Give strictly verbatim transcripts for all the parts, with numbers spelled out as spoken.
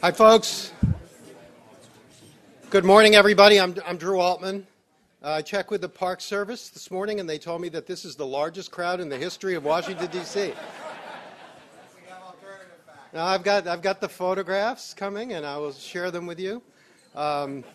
Hi, folks. Good morning, everybody. I'm, I'm Drew Altman. Uh, I checked with the Park Service this morning, and they told me that this is the largest crowd in the history of Washington, D C Now, I've got, I've got the photographs coming, and I will share them with you. Um,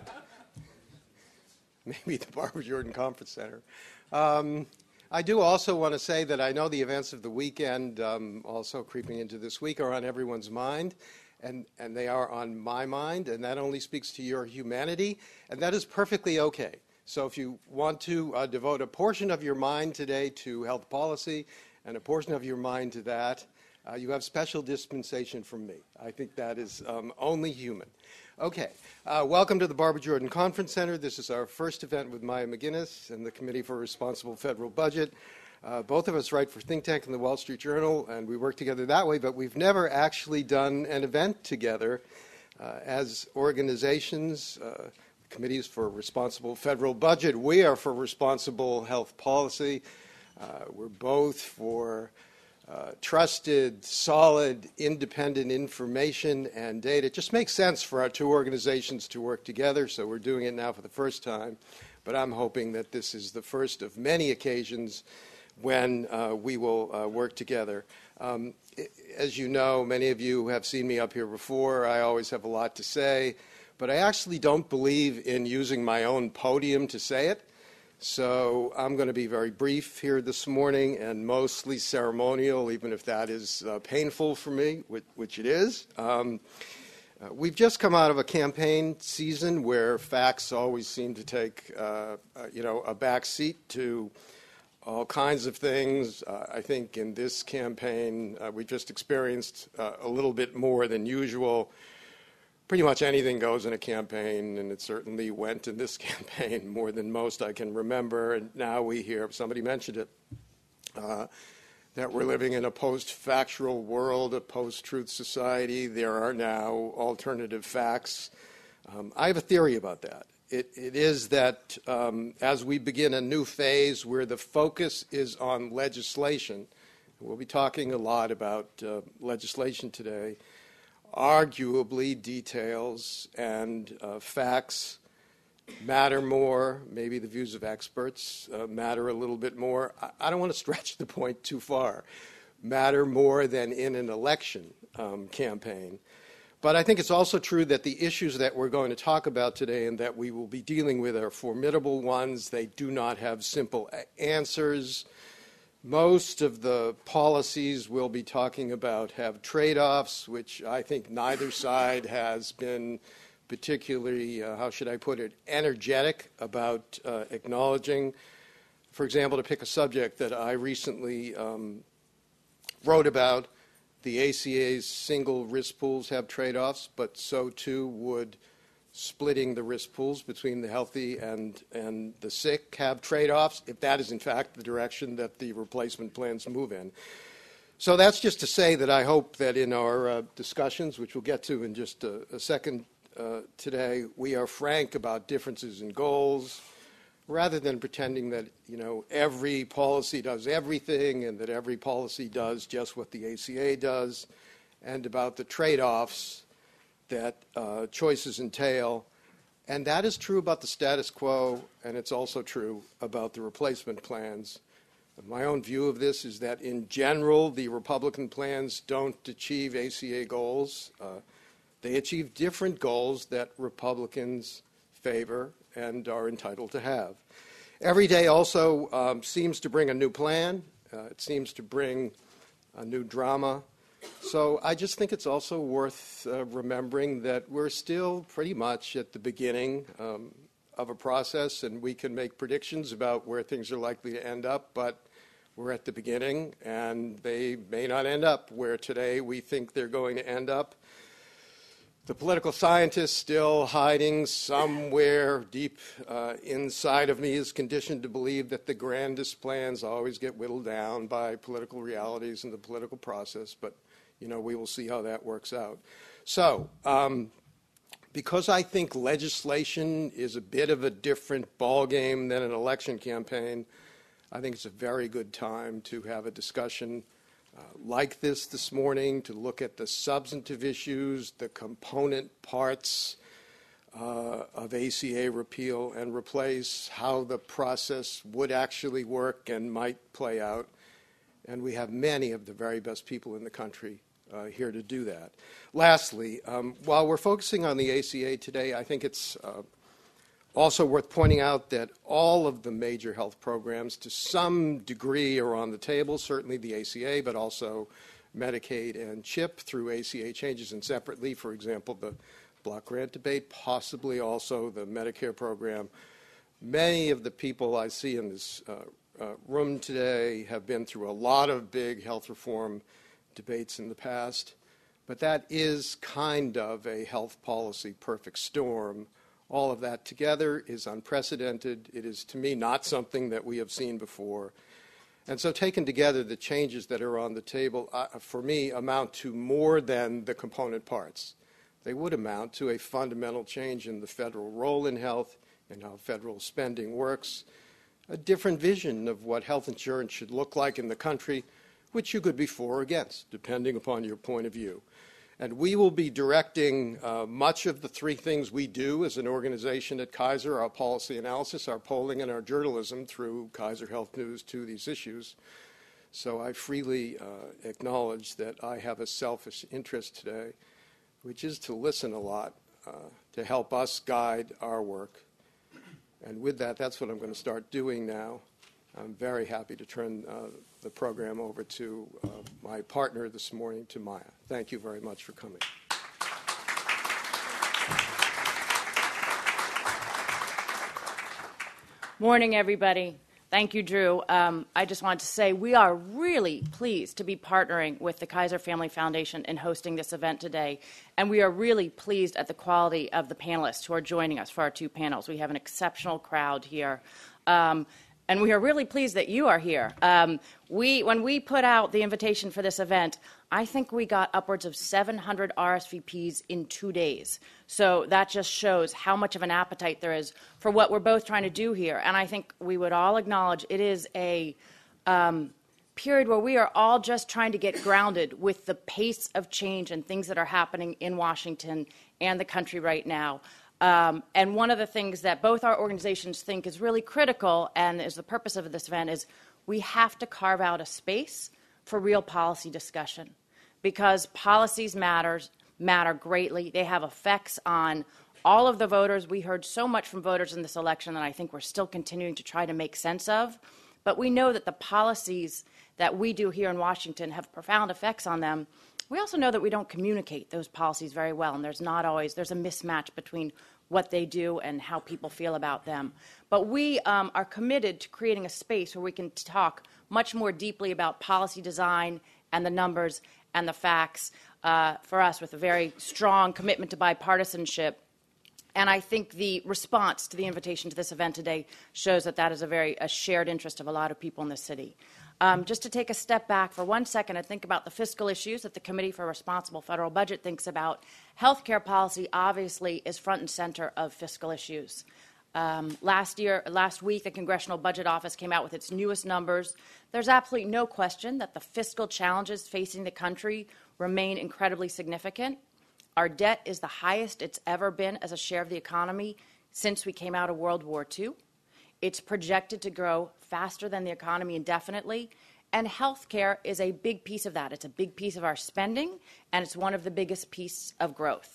maybe the Barbara Jordan Conference Center. Um, I do also want to say that I know the events of the weekend, um, also creeping into this week, are on everyone's mind. And, and they are on my mind, and that only speaks to your humanity, and that is perfectly okay. So if you want to uh, devote a portion of your mind today to health policy and a portion of your mind to that, uh, you have special dispensation from me. I think that is um, only human. Okay, uh, welcome to the Barbara Jordan Conference Center. This is our first event with Maya McGinnis and the Committee for Responsible Federal Budget. Uh, both of us write for Think Tank and the Wall Street Journal, and we work together that way, but we've never actually done an event together uh, as organizations, uh, committees for responsible federal budget. We are for responsible health policy. Uh, we're both for uh, trusted, solid, independent information and data. It just makes sense for our two organizations to work together, so we're doing it now for the first time. But I'm hoping that this is the first of many occasions when uh, we will uh, work together. Um, as you know, many of you have seen me up here before. I always have a lot to say, but I actually don't believe in using my own podium to say it. So I'm going to be very brief here this morning and mostly ceremonial, even if that is uh, painful for me, which, which it is. Um, uh, we've just come out of a campaign season where facts always seem to take, uh, uh, you know, a back seat to all kinds of things. Uh, I think in this campaign, uh, we just experienced uh, a little bit more than usual. Pretty much anything goes in a campaign, and it certainly went in this campaign more than most I can remember. And now we hear, somebody mentioned it, uh, that we're living in a post-factual world, a post-truth society. There are now alternative facts. Um, I have a theory about that. It, it is that um, as we begin a new phase where the focus is on legislation, we'll be talking a lot about uh, legislation today, arguably details and uh, facts matter more, maybe the views of experts uh, matter a little bit more. I, I don't want to stretch the point too far, matter more than in an election um, campaign. But I think it's also true that the issues that we're going to talk about today and that we will be dealing with are formidable ones. They do not have simple answers. Most of the policies we'll be talking about have trade-offs, which I think neither side has been particularly, uh, how should I put it, energetic about uh, acknowledging. For example, to pick a subject that I recently um, wrote about, the A C A's single risk pools have trade-offs, but so too would splitting the risk pools between the healthy and, and the sick have trade-offs, if that is in fact the direction that the replacement plans move in. So that's just to say that I hope that in our uh, discussions, which we'll get to in just a, a second uh, today, we are frank about differences in goals, rather than pretending that, you know, every policy does everything and that every policy does just what the A C A does, and about the trade-offs that uh, choices entail. And that is true about the status quo, and it's also true about the replacement plans. My own view of this is that, in general, the Republican plans don't achieve A C A goals. Uh, they achieve different goals that Republicans favor and are entitled to have. Every day also um, seems to bring a new plan. Uh, it seems to bring a new drama. So I just think it's also worth uh, remembering that we're still pretty much at the beginning um, of a process, and we can make predictions about where things are likely to end up, but we're at the beginning, and they may not end up where today we think they're going to end up. The political scientist still hiding somewhere deep uh, inside of me is conditioned to believe that the grandest plans always get whittled down by political realities and the political process, but you know, we will see how that works out. So, um, because I think legislation is a bit of a different ballgame than an election campaign, I think it's a very good time to have a discussion uh, like this this morning to look at the substantive issues, the component parts uh, of A C A repeal and replace, how the process would actually work and might play out. And we have many of the very best people in the country uh, here to do that. Lastly, um, while we're focusing on the A C A today, I think it's uh, also worth pointing out that all of the major health programs to some degree are on the table, certainly the A C A, but also Medicaid and CHIP through A C A changes, and separately, for example, the block grant debate, possibly also the Medicare program. Many of the people I see in this uh, Uh, room today have been through a lot of big health reform debates in the past, but that is kind of a health policy perfect storm. All of that together is unprecedented. It is, to me, not something that we have seen before. And so taken together, the changes that are on the table, uh, for me, amount to more than the component parts. They would amount to a fundamental change in the federal role in health and how federal spending works, a different vision of what health insurance should look like in the country, which you could be for or against, depending upon your point of view. And we will be directing uh, much of the three things we do as an organization at Kaiser, our policy analysis, our polling, and our journalism through Kaiser Health News to these issues. So I freely uh, acknowledge that I have a selfish interest today, which is to listen a lot, uh, to help us guide our work. And with that, that's what I'm going to start doing now. I'm very happy to turn uh, the program over to uh, my partner this morning, to Maya. Thank you very much for coming. Morning, everybody. Thank you, Drew. Um, I just wanted to say we are really pleased to be partnering with the Kaiser Family Foundation in hosting this event today. And we are really pleased at the quality of the panelists who are joining us for our two panels. We have an exceptional crowd here. Um, and we are really pleased that you are here. Um, we, when we put out the invitation for this event, I think we got upwards of seven hundred R S V Ps in two days. So that just shows how much of an appetite there is for what we're both trying to do here. And I think we would all acknowledge it is a um, period where we are all just trying to get grounded with the pace of change and things that are happening in Washington and the country right now. Um, and one of the things that both our organizations think is really critical and is the purpose of this event is we have to carve out a space for real policy discussion, because policies matters, matter greatly. They have effects on all of the voters. We heard so much from voters in this election that I think we're still continuing to try to make sense of. But we know that the policies that we do here in Washington have profound effects on them. We also know that we don't communicate those policies very well, and there's not always, there's a mismatch between what they do and how people feel about them. But we um, are committed to creating a space where we can talk much more deeply about policy design and the numbers and the facts, uh, for us, with a very strong commitment to bipartisanship. And I think the response to the invitation to this event today shows that that is a very a shared interest of a lot of people in the city. Um, just to take a step back for one second and think about the fiscal issues that the Committee for Responsible Federal Budget thinks about, healthcare policy obviously is front and center of fiscal issues. Um, last year, last week, the Congressional Budget Office came out with its newest numbers. There's absolutely no question that the fiscal challenges facing the country remain incredibly significant. Our debt is the highest it's ever been as a share of the economy since we came out of World War Two. It's projected to grow faster than the economy indefinitely, and health care is a big piece of that. It's a big piece of our spending, and it's one of the biggest pieces of growth.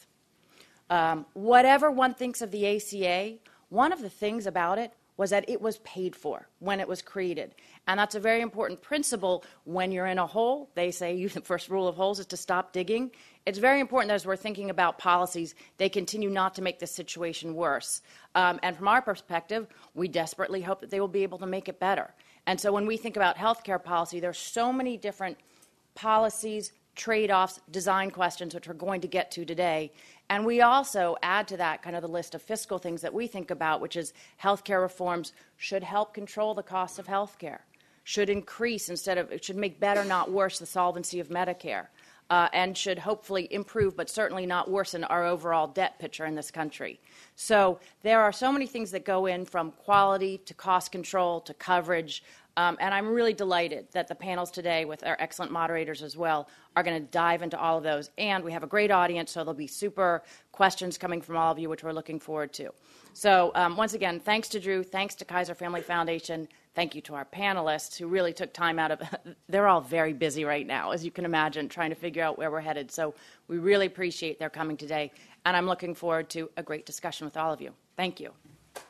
Um, whatever one thinks of the A C A, one of the things about it was that it was paid for when it was created. And that's a very important principle when you're in a hole. They say you, the first rule of holes is to stop digging. It's very important that as we're thinking about policies, they continue not to make the situation worse. Um, and from our perspective, we desperately hope that they will be able to make it better. And so when we think about healthcare policy, there's so many different policies, trade-offs, design questions, which we're going to get to today. And we also add to that kind of the list of fiscal things that we think about, which is healthcare reforms should help control the cost of healthcare, should increase instead of, it should make better, not worse, the solvency of Medicare, uh, and should hopefully improve, but certainly not worsen our overall debt picture in this country. So there are so many things that go in, from quality to cost control to coverage, Um, and I'm really delighted that the panels today, with our excellent moderators as well, are going to dive into all of those. And we have a great audience, so there'll be super questions coming from all of you, which we're looking forward to. So um, once again, thanks to Drew, thanks to Kaiser Family Foundation, thank you to our panelists who really took time out of, they're all very busy right now, as you can imagine, trying to figure out where we're headed. So we really appreciate their coming today, and I'm looking forward to a great discussion with all of you. Thank you.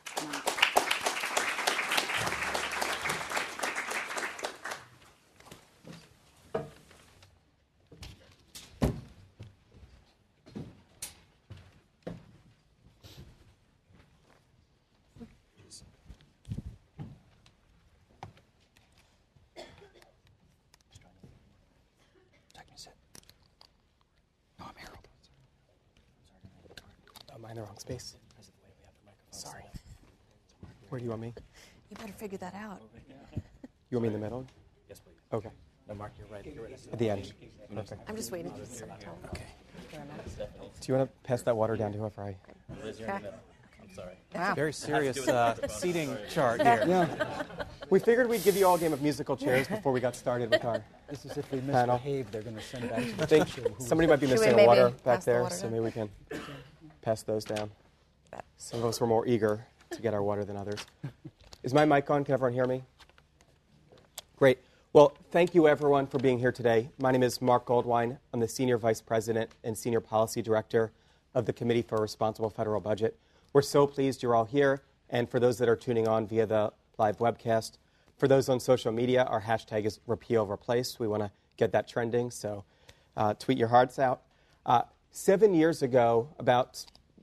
Am I in the wrong space? Sorry. Where do you want me? You better figure that out. You want me in the middle? Yes, please. Okay. No, Mark, you're right. You're right. At the end. Perfect. I'm just waiting for someone to tell me. Okay. Do you want to pass that water down to whoever I... Liz, you're in the middle. I'm sorry. Wow. Very serious uh, seating chart here. Yeah. We figured we'd give you all a game of musical chairs before we got started with our This is if we panel. misbehave, they're going to send back to the I think teacher. who somebody might be Should we missing maybe water pass back the there, water so down? maybe we can pass those down. Some of us were more eager to get our water than others. Is my mic on? Can everyone hear me? Great. Well, thank you, everyone, for being here today. My name is Mark Goldwine. I'm the Senior Vice President and Senior Policy Director of the Committee for a Responsible Federal Budget. We're so pleased you're all here, and for those that are tuning on via the live webcast, for those on social media, our hashtag is Repeal Replace. We want to get that trending, so uh, tweet your hearts out. Uh, seven years ago, about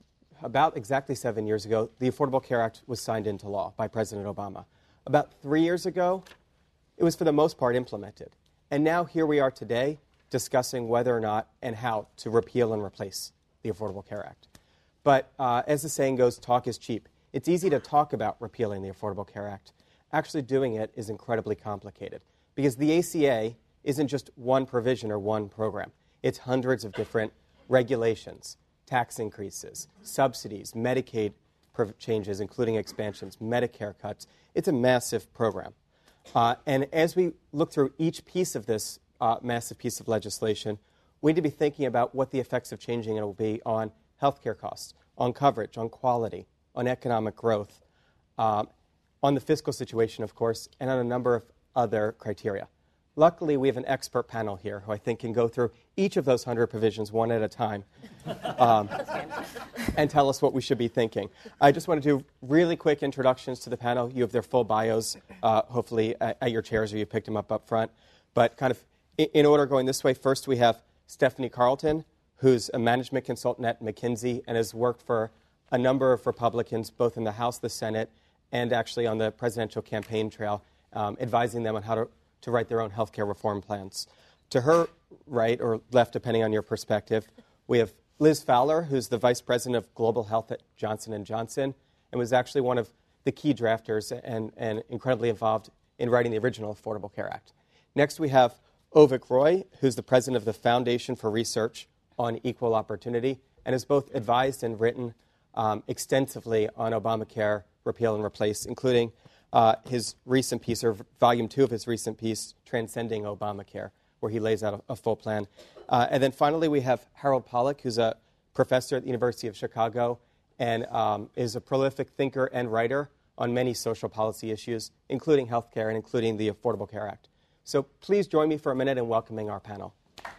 About exactly seven years ago, the Affordable Care Act was signed into law by President Obama. About three years ago, it was for the most part implemented. And now here we are today discussing whether or not and how to repeal and replace the Affordable Care Act. But uh, as the saying goes, talk is cheap. It's easy to talk about repealing the Affordable Care Act. Actually doing it is incredibly complicated because the A C A isn't just one provision or one program. It's hundreds of different regulations, tax increases, subsidies, Medicaid changes, including expansions, Medicare cuts. It's a massive program. Uh, and as we look through each piece of this uh, massive piece of legislation, we need to be thinking about what the effects of changing it will be on healthcare costs, on coverage, on quality, on economic growth, um, on the fiscal situation, of course, and on a number of other criteria. Luckily, we have an expert panel here who I think can go through each of those hundred provisions one at a time um, and tell us what we should be thinking. I just want to do really quick introductions to the panel. You have their full bios, uh, hopefully, at, at your chairs, or you picked them up up front. But kind of in, in order going this way, first we have Stephanie Carlton, who's a management consultant at McKinsey and has worked for a number of Republicans, both in the House, the Senate, and actually on the presidential campaign trail, um, advising them on how to to write their own healthcare reform plans. To her right, or left, depending on your perspective, we have Liz Fowler, who's the Vice President of Global Health at Johnson and Johnson, and was actually one of the key drafters and, and incredibly involved in writing the original Affordable Care Act. Next, we have Avik Roy, who's the President of the Foundation for Research on Equal Opportunity, and has both advised and written um, extensively on Obamacare repeal and replace, including Uh, his recent piece, or volume two of his recent piece, Transcending Obamacare, where he lays out a, a full plan. Uh, and then finally, we have Harold Pollack, who's a professor at the University of Chicago and um, is a prolific thinker and writer on many social policy issues, including healthcare and including the Affordable Care Act. So please join me for a minute in welcoming our panel.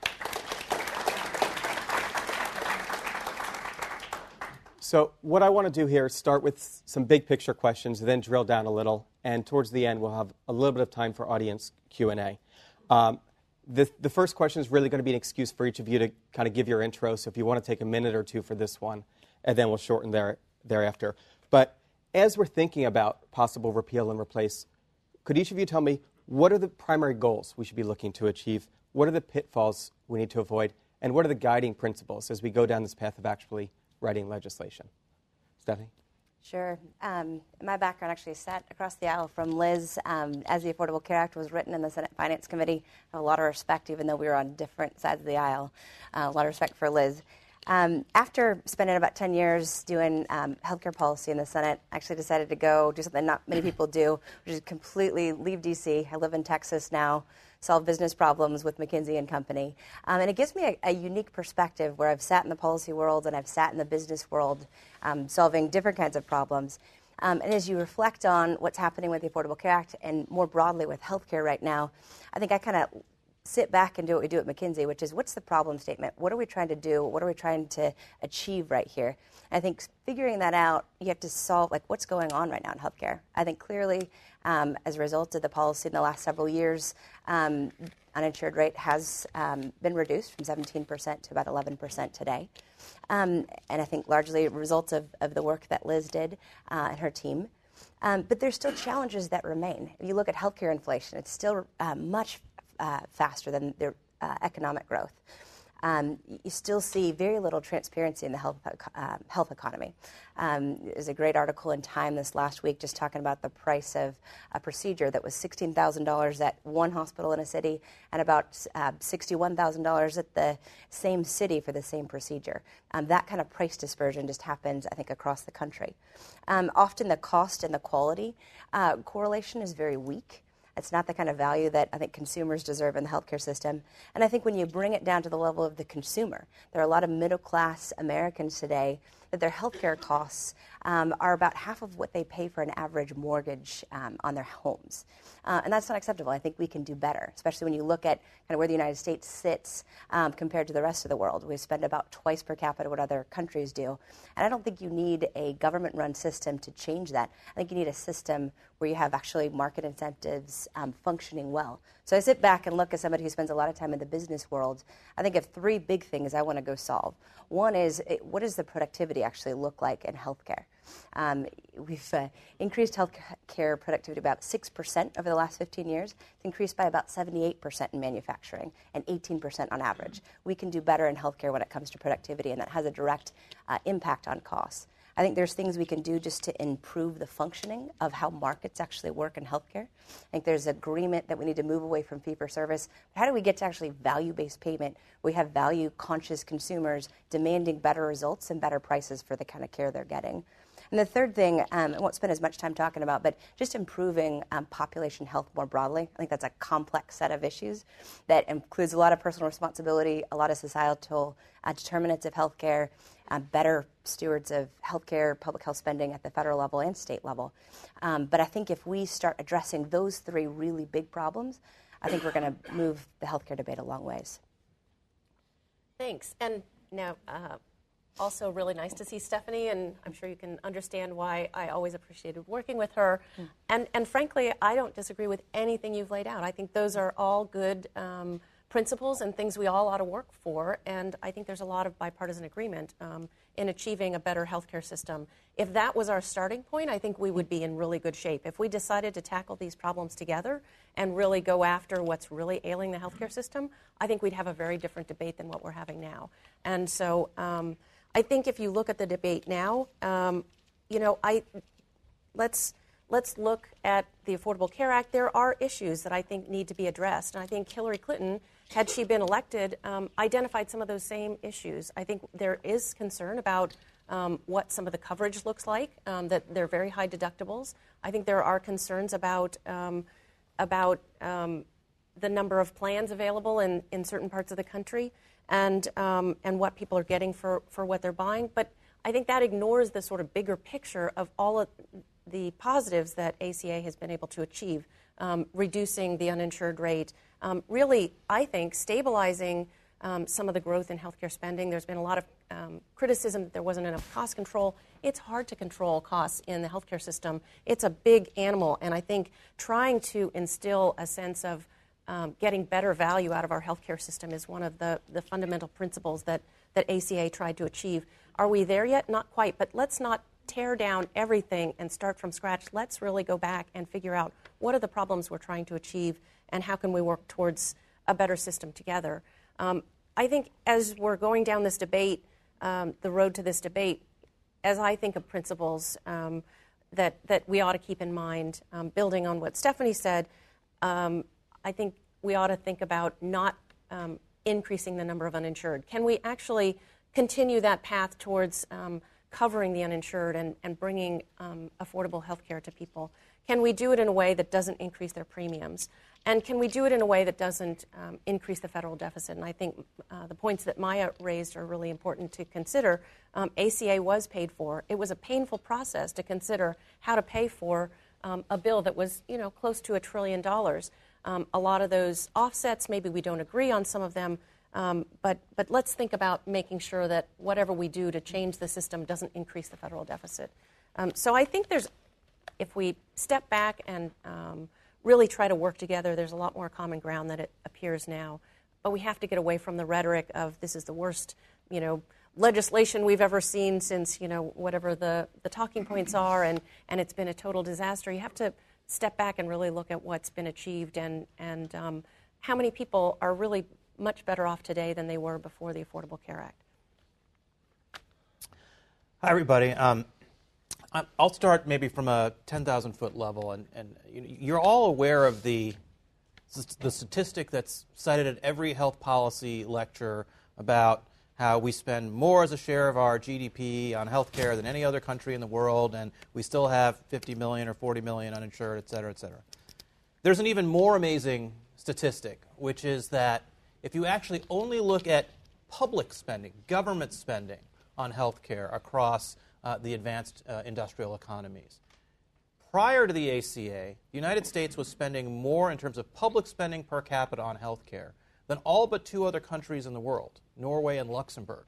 So what I want to do here is start with some big picture questions, then drill down a little, and towards the end we'll have a little bit of time for audience Q and A. Um, the, the first question is really going to be an excuse for each of you to kind of give your intro, so if you want to take a minute or two for this one, and then we'll shorten there, thereafter. But as we're thinking about possible repeal and replace, could each of you tell me what are the primary goals we should be looking to achieve, what are the pitfalls we need to avoid, and what are the guiding principles as we go down this path of actually writing legislation? Stephanie? Sure. Um, my background actually sat across the aisle from Liz um, as the Affordable Care Act was written in the Senate Finance Committee. I have a lot of respect, even though we were on different sides of the aisle. Uh, a lot of respect for Liz. Um, after spending about ten years doing um, healthcare policy in the Senate, I actually decided to go do something not many people do, which is completely leave D C. I live in Texas now, solve business problems with McKinsey and Company. Um, and it gives me a, a unique perspective where I've sat in the policy world and I've sat in the business world um, solving different kinds of problems. Um, and as you reflect on what's happening with the Affordable Care Act and more broadly with healthcare right now, I think I kind of sit back and do what we do at McKinsey, which is what's the problem statement? What are we trying to do? What are we trying to achieve right here? And I think figuring that out, you have to solve, like, what's going on right now in healthcare. I think clearly, um, as a result of the policy in the last several years, um, uninsured rate has um, been reduced from seventeen percent to about eleven percent today. Um, and I think largely a result of, of the work that Liz did uh, and her team. Um, but there's still challenges that remain. If you look at healthcare inflation, it's still uh, much Uh, faster than their uh, economic growth. Um, you still see very little transparency in the health uh, health economy. Um, there's a great article in Time this last week just talking about the price of a procedure that was sixteen thousand dollars at one hospital in a city and about uh, sixty-one thousand dollars at the same city for the same procedure. Um, that kind of price dispersion just happens, I think, across the country. Um, often the cost and the quality uh, correlation is very weak. It's not the kind of value that I think consumers deserve in the healthcare system. And I think when you bring it down to the level of the consumer, there are a lot of middle-class Americans today that their healthcare costs um, are about half of what they pay for an average mortgage um, on their homes. Uh, and that's not acceptable. I think we can do better, especially when you look at kind of where the United States sits um, compared to the rest of the world. We spend about twice per capita what other countries do. And I don't think you need a government-run system to change that. I think you need a system where you have actually market incentives um, functioning well. So I sit back and look as somebody who spends a lot of time in the business world. I think of three big things I want to go solve. One is, what does the productivity actually look like in healthcare? Um, we've uh, increased healthcare productivity about six percent over the last fifteen years. It's increased by about seventy-eight percent in manufacturing and eighteen percent on average. We can do better in healthcare when it comes to productivity, and that has a direct uh, impact on costs. I think there's things we can do just to improve the functioning of how markets actually work in healthcare. I think there's agreement that we need to move away from fee-for-service. But how do we get to actually value-based payment? We have value-conscious consumers demanding better results and better prices for the kind of care they're getting. And the third thing, um, I won't spend as much time talking about, but just improving um, population health more broadly. I think that's a complex set of issues that includes a lot of personal responsibility, a lot of societal uh, determinants of healthcare, uh, better stewards of healthcare, public health spending at the federal level and state level. Um, but I think if we start addressing those three really big problems, I think we're going to move the healthcare debate a long ways. Thanks. And now, uh, also really nice to see Stephanie, and I'm sure you can understand why I always appreciated working with her. Mm. And, and frankly, I don't disagree with anything you've laid out. I think those are all good um, principles and things we all ought to work for, and I think there's a lot of bipartisan agreement um, in achieving a better healthcare system. If that was our starting point, I think we would be in really good shape. If we decided to tackle these problems together and really go after what's really ailing the healthcare system, I think we'd have a very different debate than what we're having now. And so um, I think if you look at the debate now, um, you know, I let's let's look at the Affordable Care Act. There are issues that I think need to be addressed, and I think Hillary Clinton, had she been elected, um, identified some of those same issues. I think there is concern about um, what some of the coverage looks like, um, that they're very high deductibles. I think there are concerns about um, about um, the number of plans available in, in certain parts of the country, and um, and what people are getting for, for what they're buying. But I think that ignores the sort of bigger picture of all of the positives that A C A has been able to achieve, um, reducing the uninsured rate, um, really, I think, stabilizing um, some of the growth in healthcare spending. There's been a lot of um, criticism that there wasn't enough cost control. It's hard to control costs in the healthcare system. It's a big animal, and I think trying to instill a sense of Um, getting better value out of our healthcare system is one of the, the fundamental principles that, that A C A tried to achieve. Are we there yet? Not quite, but let's not tear down everything and start from scratch. Let's really go back and figure out what are the problems we're trying to achieve and how can we work towards a better system together. Um, I think as we're going down this debate, um, the road to this debate, as I think of principles um, that, that we ought to keep in mind, um, building on what Stephanie said, um, I think we ought to think about not um, increasing the number of uninsured. Can we actually continue that path towards um, covering the uninsured and, and bringing um, affordable health care to people? Can we do it in a way that doesn't increase their premiums? And can we do it in a way that doesn't um, increase the federal deficit? And I think uh, the points that Maya raised are really important to consider. Um, A C A was paid for. It was a painful process to consider how to pay for um, a bill that was, you know, close to a trillion dollars. Um, a lot of those offsets, maybe we don't agree on some of them, um, but, but let's think about making sure that whatever we do to change the system doesn't increase the federal deficit. Um, so I think there's, if we step back and um, really try to work together, there's a lot more common ground than it appears now. But we have to get away from the rhetoric of this is the worst, you know, legislation we've ever seen since, you know, whatever the, the talking points are, and, and it's been a total disaster. You have to step back and really look at what's been achieved and, and um, how many people are really much better off today than they were before the Affordable Care Act. Hi, everybody. Um, I'll start maybe from a ten thousand foot level, and, and you're all aware of the, the statistic that's cited at every health policy lecture about how we spend more as a share of our G D P on healthcare than any other country in the world, and we still have fifty million or forty million uninsured, et cetera, et cetera. There's an even more amazing statistic, which is that if you actually only look at public spending, government spending on healthcare across uh, the advanced uh, industrial economies, prior to the A C A, the United States was spending more in terms of public spending per capita on healthcare than all but two other countries in the world, Norway and Luxembourg.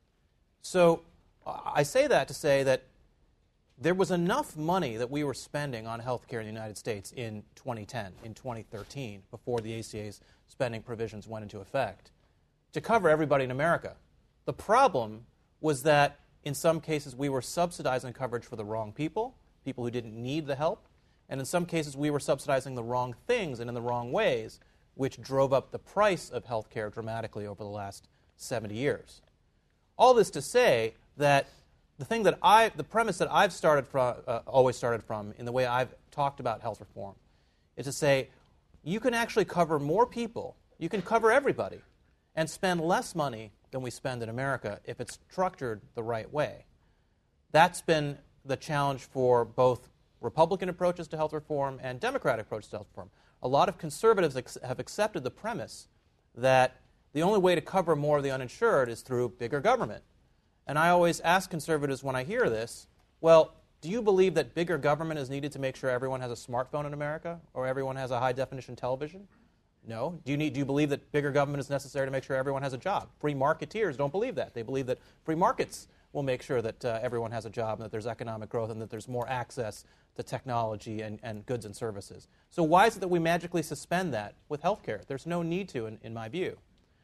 So I say that to say that there was enough money that we were spending on healthcare in the United States in twenty ten, in twenty thirteen, before the A C A's spending provisions went into effect, to cover everybody in America. The problem was that in some cases we were subsidizing coverage for the wrong people, people who didn't need the help, and in some cases we were subsidizing the wrong things and in the wrong ways, which drove up the price of healthcare dramatically over the last seventy years. All this to say that the thing that I, the premise that I've started from, uh, always started from in the way I've talked about health reform is to say you can actually cover more people, you can cover everybody, and spend less money than we spend in America if it's structured the right way. That's been the challenge for both Republican approaches to health reform and Democratic approaches to health reform. A lot of conservatives ex- have accepted the premise that the only way to cover more of the uninsured is through bigger government. And I always ask conservatives when I hear this, well, do you believe that bigger government is needed to make sure everyone has a smartphone in America or everyone has a high-definition television? No. Do you, need, do you believe that bigger government is necessary to make sure everyone has a job? Free marketeers don't believe that. They believe that free markets will make sure that uh, everyone has a job and that there's economic growth and that there's more access to technology and, and goods and services. So why is it that we magically suspend that with healthcare? There's no need to, in, in my view.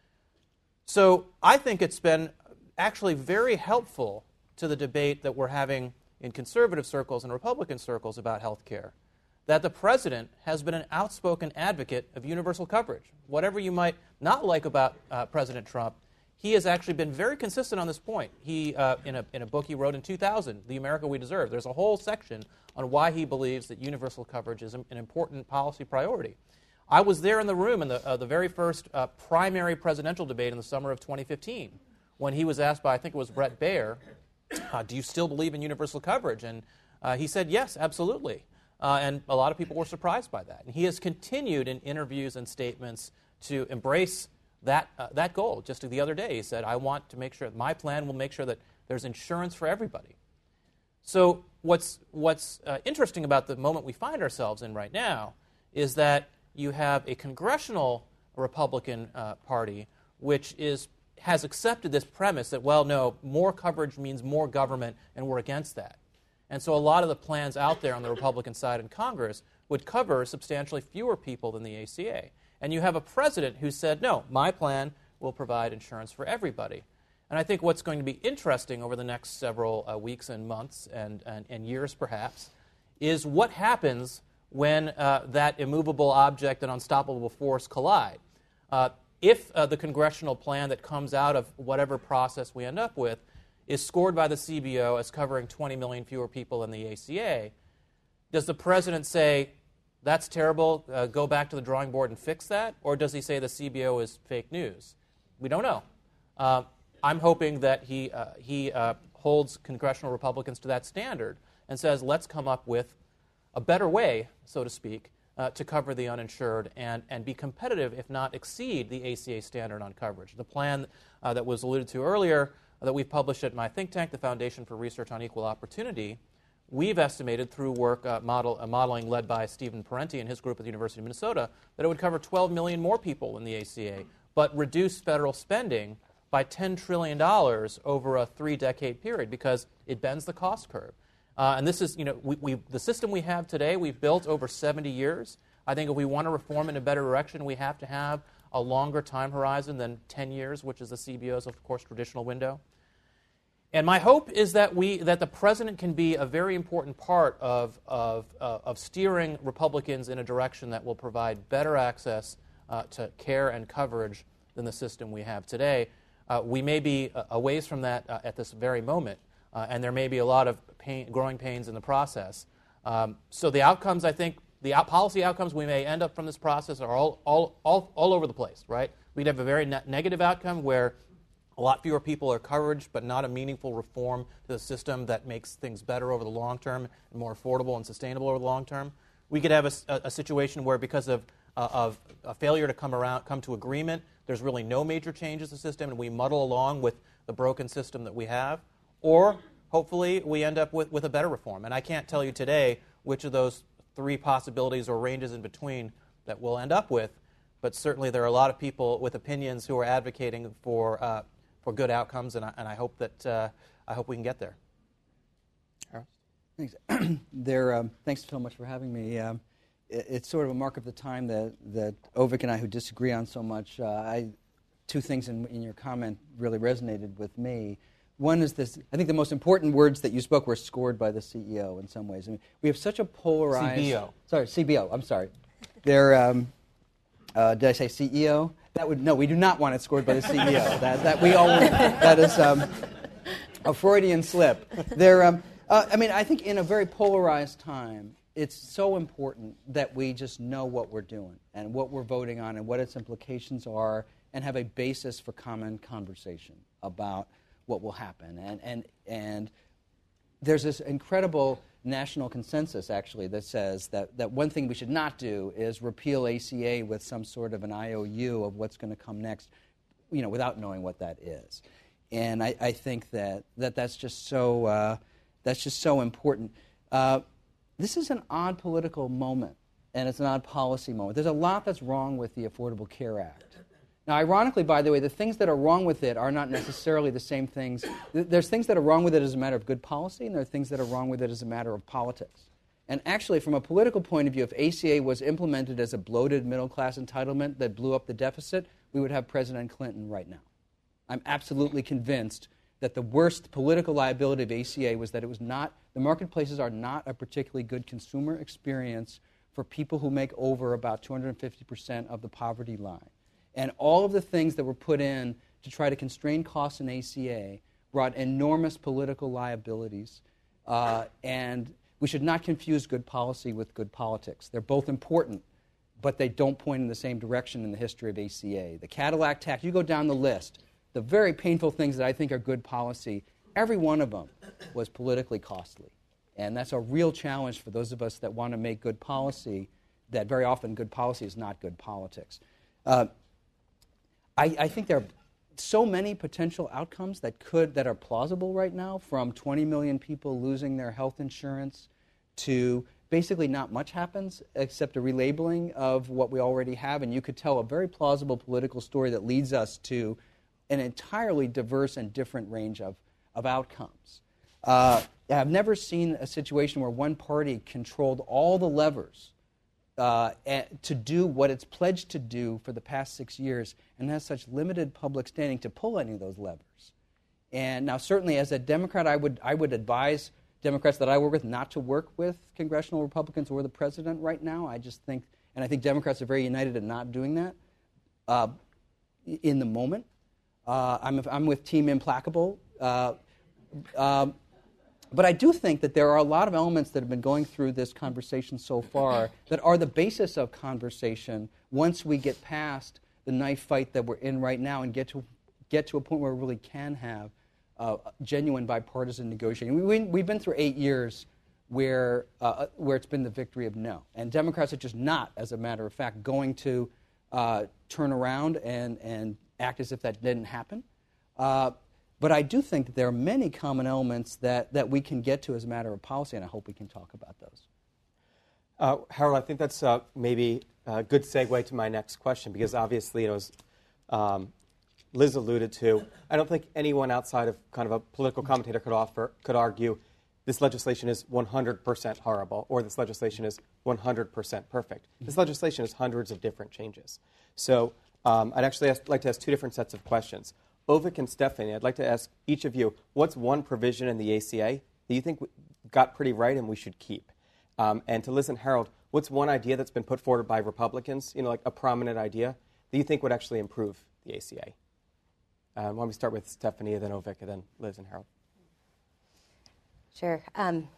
So I think it's been actually very helpful to the debate that we're having in conservative circles and Republican circles about healthcare, that the president has been an outspoken advocate of universal coverage. Whatever you might not like about uh, President Trump, he has actually been very consistent on this point. He, uh, in, a, in a book he wrote in two thousand, The America We Deserve, there's a whole section on why he believes that universal coverage is an important policy priority. I was there in the room in the, uh, the very first uh, primary presidential debate in the summer of twenty fifteen, when he was asked by, I think it was Bret Baier, uh, do you still believe in universal coverage? And uh, he said, yes, absolutely. Uh, and a lot of people were surprised by that. And he has continued in interviews and statements to embrace that uh, that goal. Just the other day, he said, I want to make sure, my plan will make sure that there's insurance for everybody. So what's, what's uh, interesting about the moment we find ourselves in right now is that you have a congressional Republican uh, Party which is has accepted this premise that, well, no, more coverage means more government, and we're against that. And so a lot of the plans out there on the Republican side in Congress would cover substantially fewer people than the A C A. And you have a president who said, no, my plan will provide insurance for everybody. And I think what's going to be interesting over the next several uh, weeks and months and, and, and years perhaps is what happens when uh, that immovable object and unstoppable force collide. Uh, if uh, the congressional plan that comes out of whatever process we end up with is scored by the C B O as covering twenty million fewer people than the A C A, does the president say, that's terrible, uh, go back to the drawing board and fix that? Or does he say the C B O is fake news? We don't know. Uh, I'm hoping that he, uh, he uh, holds congressional Republicans to that standard and says, let's come up with a better way, so to speak, uh, to cover the uninsured and, and be competitive, if not exceed, the A C A standard on coverage. The plan uh, that was alluded to earlier uh, that we've published at my think tank, the Foundation for Research on Equal Opportunity, we've estimated through work uh, model, uh, modeling led by Stephen Parenti and his group at the University of Minnesota that it would cover twelve million more people in the A C A, but reduce federal spending by ten trillion dollars over a three-decade period because it bends the cost curve. Uh, and this is, you know, we, we, the system we have today, we've built over seventy years. I think if we want to reform in a better direction, we have to have a longer time horizon than ten years, which is the C B O's, of course, traditional window. And my hope is that we, that the president can be a very important part of, of, uh, of steering Republicans in a direction that will provide better access uh, to care and coverage than the system we have today. Uh, we may be a, a ways from that uh, at this very moment. Uh, and there may be a lot of pain, growing pains in the process. Um, so the outcomes, I think, the out policy outcomes we may end up from this process are all, all, all, all over the place, right? We'd have a very ne- negative outcome where a lot fewer people are covered, but not a meaningful reform to the system that makes things better over the long term and more affordable and sustainable over the long term. We could have a, a, a situation where because of, uh, of a failure to come around, come to agreement, there's really no major changes to the system and we muddle along with the broken system that we have. Or, hopefully, we end up with, with a better reform. And I can't tell you today which of those three possibilities or ranges in between that we'll end up with, but certainly there are a lot of people with opinions who are advocating for, uh, for good outcomes, and I, and I hope that uh, I hope we can get there. Thanks. there, um, thanks so much for having me. Um, it, it's sort of a mark of the time that, that Avik and I, who disagree on so much, uh, I, two things in, in your comment really resonated with me. One is this, I think the most important words that you spoke were scored by the C E O in some ways. I mean, we have such a polarized... C B O. Sorry, C B O, I'm sorry. They're, um, uh, did I say C E O? That would, no, we do not want it scored by the C E O. that, that, we all, that is um, a Freudian slip. They're, um, uh, I mean, I think in a very polarized time, it's so important that we just know what we're doing and what we're voting on and what its implications are and have a basis for common conversation about what will happen. And, and, and there's this incredible national consensus, actually, that says that, that one thing we should not do is repeal A C A with some sort of an I O U of what's going to come next, you know, without knowing what that is. And I, I think that, that that's just so uh, that's just so important. Uh, this is an odd political moment, and it's an odd policy moment. There's a lot that's wrong with the Affordable Care Act. Now, ironically, by the way, the things that are wrong with it are not necessarily the same things. There's things that are wrong with it as a matter of good policy, and there are things that are wrong with it as a matter of politics. And actually, from a political point of view, if A C A was implemented as a bloated middle-class entitlement that blew up the deficit, we would have President Clinton right now. I'm absolutely convinced that the worst political liability of A C A was that it was not, the marketplaces are not a particularly good consumer experience for people who make over about two hundred fifty percent of the poverty line. And all of the things that were put in to try to constrain costs in A C A brought enormous political liabilities. Uh, and we should not confuse good policy with good politics. They're both important, but they don't point in the same direction in the history of A C A. The Cadillac tax, you go down the list, the very painful things that I think are good policy, every one of them was politically costly. And that's a real challenge for those of us that want to make good policy, that very often good policy is not good politics. Uh, I, I think there are so many potential outcomes that could that are plausible right now, from twenty million people losing their health insurance to basically not much happens except a relabeling of what we already have, and you could tell a very plausible political story that leads us to an entirely diverse and different range of, of outcomes. Uh, I've never seen a situation where one party controlled all the levers Uh, to do what it's pledged to do for the past six years and has such limited public standing to pull any of those levers. And now, certainly, as a Democrat, I would I would advise Democrats that I work with not to work with congressional Republicans or the president right now. I just think, and I think Democrats are very united in not doing that uh, in the moment. Uh, I'm I'm with Team Implacable. Uh, uh, But I do think that there are a lot of elements that have been going through this conversation so far that are the basis of conversation once we get past the knife fight that we're in right now and get to get to a point where we really can have uh, genuine bipartisan negotiating. We, we, we've been through eight years where uh, where it's been the victory of no, and Democrats are just not, as a matter of fact, going to uh, turn around and and act as if that didn't happen. Uh, but I do think that there are many common elements that, that we can get to as a matter of policy, and I hope we can talk about those. Uh, Harold, I think that's uh, maybe a good segue to my next question, because obviously, you know, as um, Liz alluded to, I don't think anyone outside of kind of a political commentator could offer could argue this legislation is one hundred percent horrible or this legislation is one hundred percent perfect. This legislation is hundreds of different changes. So um, I'd actually ask, like to ask two different sets of questions. Ovik and Stephanie, I'd like to ask each of you, what's one provision in the A C A that you think got pretty right and we should keep? Um, and to Liz and Harold, what's one idea that's been put forward by Republicans, you know, like a prominent idea, that you think would actually improve the A C A? Uh, why don't we start with Stephanie, then Ovik, and then Liz and Harold? Sure. Um,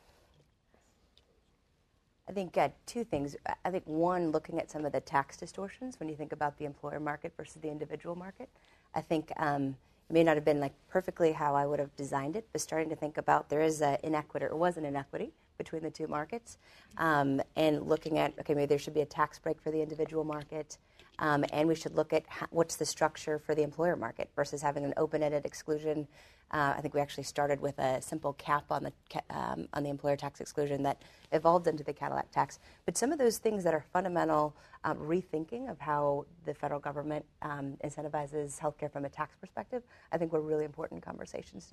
I think uh, two things. I think one, looking at some of the tax distortions when you think about the employer market versus the individual market. I think um, it may not have been like perfectly how I would have designed it, but starting to think about there is an inequity, or was an inequity between the two markets, um, and looking at, okay, maybe there should be a tax break for the individual market, um, and we should look at how, what's the structure for the employer market versus having an open-ended exclusion. Uh, I think we actually started with a simple cap on the um, on the employer tax exclusion that evolved into the Cadillac tax. But some of those things that are fundamental um, rethinking of how the federal government um, incentivizes healthcare from a tax perspective, I think were really important conversations to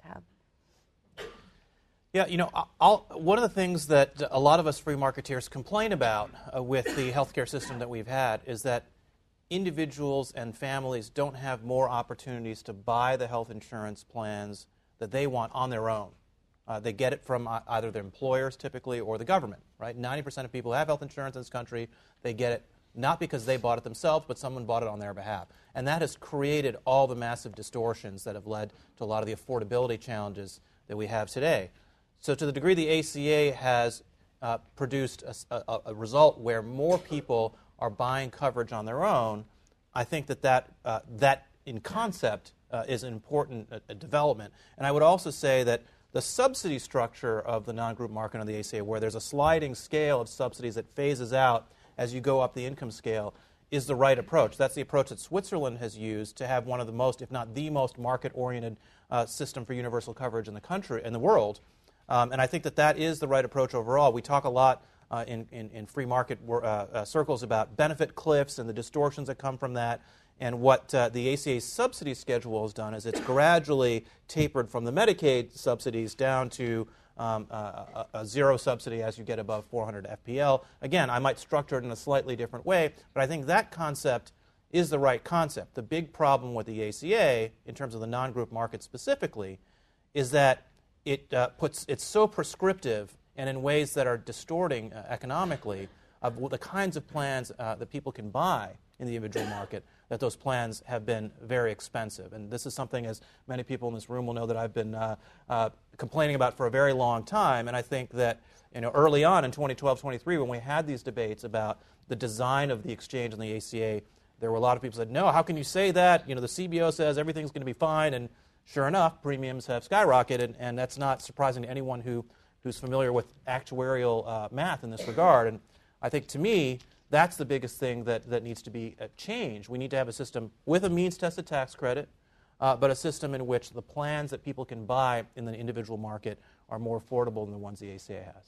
have. Yeah, you know, I'll, one of the things that a lot of us free marketeers complain about uh, with the healthcare system that we've had is that individuals and families don't have more opportunities to buy the health insurance plans that they want on their own. Uh, they get it from uh, either their employers typically or the government, right? ninety percent of people who have health insurance in this country, they get it not because they bought it themselves, but someone bought it on their behalf. And that has created all the massive distortions that have led to a lot of the affordability challenges that we have today. So to the degree the A C A has uh, produced a, a, a result where more people are buying coverage on their own, I think that that, uh, that in concept uh, is an important uh, development. And I would also say that the subsidy structure of the non-group market on the A C A, where there's a sliding scale of subsidies that phases out as you go up the income scale, is the right approach. That's the approach that Switzerland has used to have one of the most, if not the most, market-oriented uh, system for universal coverage in the country, in the world. Um, and I think that that is the right approach overall. We talk a lot uh, in, in, in free market uh, uh, circles about benefit cliffs and the distortions that come from that. And what uh, the A C A subsidy schedule has done is it's gradually tapered from the Medicaid subsidies down to um, a, a zero subsidy as you get above four hundred F P L. Again, I might structure it in a slightly different way, but I think that concept is the right concept. The big problem with the A C A, in terms of the non-group market specifically, is that it uh, puts it's so prescriptive and in ways that are distorting uh, economically of the kinds of plans uh, that people can buy in the individual market, that those plans have been very expensive. And this is something, as many people in this room will know, that I've been uh, uh, complaining about for a very long time. And I think that, you know, early on in twenty twelve, twenty-three, when we had these debates about the design of the exchange and the A C A, there were a lot of people who said, no, how can you say that? You know, the C B O says everything's going to be fine. And sure enough, premiums have skyrocketed. And that's not surprising to anyone who, who's familiar with actuarial uh, math in this regard. And I think, to me, that's the biggest thing that, that needs to be uh, changed. We need to have a system with a means-tested tax credit, uh, but a system in which the plans that people can buy in the individual market are more affordable than the ones the A C A has.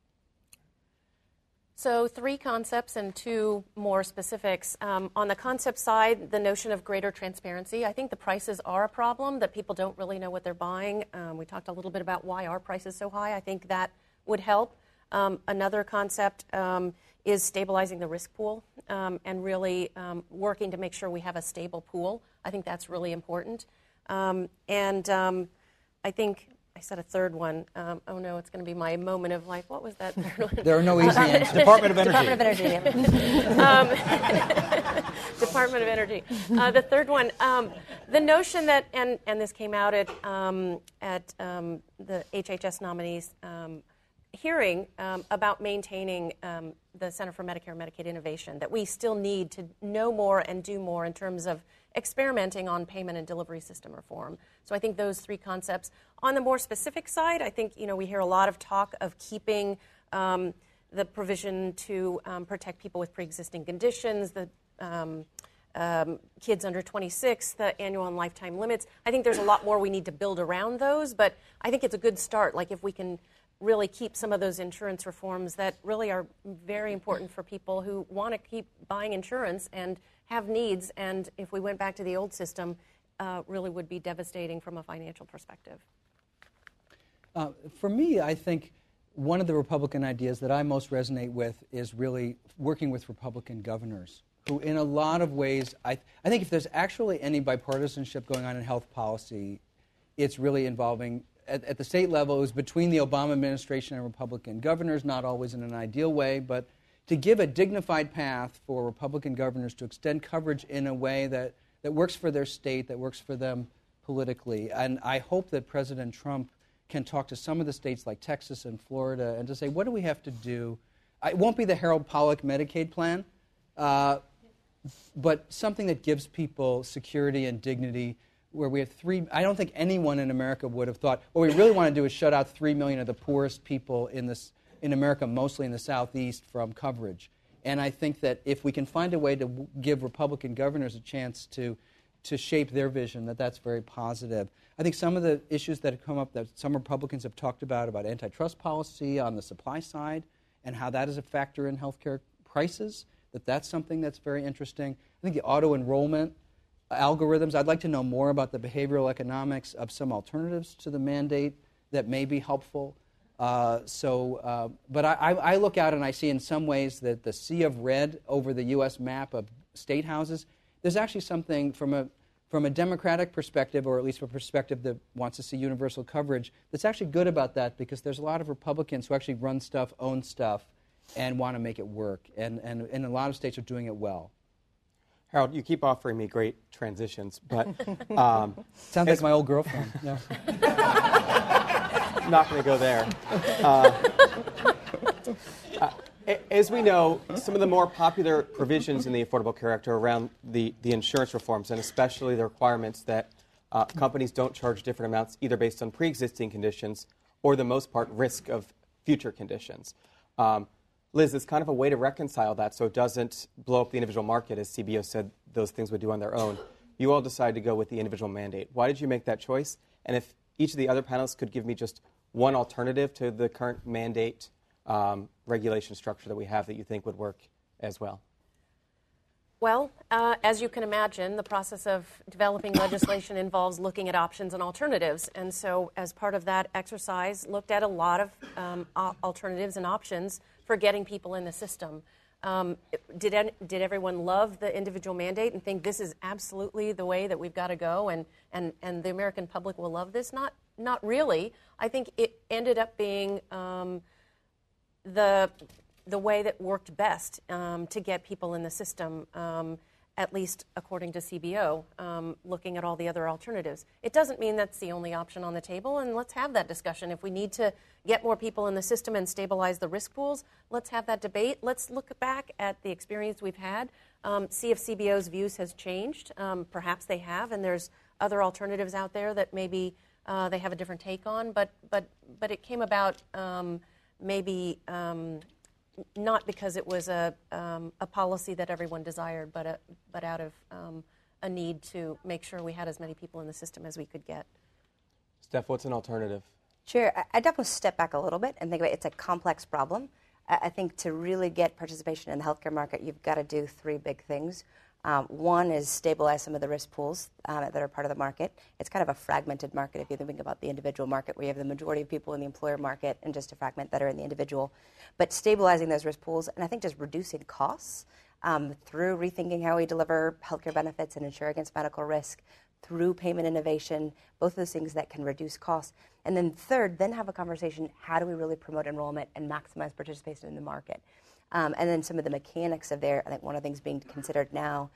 So three concepts and two more specifics. Um, on the concept side, the notion of greater transparency. I think the prices are a problem, that people don't really know what they're buying. Um, we talked a little bit about why are prices so high. I think that would help. Um, another concept um, is stabilizing the risk pool um, and really um, working to make sure we have a stable pool. I think that's really important. Um, and um, I think I said a third one. Um, oh, no, it's going to be my moment of life. What was that third one? There are no easy answers. Department of Energy. Department of Energy. um, Department of Energy. Uh, the third one, um, the notion that, and, and this came out at, um, at um, the H H S nominees um, hearing um, about maintaining um, the Center for Medicare and Medicaid Innovation, that we still need to know more and do more in terms of experimenting on payment and delivery system reform. So I think those three concepts. On the more specific side, I think, you know, we hear a lot of talk of keeping um, the provision to um, protect people with pre-existing conditions, the um, um, kids under twenty-six, the annual and lifetime limits. I think there's a lot more we need to build around those, but I think it's a good start. Like if we can really keep some of those insurance reforms that really are very important for people who want to keep buying insurance and have needs, and if we went back to the old system, uh, really would be devastating from a financial perspective. Uh, for me, I think one of the Republican ideas that I most resonate with is really working with Republican governors, who in a lot of ways, I, I think if there's actually any bipartisanship going on in health policy, it's really involving, at, at the state level, it was between the Obama administration and Republican governors, not always in an ideal way, but to give a dignified path for Republican governors to extend coverage in a way that, that works for their state, that works for them politically. And I hope that President Trump can talk to some of the states like Texas and Florida and to say, what do we have to do? It won't be the Harold Pollack Medicaid plan, uh, but something that gives people security and dignity, where we have three. I don't think anyone in America would have thought, what we really want to do is shut out three million of the poorest people in, this, in America, mostly in the Southeast, from coverage. And I think that if we can find a way to w- give Republican governors a chance to to shape their vision, that that's very positive. I think some of the issues that have come up that some Republicans have talked about, about antitrust policy on the supply side and how that is a factor in healthcare prices, that that's something that's very interesting. I think the auto-enrollment algorithms, I'd like to know more about the behavioral economics of some alternatives to the mandate that may be helpful. Uh, so, uh, but I, I look out and I see in some ways that the sea of red over the U S map of state houses, there's actually something from a from a Democratic perspective, or at least from a perspective that wants to see universal coverage, that's actually good about that, because there's a lot of Republicans who actually run stuff, own stuff, and want to make it work. And, and, and a lot of states are doing it well. Harold, you keep offering me great transitions, but... Um, Sounds like my old girlfriend. No. Not going to go there. Uh, uh, As we know, some of the more popular provisions in the Affordable Care Act are around the, the insurance reforms, and especially the requirements that uh, companies don't charge different amounts either based on pre-existing conditions or, the most part, risk of future conditions. Um, Liz, it's kind of a way to reconcile that so it doesn't blow up the individual market, as C B O said those things would do on their own. You all decided to go with the individual mandate. Why did you make that choice? And if each of the other panelists could give me just one alternative to the current mandate Um, regulation structure that we have that you think would work as well? Well, uh, as you can imagine, the process of developing legislation involves looking at options and alternatives. And so as part of that exercise, looked at a lot of um, alternatives and options for getting people in the system. Um, did, en- did everyone love the individual mandate and think this is absolutely the way that we've got to go and, and, and the American public will love this? Not, not really. I think it ended up being um, the the way that worked best um, to get people in the system, um, at least according to C B O, um, looking at all the other alternatives. It doesn't mean that's the only option on the table, and let's have that discussion. If we need to get more people in the system and stabilize the risk pools, let's have that debate. Let's look back at the experience we've had, um, see if C B O's views has changed. Um, perhaps they have, and there's other alternatives out there that maybe uh, they have a different take on, but, but, but it came about um, maybe um, not because it was a um, a policy that everyone desired, but a, but out of um, a need to make sure we had as many people in the system as we could get. Steph, what's an alternative? Sure. I, I definitely step back a little bit and think about it. It's a complex problem. I, I think to really get participation in the healthcare market, you've got to do three big things. Um, one is stabilize some of the risk pools um, that are part of the market. It's kind of a fragmented market if you think about the individual market, where you have the majority of people in the employer market and just a fragment that are in the individual. But stabilizing those risk pools, and I think just reducing costs um, through rethinking how we deliver healthcare benefits and insure against medical risk, through payment innovation, both of those things that can reduce costs. And then third, then have a conversation, how do we really promote enrollment and maximize participation in the market? Um, and then some of the mechanics of there, I think one of the things being considered now,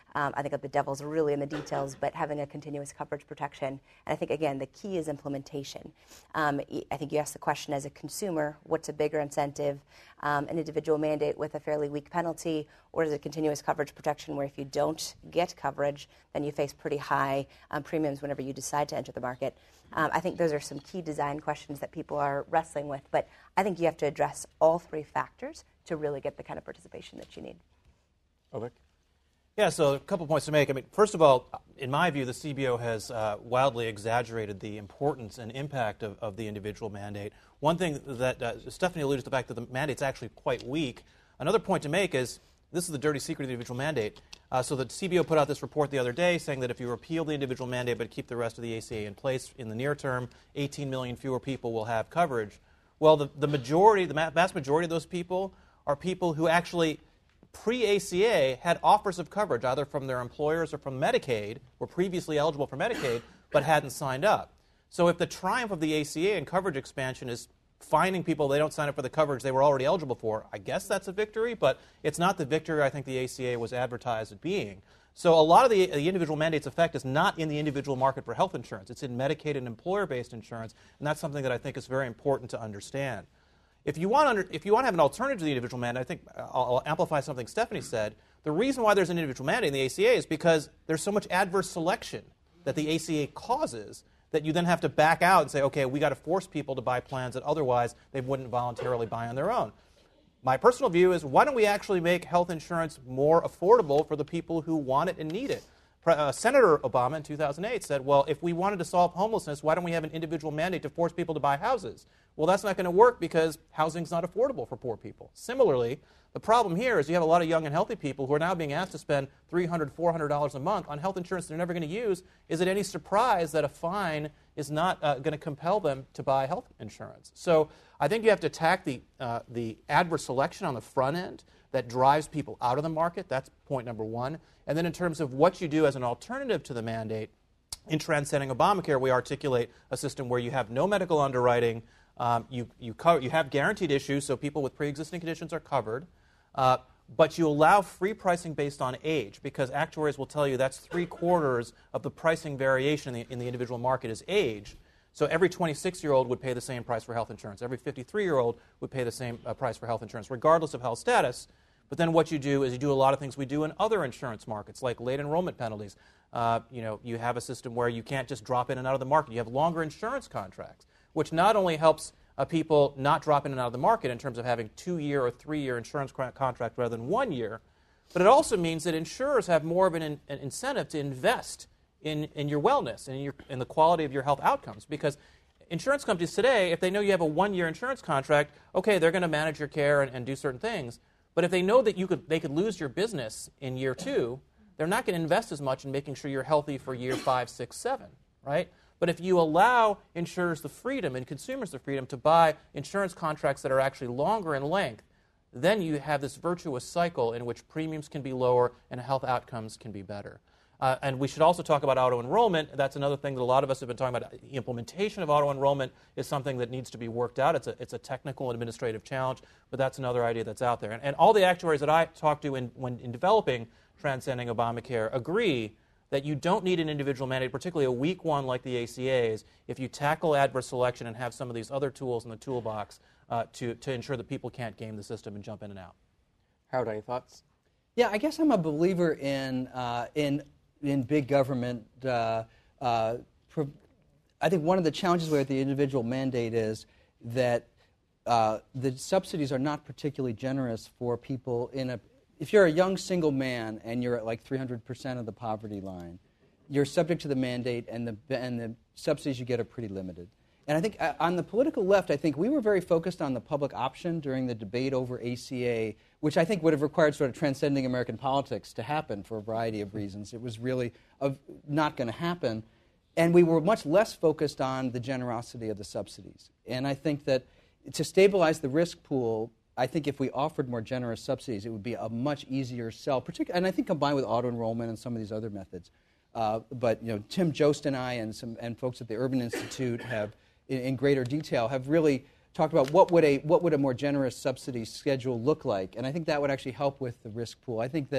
Um, I think that the devil's really in the details, but having a continuous coverage protection. And I think, again, the key is implementation. Um, I think you asked the question as a consumer, what's a bigger incentive, um, an individual mandate with a fairly weak penalty, or is it continuous coverage protection where if you don't get coverage, then you face pretty high um, premiums whenever you decide to enter the market? Um, I think those are some key design questions that people are wrestling with, but I think you have to address all three factors to really get the kind of participation that you need. Ovik? Yeah, so a couple points to make. I mean, first of all, in my view, the C B O has uh, wildly exaggerated the importance and impact of, of the individual mandate. One thing that uh, Stephanie alluded to the fact that the mandate's actually quite weak. Another point to make is this is the dirty secret of the individual mandate. Uh, so the C B O put out this report the other day saying that if you repeal the individual mandate but keep the rest of the A C A in place in the near term, eighteen million fewer people will have coverage. Well, the, the majority, the ma- vast majority of those people are people who actually pre-A C A had offers of coverage either from their employers or from Medicaid, were previously eligible for Medicaid, but hadn't signed up. So if the triumph of the A C A and coverage expansion is finding people they don't sign up for the coverage they were already eligible for, I guess that's a victory, but it's not the victory I think the A C A was advertised as being. So a lot of the, the individual mandate's effect is not in the individual market for health insurance. It's in Medicaid and employer-based insurance, and that's something that I think is very important to understand. If you want under, if you want to have an alternative to the individual mandate, I think I'll, I'll amplify something Stephanie said. The reason why there's an individual mandate in the A C A is because there's so much adverse selection that the A C A causes that you then have to back out and say, okay, we got to force people to buy plans that otherwise they wouldn't voluntarily buy on their own. My personal view is why don't we actually make health insurance more affordable for the people who want it and need it? Uh, Senator Obama in two thousand eight said, well, if we wanted to solve homelessness, why don't we have an individual mandate to force people to buy houses? Well, that's not going to work because housing's not affordable for poor people. Similarly, the problem here is you have a lot of young and healthy people who are now being asked to spend three hundred dollars, four hundred dollars a month on health insurance they're never going to use. Is it any surprise that a fine is not uh, going to compel them to buy health insurance? So I think you have to attack the, uh, the adverse selection on the front end that drives people out of the market. That's point number one. And then in terms of what you do as an alternative to the mandate, in Transcending Obamacare, we articulate a system where you have no medical underwriting, um, you, you, co- you have guaranteed issues, so people with pre-existing conditions are covered, uh, but you allow free pricing based on age, because actuaries will tell you that's three-quarters of the pricing variation in the, in the individual market is age. So every twenty-six-year-old would pay the same price for health insurance. Every fifty-three-year-old would pay the same uh, price for health insurance, regardless of health status. But then what you do is you do a lot of things we do in other insurance markets, like late enrollment penalties. Uh, you know, you have a system where you can't just drop in and out of the market. You have longer insurance contracts, which not only helps uh, people not drop in and out of the market in terms of having two-year or three-year insurance contract rather than one year, but it also means that insurers have more of an, in, an incentive to invest in, in your wellness and in, your, in the quality of your health outcomes. Because insurance companies today, if they know you have a one-year insurance contract, okay, they're going to manage your care and, and do certain things. But if they know that you could, they could lose your business in year two, they're not going to invest as much in making sure you're healthy for year five, six, seven, right? But if you allow insurers the freedom and consumers the freedom to buy insurance contracts that are actually longer in length, then you have this virtuous cycle in which premiums can be lower and health outcomes can be better. Uh, and we should also talk about auto-enrollment. That's another thing that a lot of us have been talking about. The implementation of auto-enrollment is something that needs to be worked out. It's a, it's a technical and administrative challenge, but that's another idea that's out there. And, and all the actuaries that I talk to in, when, in developing Transcending Obamacare agree that you don't need an individual mandate, particularly a weak one like the A C A's, if you tackle adverse selection and have some of these other tools in the toolbox uh, to, to ensure that people can't game the system and jump in and out. Howard, any thoughts? Yeah, I guess I'm a believer in uh, in in big government. Uh, uh, pro- I think one of the challenges with the individual mandate is that uh, the subsidies are not particularly generous for people in a. If you're a young single man and you're at like three hundred percent of the poverty line, you're subject to the mandate, and the and the subsidies you get are pretty limited. And I think uh, on the political left, I think we were very focused on the public option during the debate over A C A, which I think would have required sort of transcending American politics to happen for a variety of reasons. It was really of not going to happen. And we were much less focused on the generosity of the subsidies. And I think that to stabilize the risk pool, I think if we offered more generous subsidies, it would be a much easier sell, particularly, and I think combined with auto-enrollment and some of these other methods. Uh, but you know, Tim Jost and I and some and folks at the Urban Institute have, in, in greater detail, have really talked about what would a what would a more generous subsidy schedule look like, and I think that would actually help with the risk pool. I think that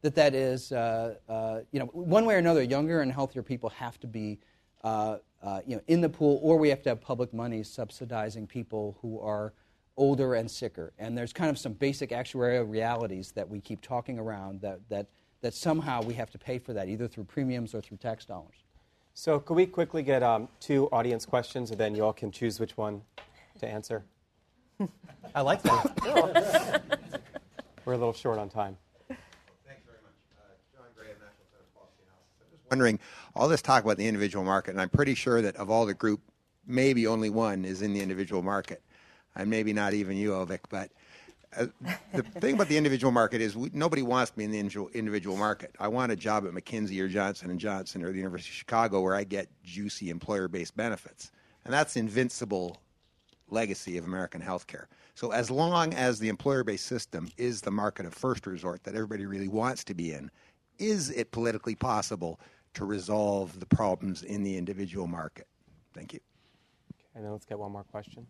that that is, uh, uh, you know, one way or another, younger and healthier people have to be, uh, uh, you know, in the pool, or we have to have public money subsidizing people who are older and sicker. And there's kind of some basic actuarial realities that we keep talking around that that that somehow we have to pay for that, either through premiums or through tax dollars. So could we quickly get um, two audience questions, and then you all can choose which one to answer? I like that. We're a little short on time. Thanks very much. Uh, John Gray of National Center for Policy Analysis. I'm just wondering, all this talk about the individual market, and I'm pretty sure that of all the group, maybe only one is in the individual market. And maybe not even you, Ovik, but uh, the thing about the individual market is we, nobody wants to be in the individual, individual market. I want a job at McKinsey or Johnson and Johnson or the University of Chicago where I get juicy employer-based benefits. And that's the invincible legacy of American healthcare. So as long as the employer-based system is the market of first resort that everybody really wants to be in, is it politically possible to resolve the problems in the individual market? Thank you. And then let's get one more question.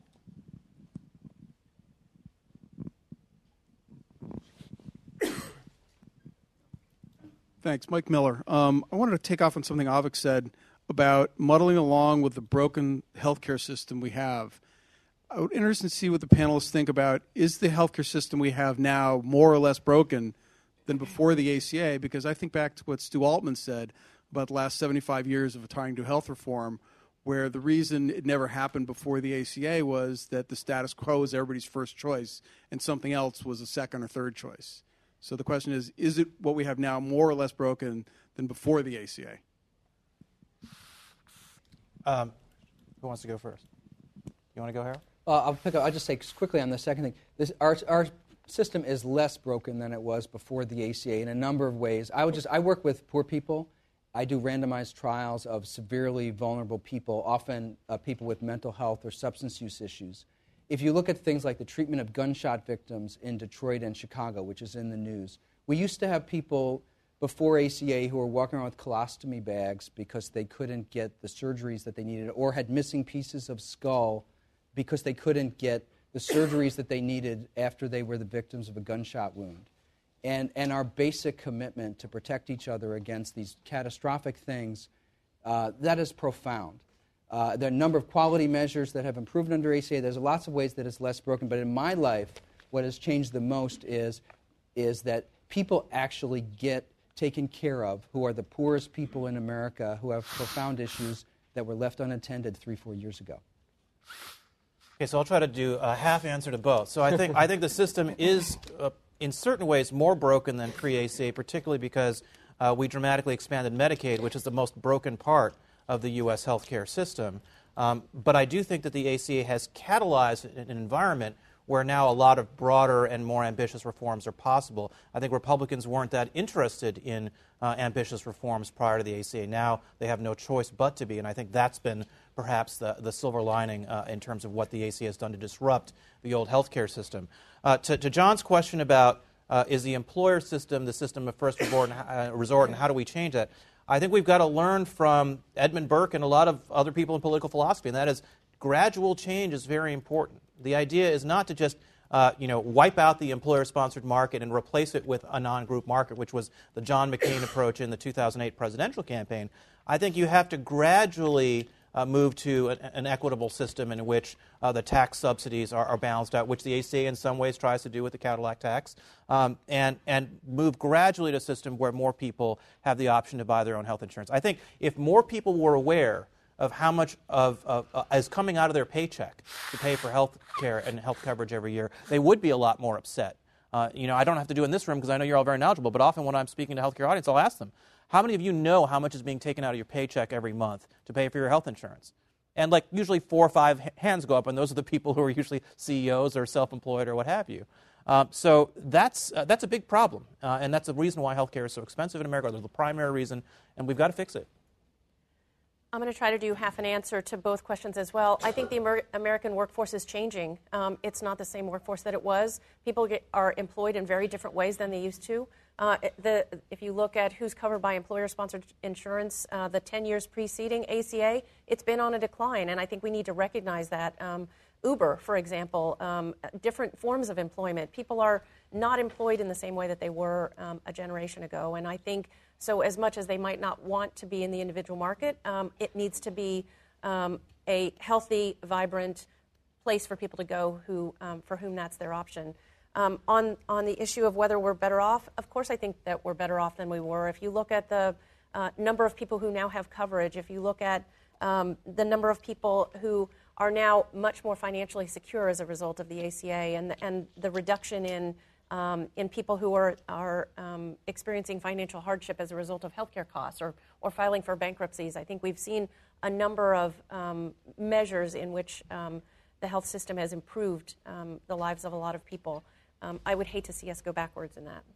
Thanks. Mike Miller. Um, I wanted to take off on something Avik said about muddling along with the broken healthcare system we have. I would be interested to see what the panelists think about, is the healthcare system we have now more or less broken than before the A C A? Because I think back to what Stu Altman said about the last seventy-five years of trying to do health reform, where the reason it never happened before the A C A was that the status quo was everybody's first choice and something else was a second or third choice. So the question is, is it what we have now more or less broken than before the A C A? Um, who wants to go first? You want to go, Harold? Uh, I'll pick up. I'll just say quickly on the second thing. This, our, our system is less broken than it was before the A C A in a number of ways. I would just I work with poor people. I do randomized trials of severely vulnerable people, often uh, people with mental health or substance use issues. If you look at things like the treatment of gunshot victims in Detroit and Chicago, which is in the news, we used to have people before A C A who were walking around with colostomy bags because they couldn't get the surgeries that they needed or had missing pieces of skull because they couldn't get the surgeries that they needed after they were the victims of a gunshot wound. And, and our basic commitment to protect each other against these catastrophic things, uh, that is profound. Uh, there are a number of quality measures that have improved under A C A. There's lots of ways that it's less broken. But in my life, what has changed the most is, is that people actually get taken care of who are the poorest people in America who have profound issues that were left unattended three, four years ago. Okay, so I'll try to do a half answer to both. So I think I think the system is, uh, in certain ways, more broken than pre-A C A, particularly because uh, we dramatically expanded Medicaid, which is the most broken part of the U S healthcare system. Um, but I do think that the A C A has catalyzed an environment where now a lot of broader and more ambitious reforms are possible. I think Republicans weren't that interested in uh, ambitious reforms prior to the A C A. Now they have no choice but to be, and I think that's been perhaps the, the silver lining uh, in terms of what the A C A has done to disrupt the old healthcare system. Uh, to, to John's question about uh, is the employer system the system of first resort and, uh, resort and how do we change that, I think we've got to learn from Edmund Burke and a lot of other people in political philosophy, and that is gradual change is very important. The idea is not to just uh, you know, wipe out the employer-sponsored market and replace it with a non-group market, which was the John McCain approach in the two thousand eight presidential campaign. I think you have to gradually uh, move to an, an equitable system in which uh, the tax subsidies are, are balanced out, which the A C A in some ways tries to do with the Cadillac tax, um, and, and move gradually to a system where more people have the option to buy their own health insurance. I think if more people were aware of how much of, of uh, is coming out of their paycheck to pay for health care and health coverage every year, they would be a lot more upset. Uh, you know, I don't have to do it in this room because I know you're all very knowledgeable, but often when I'm speaking to healthcare audience, I'll ask them, how many of you know how much is being taken out of your paycheck every month to pay for your health insurance? And like usually four or five hands go up, and those are the people who are usually C E Os or self-employed or what have you. Um, so that's uh, that's a big problem, uh, and that's the reason why healthcare is so expensive in America. That's the primary reason, and we've got to fix it. I'm going to try to do half an answer to both questions as well. I think the Amer- American workforce is changing. Um, it's not the same workforce that it was. People get, are employed in very different ways than they used to. Uh, the, if you look at who's covered by employer-sponsored insurance, uh, the ten years preceding A C A, it's been on a decline, and I think we need to recognize that. Um, Uber, for example, um, different forms of employment. People are not employed in the same way that they were um, a generation ago, and I think so as much as they might not want to be in the individual market, um, it needs to be um, a healthy, vibrant place for people to go who, um, for whom that's their option. Um, on, on the issue of whether we're better off, of course I think that we're better off than we were. If you look at the uh, number of people who now have coverage, if you look at um, the number of people who are now much more financially secure as a result of the A C A, and the, and the reduction in um, in people who are are um, experiencing financial hardship as a result of healthcare costs or or filing for bankruptcies. I think we've seen a number of um, measures in which um, the health system has improved um, the lives of a lot of people. Um, I would hate to see us go backwards in that.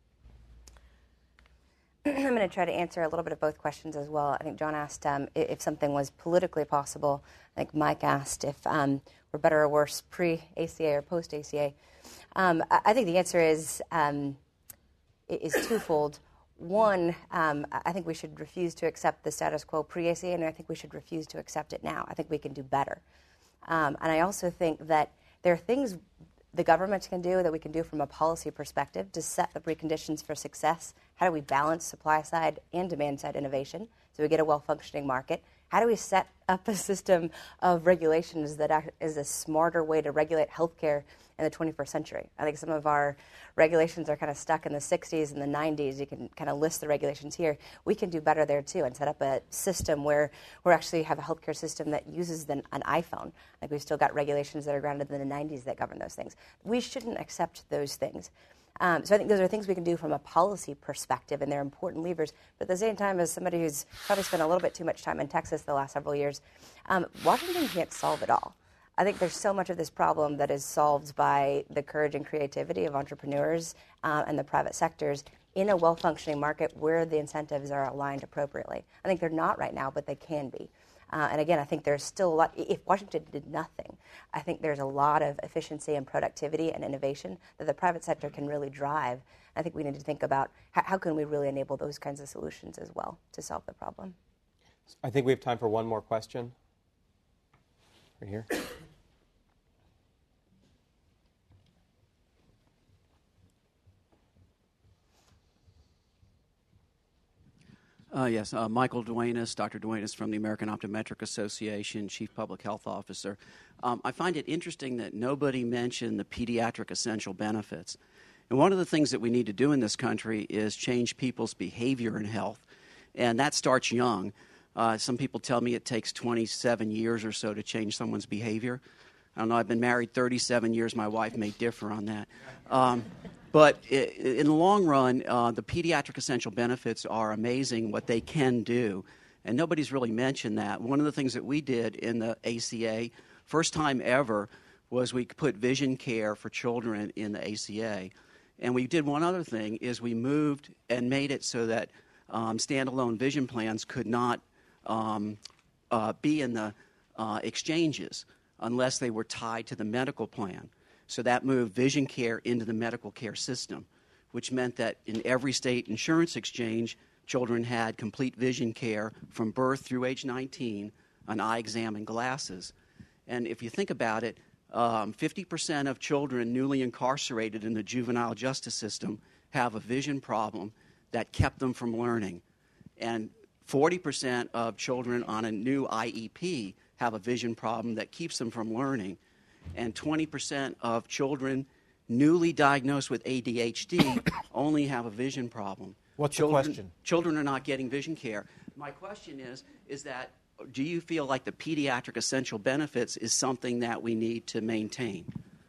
I'm going to try to answer a little bit of both questions as well. I think John asked um, if something was politically possible. I think Mike asked if um, we're better or worse pre-A C A or post-A C A. Um, I think the answer is um, is twofold. One, um, I think we should refuse to accept the status quo pre-A C A, and I think we should refuse to accept it now. I think we can do better. Um, and I also think that there are things the government can do that we can do from a policy perspective to set the preconditions for success. How do we balance supply side and demand side innovation so we get a well-functioning market? How do we set up a system of regulations that is a smarter way to regulate healthcare in the twenty-first century? I think some of our regulations are kind of stuck in the sixties and the nineties. You can kind of list the regulations here. We can do better there, too, and set up a system where we actually have a healthcare system that uses an, an iPhone. Like we've still got regulations that are grounded in the nineties that govern those things. We shouldn't accept those things. Um, so I think those are things we can do from a policy perspective, and they're important levers. But at the same time, as somebody who's probably spent a little bit too much time in Texas the last several years, um, Washington can't solve it all. I think there's so much of this problem that is solved by the courage and creativity of entrepreneurs uh, and the private sectors in a well-functioning market where the incentives are aligned appropriately. I think they're not right now, but they can be. Uh, and again, I think there's still a lot. If Washington did nothing, I think there's a lot of efficiency and productivity and innovation that the private sector can really drive. I think we need to think about how, how can we really enable those kinds of solutions as well to solve the problem. I think we have time for one more question. Right here. Uh, yes, uh, Michael Duenas, Doctor Duenas from the American Optometric Association, Chief Public Health Officer. Um, I find it interesting that nobody mentioned the pediatric essential benefits. And one of the things that we need to do in this country is change people's behavior in health, and that starts young. Uh, some people tell me it takes twenty-seven years or so to change someone's behavior. I don't know, I've been married thirty-seven years. My wife may differ on that. Um, But in the long run, uh, the pediatric essential benefits are amazing, what they can do. And nobody's really mentioned that. One of the things that we did in the A C A, first time ever, was we put vision care for children in the A C A. And we did one other thing, is we moved and made it so that um, standalone vision plans could not um, uh, be in the uh, exchanges unless they were tied to the medical plan. So that moved vision care into the medical care system, which meant that in every state insurance exchange, children had complete vision care from birth through age nineteen, an eye exam and glasses. And if you think about it, um, fifty percent of children newly incarcerated in the juvenile justice system have a vision problem that kept them from learning. And forty percent of children on a new I E P have a vision problem that keeps them from learning. And twenty percent of children newly diagnosed with A D H D only have a vision problem. What's children, the question? Children are not getting vision care. My question is, is that, do you feel like the pediatric essential benefits is something that we need to maintain?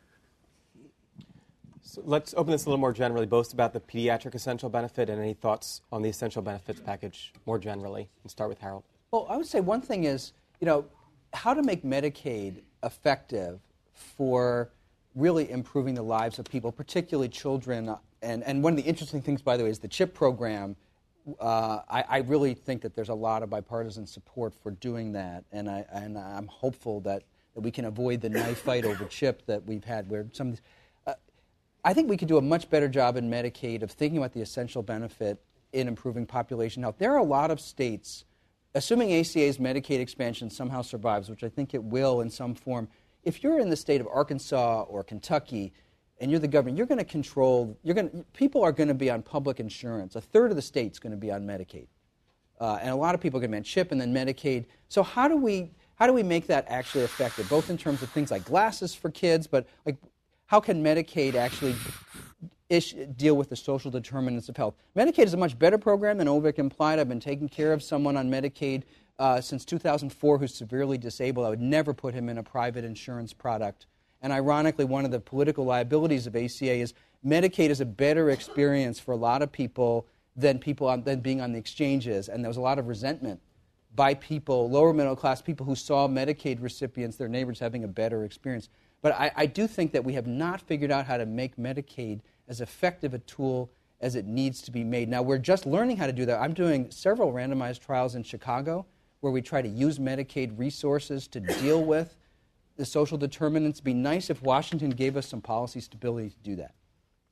So let's open this a little more generally, both about the pediatric essential benefit and any thoughts on the essential benefits package more generally. And start with Harold. Well, I would say one thing is, you know, how to make Medicaid effective for really improving the lives of people, particularly children. And, and one of the interesting things, by the way, is the CHIP program. Uh, I, I really think that there's a lot of bipartisan support for doing that, and, I, and I'm hopeful that, that we can avoid the knife fight over CHIP that we've had where some of these, uh, I think we could do a much better job in Medicaid of thinking about the essential benefit in improving population health. There are a lot of states, assuming A C A's Medicaid expansion somehow survives, which I think it will in some form, if you're in the state of Arkansas or Kentucky and you're the government, you're going to control, you're going people are going to be on public insurance. A third of the state's going to be on Medicaid. Uh, and a lot of people are going to be on CHIP and then Medicaid. So how do we how do we make that actually effective, both in terms of things like glasses for kids, but like how can Medicaid actually ish, deal with the social determinants of health? Medicaid is a much better program than Ovik implied. I've been taking care of someone on Medicaid uh, since two thousand four who's severely disabled. I would never put him in a private insurance product. And ironically, one of the political liabilities of A C A is Medicaid is a better experience for a lot of people than people on, than being on the exchanges. And there was a lot of resentment by people, lower middle class people who saw Medicaid recipients, their neighbors, having a better experience. But I, I do think that we have not figured out how to make Medicaid as effective a tool as it needs to be made. Now, we're just learning how to do that. I'm doing several randomized trials in Chicago where we try to use Medicaid resources to deal with the social determinants. It would be nice if Washington gave us some policy stability to do that.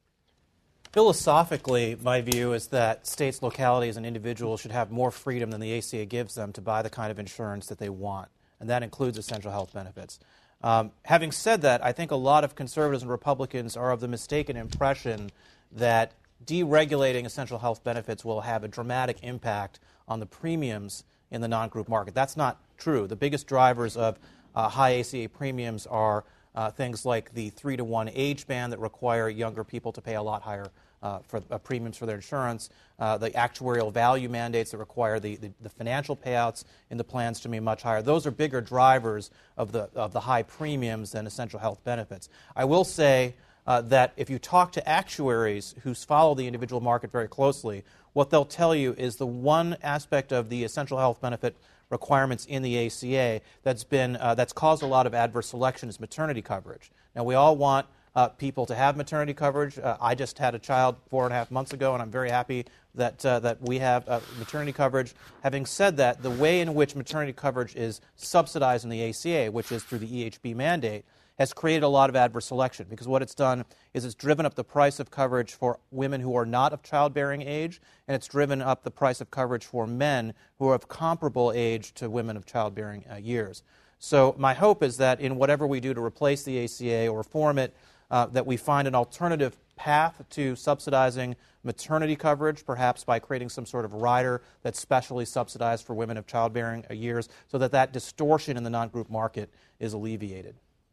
Philosophically, my view is that states, localities, and individuals should have more freedom than the A C A gives them to buy the kind of insurance that they want, and that includes essential health benefits. Um, having said that, I think a lot of conservatives and Republicans are of the mistaken impression that deregulating essential health benefits will have a dramatic impact on the premiums in the non-group market. That's not true. The biggest drivers of uh, high A C A premiums are uh, things like the three to one age band that require younger people to pay a lot higher uh, for uh, premiums for their insurance, uh, the actuarial value mandates that require the, the, the financial payouts in the plans to be much higher. Those are bigger drivers of the of the high premiums than essential health benefits. I will say uh, that if you talk to actuaries who follow the individual market very closely, what they'll tell you is the one aspect of the essential health benefit requirements in the A C A that's been uh, that's caused a lot of adverse selection is maternity coverage. Now, we all want uh, people to have maternity coverage. Uh, I just had a child four and a half months ago, and I'm very happy that uh, that we have uh, maternity coverage. Having said that, the way in which maternity coverage is subsidized in the A C A, which is through the E H B mandate, has created a lot of adverse selection, because what it's done is it's driven up the price of coverage for women who are not of childbearing age, and it's driven up the price of coverage for men who are of comparable age to women of childbearing uh, years. So my hope is that in whatever we do to replace the A C A or reform it, uh, that we find an alternative path to subsidizing maternity coverage, perhaps by creating some sort of rider that's specially subsidized for women of childbearing uh, years, so that that distortion in the non-group market is alleviated.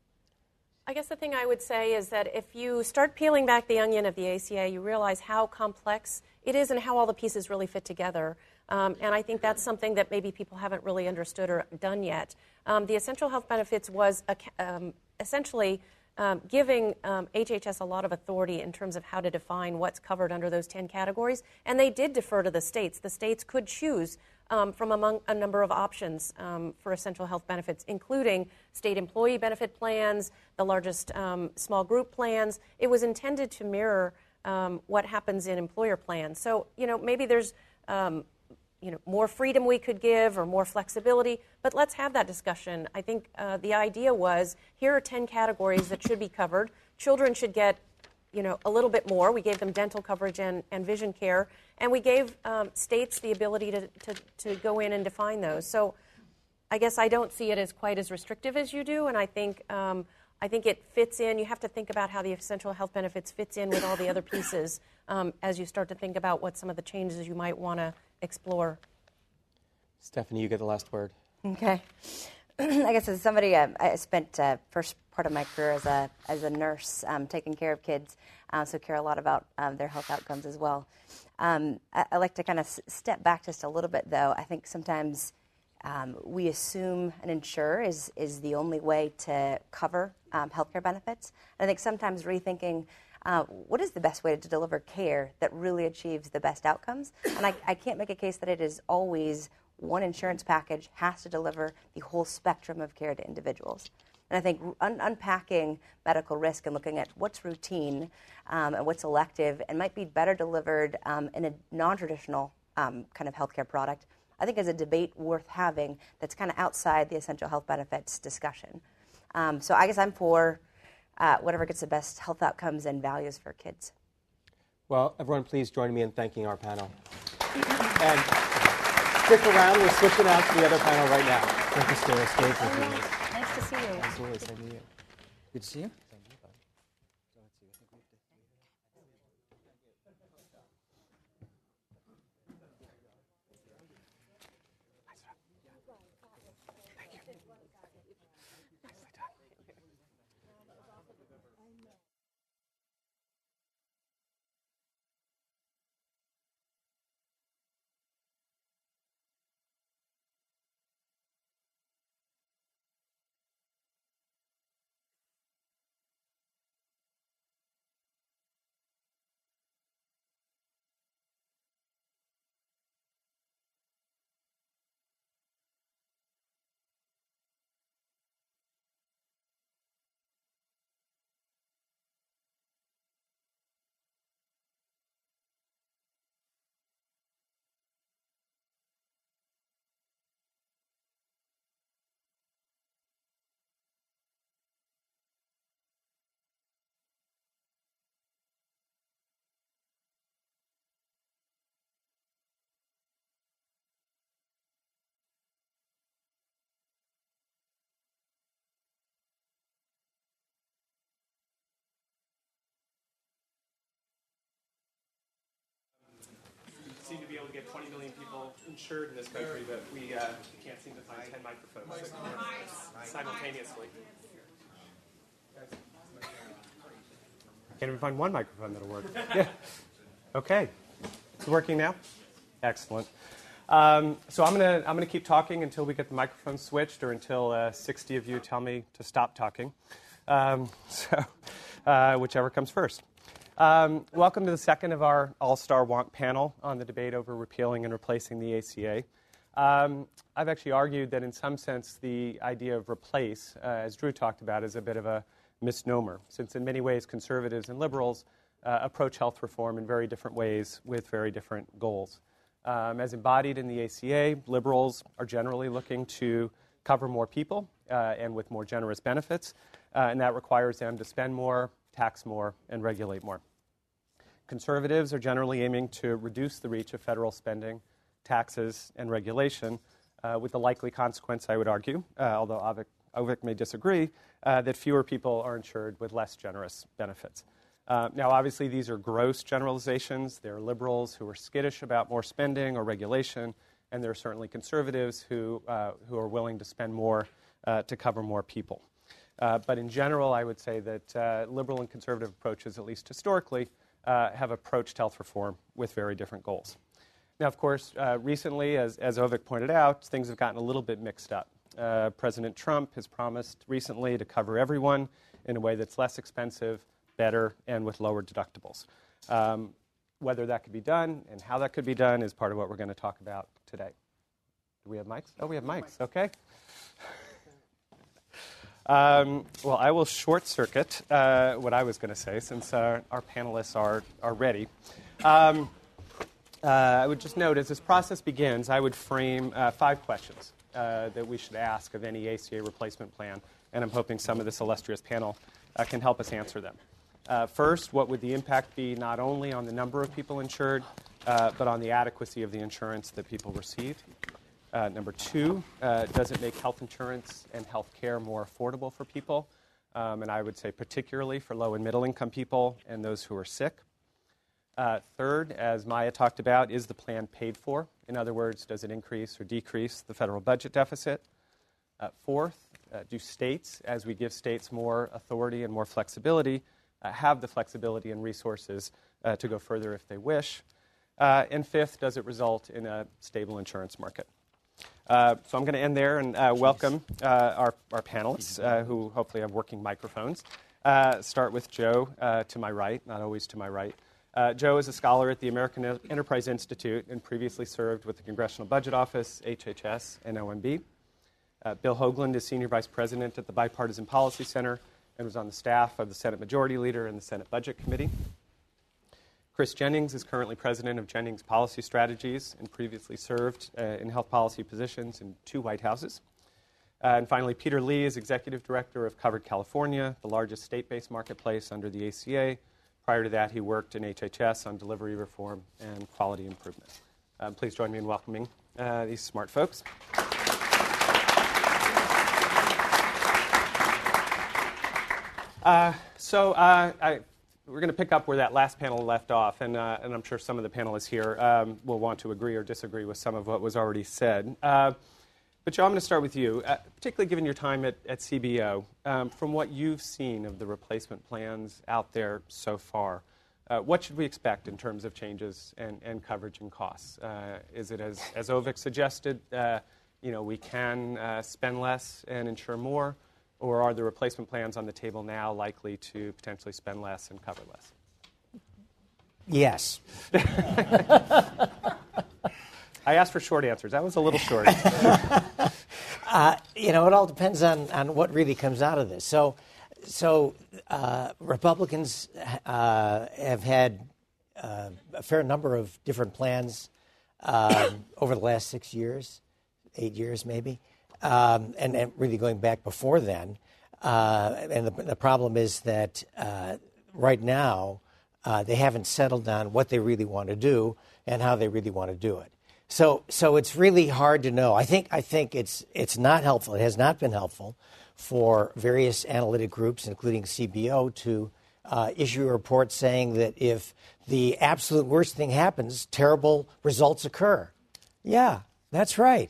I guess the thing I would say is that if you start peeling back the onion of the A C A, you realize how complex it is and how all the pieces really fit together. Um, and I think that's something that maybe people haven't really understood or done yet. Um, the essential health benefits was a, um, essentially um, giving um, H H S a lot of authority in terms of how to define what's covered under those ten categories. And they did defer to the states. The states could choose Um, from among a number of options um, for essential health benefits, including state employee benefit plans, the largest um, small group plans. It was intended to mirror um, what happens in employer plans. So, you know, maybe there's, um, you know, more freedom we could give or more flexibility, but let's have that discussion. I think uh, the idea was, here are ten categories that should be covered. Children should get, you know, a little bit more. We gave them dental coverage and, and vision care, and we gave um, states the ability to, to, to go in and define those. So I guess I don't see it as quite as restrictive as you do, and I think um, I think it fits in. You have to think about how the essential health benefits fits in with all the other pieces um, as you start to think about what some of the changes you might want to explore. Stephanie, you get the last word. Okay. I guess as somebody, uh, I spent uh, first part of my career as a as a nurse, um, taking care of kids, uh, so care a lot about um, their health outcomes as well. Um, I, I like to kind of s- step back just a little bit, though. I think sometimes um, we assume an insurer is is the only way to cover um, healthcare benefits. And I think sometimes rethinking uh, what is the best way to deliver care that really achieves the best outcomes. And I, I can't make a case that it is always one insurance package has to deliver the whole spectrum of care to individuals. And I think un- unpacking medical risk and looking at what's routine um, and what's elective and might be better delivered um, in a non-traditional um, kind of healthcare product, I think is a debate worth having that's kind of outside the essential health benefits discussion. Um, so I guess I'm for uh, whatever gets the best health outcomes and values for kids. Well, everyone, please join me in thanking our panel. And stick around. We're switching out to the other panel right now. Thank you, Stay stage with you. Nice to see you. Absolutely. Same to you. Good to see you. Seem to be able to get twenty million people insured in this country, but we uh, can't seem to find ten microphones simultaneously. Can't even find one microphone that'll work. Yeah. Okay. It's working now? Excellent. Um, so I'm going to I'm gonna keep talking until we get the microphone switched or until uh, sixty of you tell me to stop talking. Um, so uh, whichever comes first. Um, welcome to the second of our All-Star Wonk panel on the debate over repealing and replacing the A C A. Um, I've actually argued that in some sense the idea of replace, uh, as Drew talked about, is a bit of a misnomer, since in many ways conservatives and liberals uh, approach health reform in very different ways with very different goals. Um, as embodied in the A C A, liberals are generally looking to cover more people uh, and with more generous benefits, uh, and that requires them to spend more, tax more, and regulate more. Conservatives are generally aiming to reduce the reach of federal spending, taxes, and regulation, uh, with the likely consequence, I would argue, uh, although Avik, Avik may disagree, uh, that fewer people are insured with less generous benefits. Uh, now, obviously, these are gross generalizations. There are liberals who are skittish about more spending or regulation, and there are certainly conservatives who, uh, who are willing to spend more uh, to cover more people. Uh, but in general, I would say that uh, liberal and conservative approaches, at least historically, uh, have approached health reform with very different goals. Now, of course, uh, recently, as, as Avik pointed out, things have gotten a little bit mixed up. Uh, President Trump has promised recently to cover everyone in a way that's less expensive, better, and with lower deductibles. Um, whether that could be done and how that could be done is part of what we're going to talk about today. Do we have mics? Oh, we have mics. Okay. Um, well, I will short circuit uh, what I was going to say since uh, our panelists are, are ready. Um, uh, I would just note as this process begins, I would frame uh, five questions uh, that we should ask of any A C A replacement plan, and I'm hoping some of this illustrious panel uh, can help us answer them. Uh, first, what would the impact be not only on the number of people insured, uh, but on the adequacy of the insurance that people receive? Uh, number two, uh, does it make health insurance and health care more affordable for people? Um, and I would say particularly for low and middle income people and those who are sick. Uh, third, as Maya talked about, is the plan paid for? In other words, does it increase or decrease the federal budget deficit? Uh, fourth, uh, do states, as we give states more authority and more flexibility, uh, have the flexibility and resources uh, to go further if they wish? Uh, and fifth, does it result in a stable insurance market? Uh, so I'm going to end there and uh, welcome uh, our, our panelists, uh, who hopefully have working microphones. Uh, start with Joe uh, to my right, not always to my right. Uh, Joe is a scholar at the American Enterprise Institute and previously served with the Congressional Budget Office, H H S, and O M B. Uh, Bill Hoagland is Senior Vice President at the Bipartisan Policy Center and was on the staff of the Senate Majority Leader and the Senate Budget Committee. Chris Jennings is currently president of Jennings Policy Strategies and previously served uh, in health policy positions in two White Houses. Uh, and finally, Peter Lee is Executive Director of Covered California, the largest state-based marketplace under the A C A. Prior to that, he worked in H H S on delivery reform and quality improvement. Uh, please join me in welcoming uh, these smart folks. Uh, so uh, I, we're going to pick up where that last panel left off, and, uh, and I'm sure some of the panelists here um, will want to agree or disagree with some of what was already said. Uh, but Joe, I'm going to start with you, uh, particularly given your time at, at C B O. Um, from what you've seen of the replacement plans out there so far, uh, what should we expect in terms of changes and, and coverage and costs? Uh, is it, as, as Ovik suggested, uh, you know, we can uh, spend less and insure more? Or are the replacement plans on the table now likely to potentially spend less and cover less? Yes. I asked for short answers. That was a little short. uh, you know, it all depends on, on what really comes out of this. So, so uh, Republicans uh, have had uh, a fair number of different plans um, over the last six years, eight years maybe. Um, and, and really going back before then. Uh, and the, the problem is that uh, right now uh, they haven't settled on what they really want to do and how they really want to do it. So, so it's really hard to know. I think I think it's it's not helpful. It has not been helpful for various analytic groups, including C B O, to uh, issue a report saying that if the absolute worst thing happens, terrible results occur. Yeah, that's right.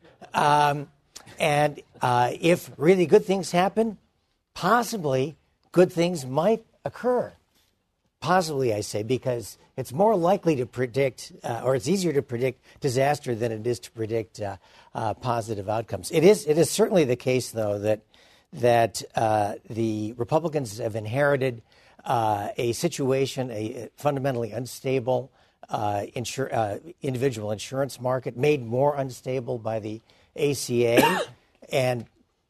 Um, And uh, if really good things happen, possibly good things might occur. Possibly, I say, because it's more likely to predict, uh, or it's easier to predict disaster than it is to predict uh, uh, positive outcomes. It is, it is certainly the case, though, that that uh, the Republicans have inherited uh, a situation, a fundamentally unstable uh, insur- uh, individual insurance market, made more unstable by the A C A, and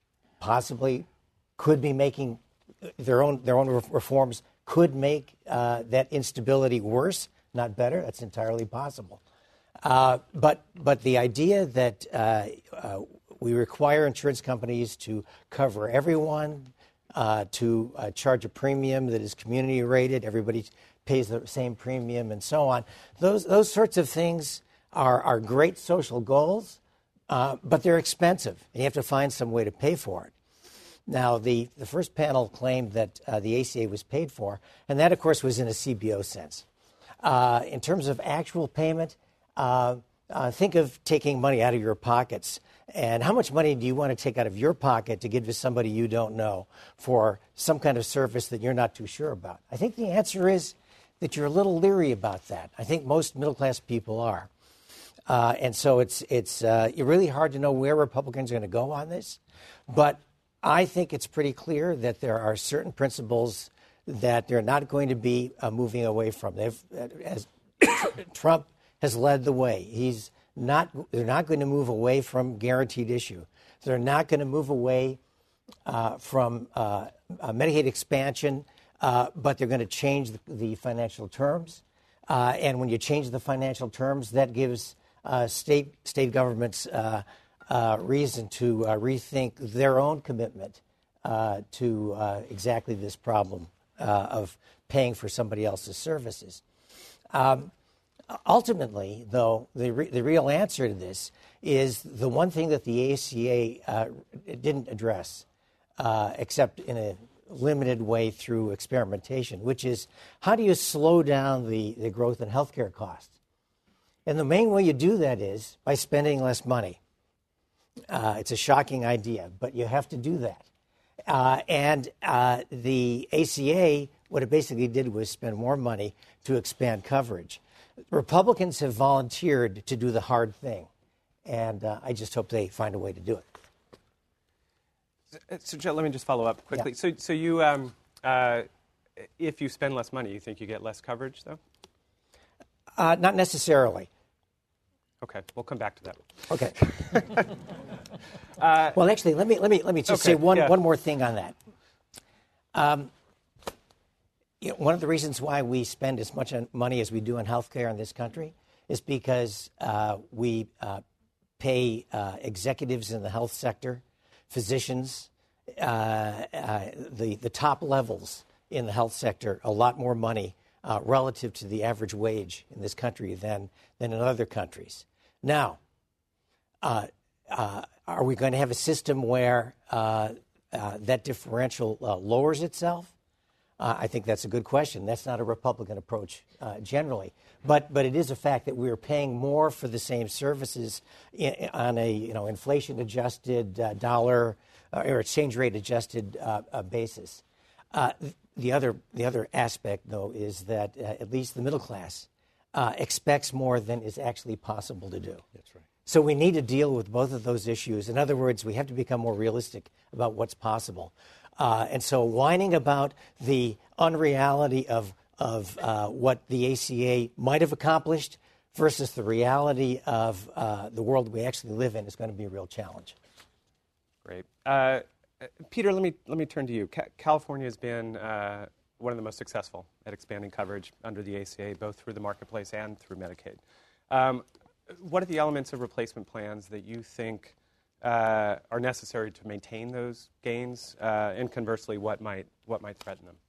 possibly could be making their own their own reforms could make uh, that instability worse, not better. That's entirely possible. Uh, but but the idea that uh, uh, we require insurance companies to cover everyone, uh, to uh, charge a premium that is community rated, everybody pays the same premium, and so on. Those those sorts of things are are great social goals. Uh, but they're expensive, and you have to find some way to pay for it. Now, the, the first panel claimed that uh, the A C A was paid for, and that, of course, was in a C B O sense. Uh, in terms of actual payment, uh, uh, think of taking money out of your pockets. And how much money do you want to take out of your pocket to give to somebody you don't know for some kind of service that you're not too sure about? I think the answer is that you're a little leery about that. I think most middle-class people are. Uh, and so it's it's uh, really hard to know where Republicans are going to go on this. But I think it's pretty clear that there are certain principles that they're not going to be uh, moving away from. They've, as Trump has led the way. He's not. They're not going to move away from guaranteed issue. They're not going to move away uh, from uh, uh, Medicaid expansion, uh, but they're going to change the, the financial terms. Uh, and when you change the financial terms, that gives Uh, state state governments uh, uh, reason to uh, rethink their own commitment uh, to uh, exactly this problem uh, of paying for somebody else's services. Um, ultimately, though, the re- the real answer to this is the one thing that the A C A uh, didn't address, uh, except in a limited way through experimentation, which is how do you slow down the, the growth in healthcare costs? And the main way you do that is by spending less money. Uh, it's a shocking idea, but you have to do that. Uh, and uh, the A C A, what it basically did was spend more money to expand coverage. Republicans have volunteered to do the hard thing, and uh, I just hope they find a way to do it. So, so Joe, let me just follow up quickly. Yeah. So, so you, um, uh, if you spend less money, you think you get less coverage, though? Uh, not necessarily. Okay, we'll come back to that. Okay. uh, well, actually, let me let me let me just okay, say one yeah. one more thing on that. Um, you know, one of the reasons why we spend as much money as we do on healthcare in this country is because uh, we uh, pay uh, executives in the health sector physicians, uh, uh, the, the top levels in the health sector, a lot more money uh, relative to the average wage in this country than, than in other countries. Now, uh, uh, are we going to have a system where uh, uh, that differential uh, lowers itself? Uh, I think that's a good question. That's not a Republican approach uh, generally. But but it is a fact that we're paying more for the same services in, on a you know inflation-adjusted uh, dollar uh, or exchange rate-adjusted uh, uh, basis. Uh, the other the other aspect, though, is that uh, at least the middle class uh, expects more than is actually possible to do. That's right. So we need to deal with both of those issues. In other words, we have to become more realistic about what's possible. Uh, and so whining about the unreality of, of uh, what the A C A might have accomplished versus the reality of uh, the world we actually live in is going to be a real challenge. Great. Uh, Peter, let me, let me turn to you. Ca- California has been uh, one of the most successful at expanding coverage under the A C A, both through the marketplace and through Medicaid. Um, what are the elements of replacement plans that you think Uh, are necessary to maintain those gains, uh, and conversely, what might what might threaten them?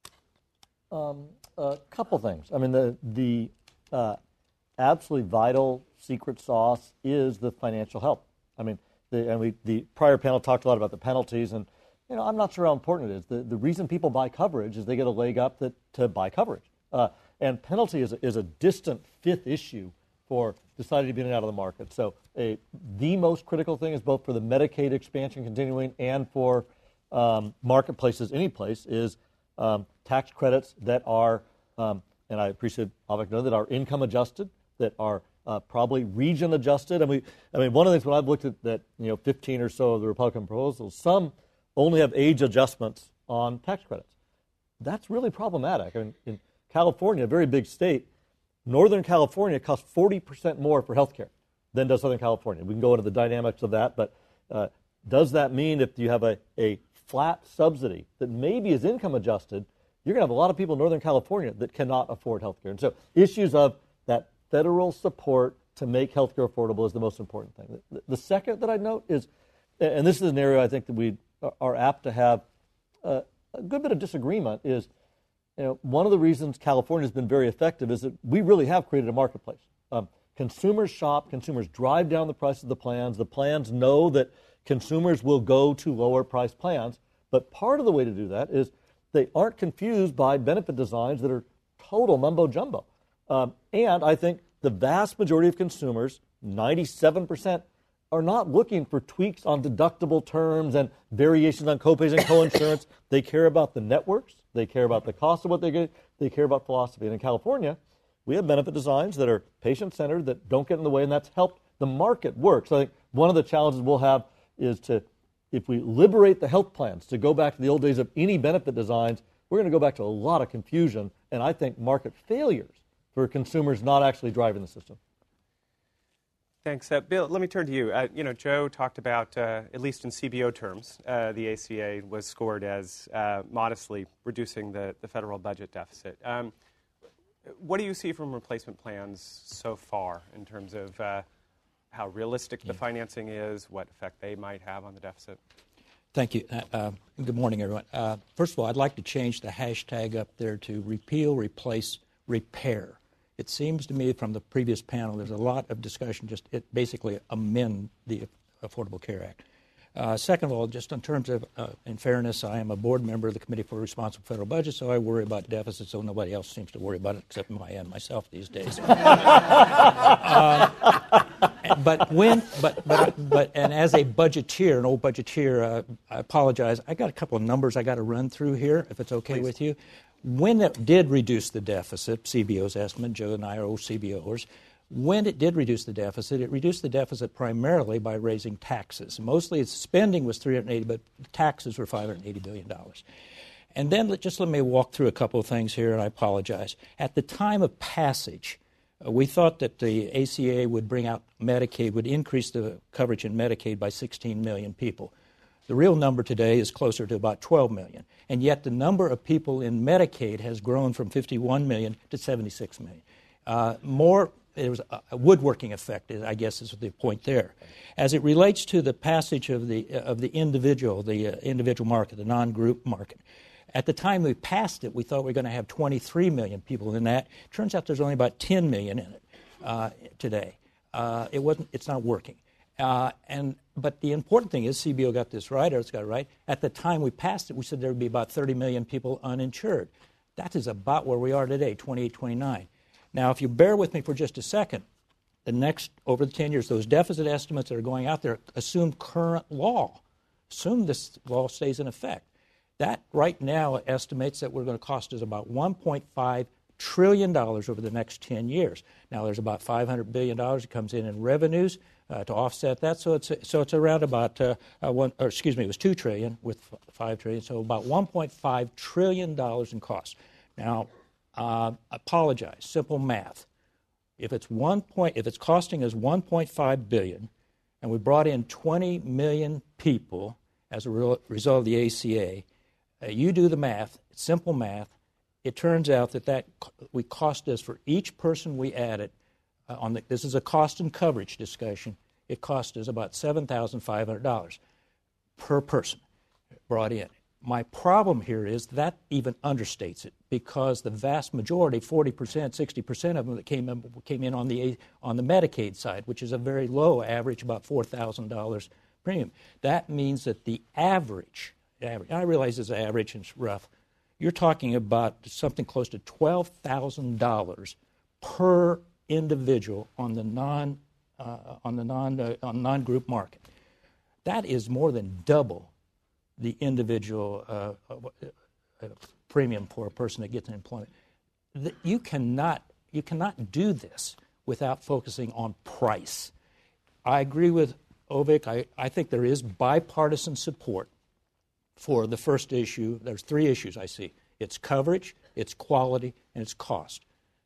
Um, a couple things. I mean, the the uh, absolutely vital secret sauce is the financial help. I mean, the, and we the prior panel talked a lot about the penalties, and you know, I'm not sure how important it is. The the reason people buy coverage is they get a leg up that to buy coverage, uh, and penalty is a, is a distant fifth issue for deciding to be in and out of the market. So a, the most critical thing is both for the Medicaid expansion continuing and for um, marketplaces any place is um, tax credits that are, um, and I appreciate Avik know that are income adjusted, that are uh, probably region adjusted. And we, I mean, one of the things when I've looked at that, you know, fifteen or so of the Republican proposals, some only have age adjustments on tax credits. That's really problematic. I mean, in California, a very big state, Northern California costs forty percent more for health care than does Southern California. We can go into the dynamics of that, but uh, does that mean if you have a, a flat subsidy that maybe is income adjusted, you're going to have a lot of people in Northern California that cannot afford health care? And so issues of that federal support to make health care affordable is the most important thing. The, the second that I'd note is, and this is an area I think that we are apt to have a, a good bit of disagreement, is You know, one of the reasons California has been very effective is that we really have created a marketplace. Um, consumers shop, consumers drive down the price of the plans. The plans know that consumers will go to lower price plans. But part of the way to do that is they aren't confused by benefit designs that are total mumbo jumbo. Um, and I think the vast majority of consumers, ninety-seven percent, are not looking for tweaks on deductible terms and variations on copays and coinsurance. They care about the networks. They care about the cost of what they get. They care about philosophy. And in California, we have benefit designs that are patient-centered, that don't get in the way, and that's helped the market work. So I think one of the challenges we'll have is to, if we liberate the health plans to go back to the old days of any benefit designs, we're going to go back to a lot of confusion and I think market failures for consumers not actually driving the system. Thanks. Uh, Bill, let me turn to you. Uh, you know, Joe talked about, uh, at least in C B O terms, uh, the A C A was scored as uh, modestly reducing the, the federal budget deficit. Um, what do you see from replacement plans so far in terms of uh, how realistic the financing is, what effect they might have on the deficit? Thank you. Uh, uh, good morning, everyone. Uh, first of all, I'd like to change the hashtag up there to repeal, replace, repair. It seems to me from the previous panel there's a lot of discussion, just it basically amend the Affordable Care Act. Uh, second of all, just in terms of, uh, in fairness, I am a board member of the Committee for Responsible Federal Budget, so I worry about deficits, so nobody else seems to worry about it except my and myself these days. uh, but when, but, but, but, and as a budgeteer, an old budgeteer, uh, I apologize, I got a couple of numbers I got to run through here, if it's okay Please. with you. When it did reduce the deficit, C B O's estimate, Joe and I are old C B O's, when it did reduce the deficit, it reduced the deficit primarily by raising taxes. Mostly its spending was three hundred eighty, but taxes were five hundred eighty billion dollars. And then let, just let me walk through a couple of things here, and I apologize. At the time of passage, uh, we thought that the A C A would bring out Medicaid, would increase the coverage in Medicaid by sixteen million people. The real number today is closer to about twelve million. And yet the number of people in Medicaid has grown from fifty-one million to seventy-six million. Uh, more there was a, a woodworking effect, I guess is the point there. As it relates to the passage of the of the individual, the uh, individual market, the non-group market, at the time we passed it, we thought we were going to have twenty-three million people in that. Turns out there's only about ten million in it uh, today. Uh, it wasn't. It's not working. Uh, and but the important thing is C B O got this right, or it's got it right. At the time we passed it, we said there would be about thirty million people uninsured. That is about where we are today, twenty-eight, twenty-nine. Now, if you bear with me for just a second, the next, over the ten years, those deficit estimates that are going out there assume current law. Assume this law stays in effect. That right now estimates that we're going to cost us about one point five trillion dollars over the next ten years. Now, there's about five hundred billion dollars that comes in in revenues uh, to offset that, so it's so it's around about uh, uh, one, or excuse me, it was two trillion with f- five trillion, so about one point five trillion dollars in costs. Now, uh, apologize, simple math. If it's one point, if it's costing us one point five billion, and we brought in twenty million people as a re- result of the A C A, uh, you do the math, simple math. It turns out that that we cost us for each person we added uh, on the. This is a cost and coverage discussion. It cost us about seven thousand five hundred dollars per person brought in. My problem here is that even understates it, because the vast majority, forty percent, sixty percent of them that came in, came in on the on the Medicaid side, which is a very low average, about four thousand dollars premium. That means that the average, average, I realize it's average and it's rough, you're talking about something close to twelve thousand dollars per individual on the non uh, on the non uh, on non-group market. That is more than double the individual uh, uh, premium for a person that gets an employment. The, you cannot you cannot do this without focusing on price. I agree with Ovik. I, I think there is bipartisan support for the first issue. There's three issues I see. It's coverage, it's quality, and it's cost.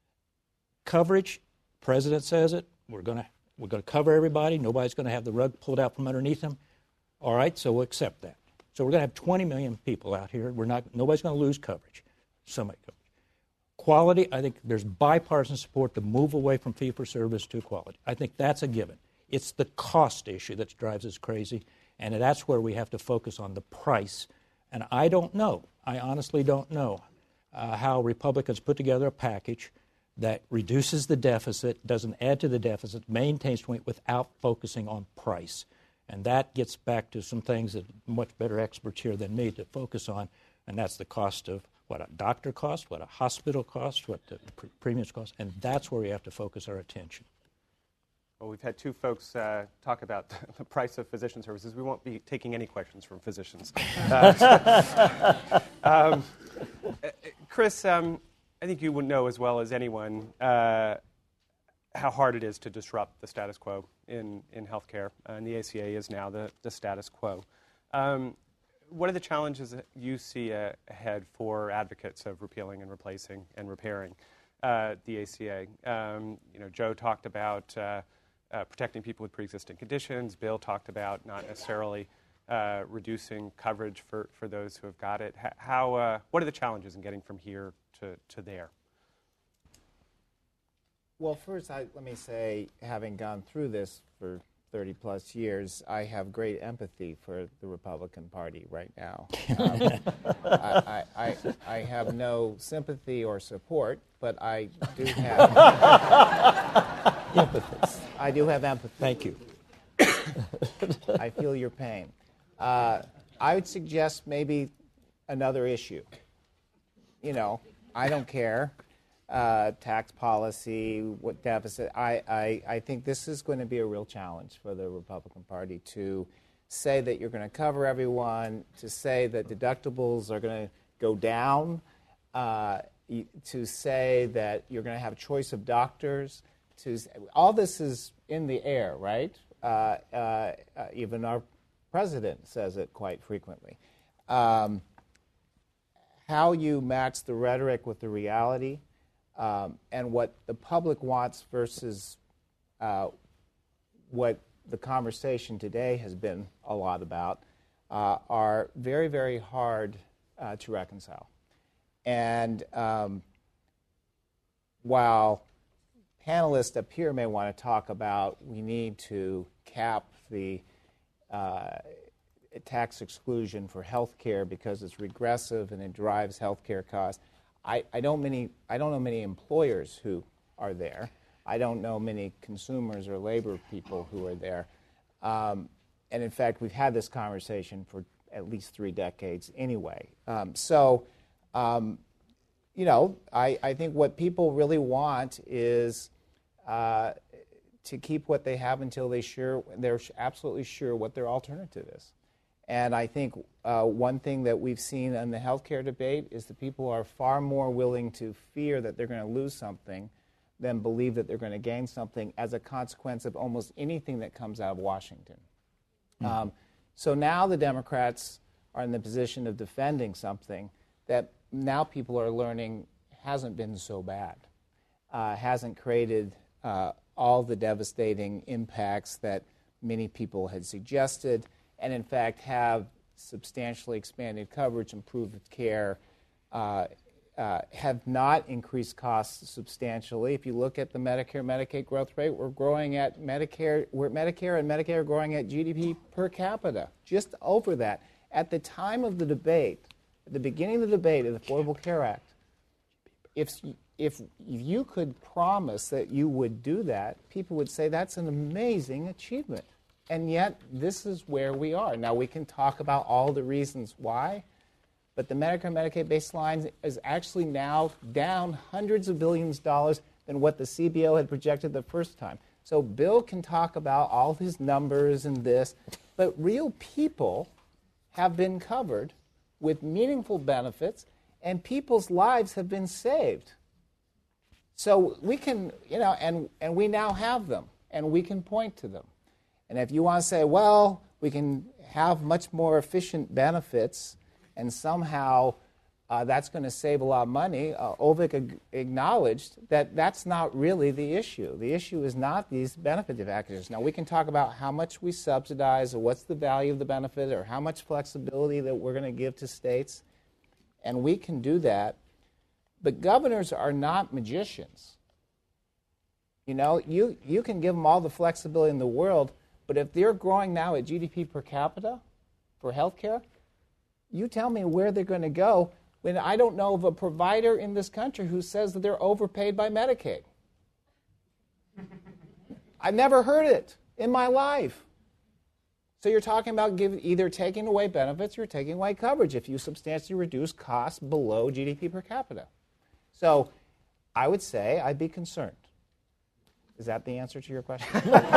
Coverage, President says it, we're going to we're going to cover everybody. Nobody's going to have the rug pulled out from underneath them. All right, so we'll accept that. So we're going to have twenty million people out here. We're not. Nobody's going to lose coverage. Somebody coverage. Quality, I think there's bipartisan support to move away from fee-for-service to quality. I think that's a given. It's the cost issue that drives us crazy, and that's where we have to focus on the price. And I don't know, I honestly don't know uh, how Republicans put together a package that reduces the deficit, doesn't add to the deficit, maintains it without focusing on price. And that gets back to some things that much better experts here than me to focus on, and that's the cost of what a doctor costs, what a hospital costs, what the pre- premiums cost, and that's where we have to focus our attention. Well, we've had two folks uh, talk about the price of physician services. We won't be taking any questions from physicians. Uh, um, Chris, um, I think you would know as well as anyone uh, how hard it is to disrupt the status quo in, in healthcare, uh, and the A C A is now the, the status quo. Um, what are the challenges that you see uh, ahead for advocates of repealing and replacing and repairing uh, the A C A? Um, you know, Joe talked about uh, uh, protecting people with pre-existing conditions. Bill talked about not necessarily uh, reducing coverage for, for those who have got it. How, uh, what are the challenges in getting from here to, to there? Well, first, I, let me say, having gone through this for thirty plus years, I have great empathy for the Republican Party right now. Um, I, I, I, I have no sympathy or support, but I do have empathy. I do have empathy. Thank you. I feel your pain. Uh, I would suggest maybe another issue. You know, I don't care. Uh, tax policy, what deficit. I, I, I think this is going to be a real challenge for the Republican Party to say that you're going to cover everyone, to say that deductibles are going to go down, uh, to say that you're going to have a choice of doctors. To all this is in the air, right? Uh, uh, uh, even our president says it quite frequently. Um, how you match the rhetoric with the reality, Um, and what the public wants versus uh, what the conversation today has been a lot about uh, are very, very hard uh, to reconcile. And um, while panelists up here may want to talk about we need to cap the uh, tax exclusion for health care because it's regressive and it drives health care costs. I, I, don't many, I don't know many employers who are there. I don't know many consumers or labor people who are there. Um, and in fact, we've had this conversation for at least three decades anyway. Um, so, um, you know, I, I think what people really want is uh, to keep what they have until they sure, they're absolutely sure what their alternative is. And I think uh, one thing that we've seen in the healthcare debate is that people are far more willing to fear that they're going to lose something than believe that they're going to gain something as a consequence of almost anything that comes out of Washington. Mm-hmm. Um, so now the Democrats are in the position of defending something that now people are learning hasn't been so bad, uh, hasn't created uh, all the devastating impacts that many people had suggested, and in fact have substantially expanded coverage, improved care, uh, uh, have not increased costs substantially. If you look at the Medicare Medicaid growth rate, we're growing at Medicare, we're Medicare and Medicare are growing at G D P per capita, just over that. At the time of the debate, at the beginning of the debate of the Affordable Care Act, if if you could promise that you would do that, people would say that's an amazing achievement. And yet, this is where we are. Now, we can talk about all the reasons why, but the Medicare Medicaid baseline is actually now down hundreds of billions of dollars than what the C B O had projected the first time. So Bill can talk about all his numbers and this, but real people have been covered with meaningful benefits, and people's lives have been saved. So we can, you know, and, and we now have them, and we can point to them. And if you want to say, well, we can have much more efficient benefits and somehow uh, that's going to save a lot of money, uh, Ovik ag- acknowledged that that's not really the issue. The issue is not these benefit packages. Now, we can talk about how much we subsidize or what's the value of the benefit or how much flexibility that we're going to give to states, and we can do that. But governors are not magicians. You know, you, you can give them all the flexibility in the world, but if they're growing now at G D P per capita for healthcare, you tell me where they're going to go when I don't know of a provider in this country who says that they're overpaid by Medicaid. I've never heard it in my life. So you're talking about give, either taking away benefits or taking away coverage if you substantially reduce costs below G D P per capita. So I would say I'd be concerned. Is that the answer to your question?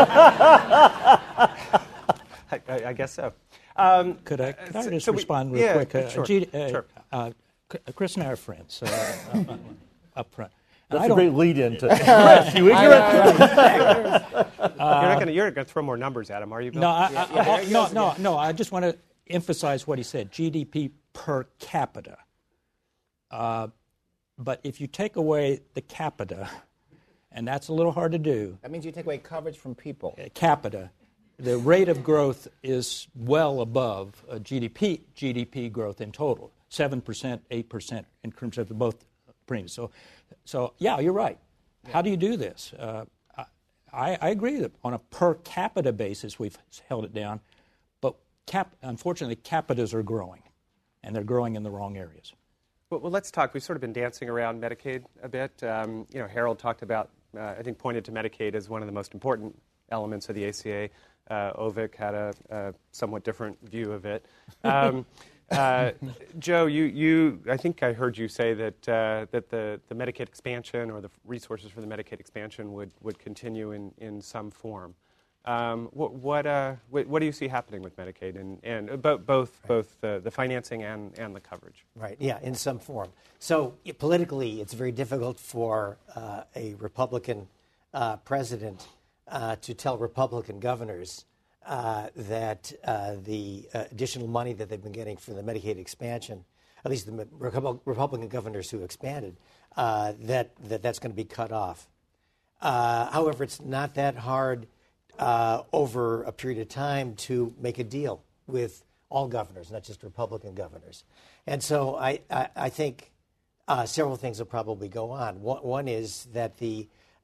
I, I, I guess so. Um, could I, could I so, just so we, respond real yeah, quick? Uh, sure, G, uh, sure. Uh, Chris and I are friends uh, up, up front. And That's I a great lead-in to Chris, you ignorant. You're not going to throw more numbers at him, are you, Bill? No, I, yeah, I, yeah, I, no, no, no. I just want to emphasize what he said: G D P per capita. Uh, but if you take away the capita, and that's a little hard to do. That means you take away coverage from people. Uh, capita, the rate of growth is well above uh, G D P G D P growth in total, seven percent, eight percent in terms of both premiums. So, so yeah, you're right. Yeah. How do you do this? Uh, I, I agree that on a per capita basis we've held it down, but cap, unfortunately capitas are growing, and they're growing in the wrong areas. Well, well, let's talk. We've sort of been dancing around Medicaid a bit. Um, you know, Harold talked about, uh, I think, pointed to Medicaid as one of the most important elements of the A C A. Uh, Ovik had a, a somewhat different view of it. Um, uh, Joe, you, you, I think I heard you say that uh, that the, the Medicaid expansion or the resources for the Medicaid expansion would, would continue in, in some form. Um, what what, uh, what what do you see happening with Medicaid and and uh, both both both the, the financing and, and the coverage? Right. Yeah, in some form. So it, politically, it's very difficult for uh, a Republican uh, president uh, to tell Republican governors uh, that uh, the uh, additional money that they've been getting from the Medicaid expansion, at least the Republican governors who expanded, uh, that, that that's going to be cut off. Uh, however, it's not that hard uh, over a period of time to make a deal with all governors, not just Republican governors. And so I, I, I think uh, several things will probably go on. One, one is that the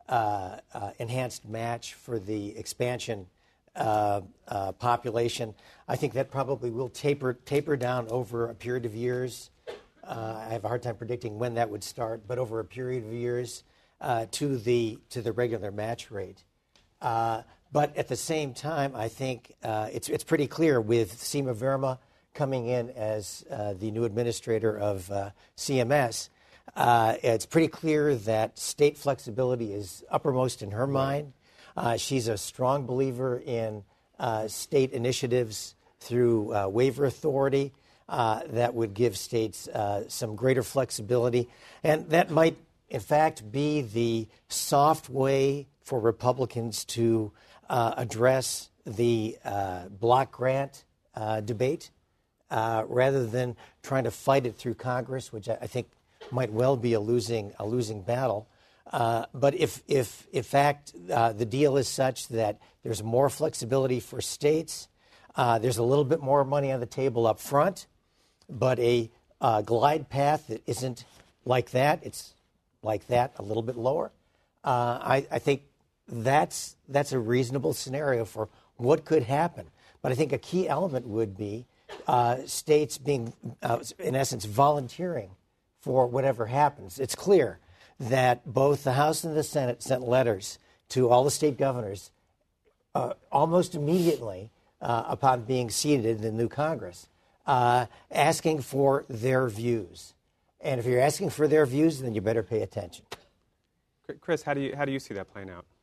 uh, uh, enhanced match for the expansion uh, uh, population. I think that probably will taper taper down over a period of years. Uh, I have a hard time predicting when that would start, but over a period of years uh, to the to the regular match rate. Uh, but at the same time, I think uh, it's it's pretty clear with Seema Verma coming in as uh, the new administrator of uh, C M S. Uh, it's pretty clear that state flexibility is uppermost in her mind. Uh, she's a strong believer in uh, state initiatives through uh, waiver authority uh, that would give states uh, some greater flexibility. And that might, in fact, be the soft way for Republicans to uh, address the uh, block grant uh, debate uh, rather than trying to fight it through Congress, which I, I think might well be a losing a losing battle. Uh, but if, if in fact uh, the deal is such that there's more flexibility for states, uh, there's a little bit more money on the table up front, but a uh, glide path that isn't like that, it's like that, a little bit lower. Uh, I, I think that's that's a reasonable scenario for what could happen. But I think a key element would be uh, states being, uh, in essence, volunteering for whatever happens. It's clear that both the House and the Senate sent letters to all the state governors uh, almost immediately uh, upon being seated in the new Congress, uh, asking for their views. And if you're asking for their views, then you better pay attention. Chris, how do you how do you see that playing out?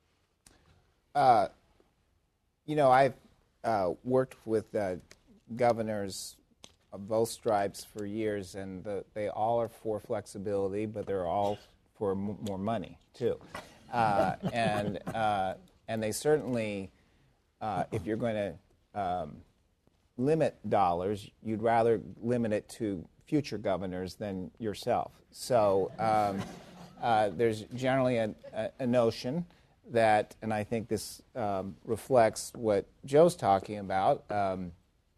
Uh, you know, I've uh, worked with uh, governors of both stripes for years, and the, they all are for flexibility, but they're all for m- more money too. Uh, and uh, and they certainly, uh, if you're going to um, limit dollars, you'd rather limit it to future governors than yourself. So um, uh, there's generally a, a, a notion that, and I think this um, reflects what Joe's talking about, um,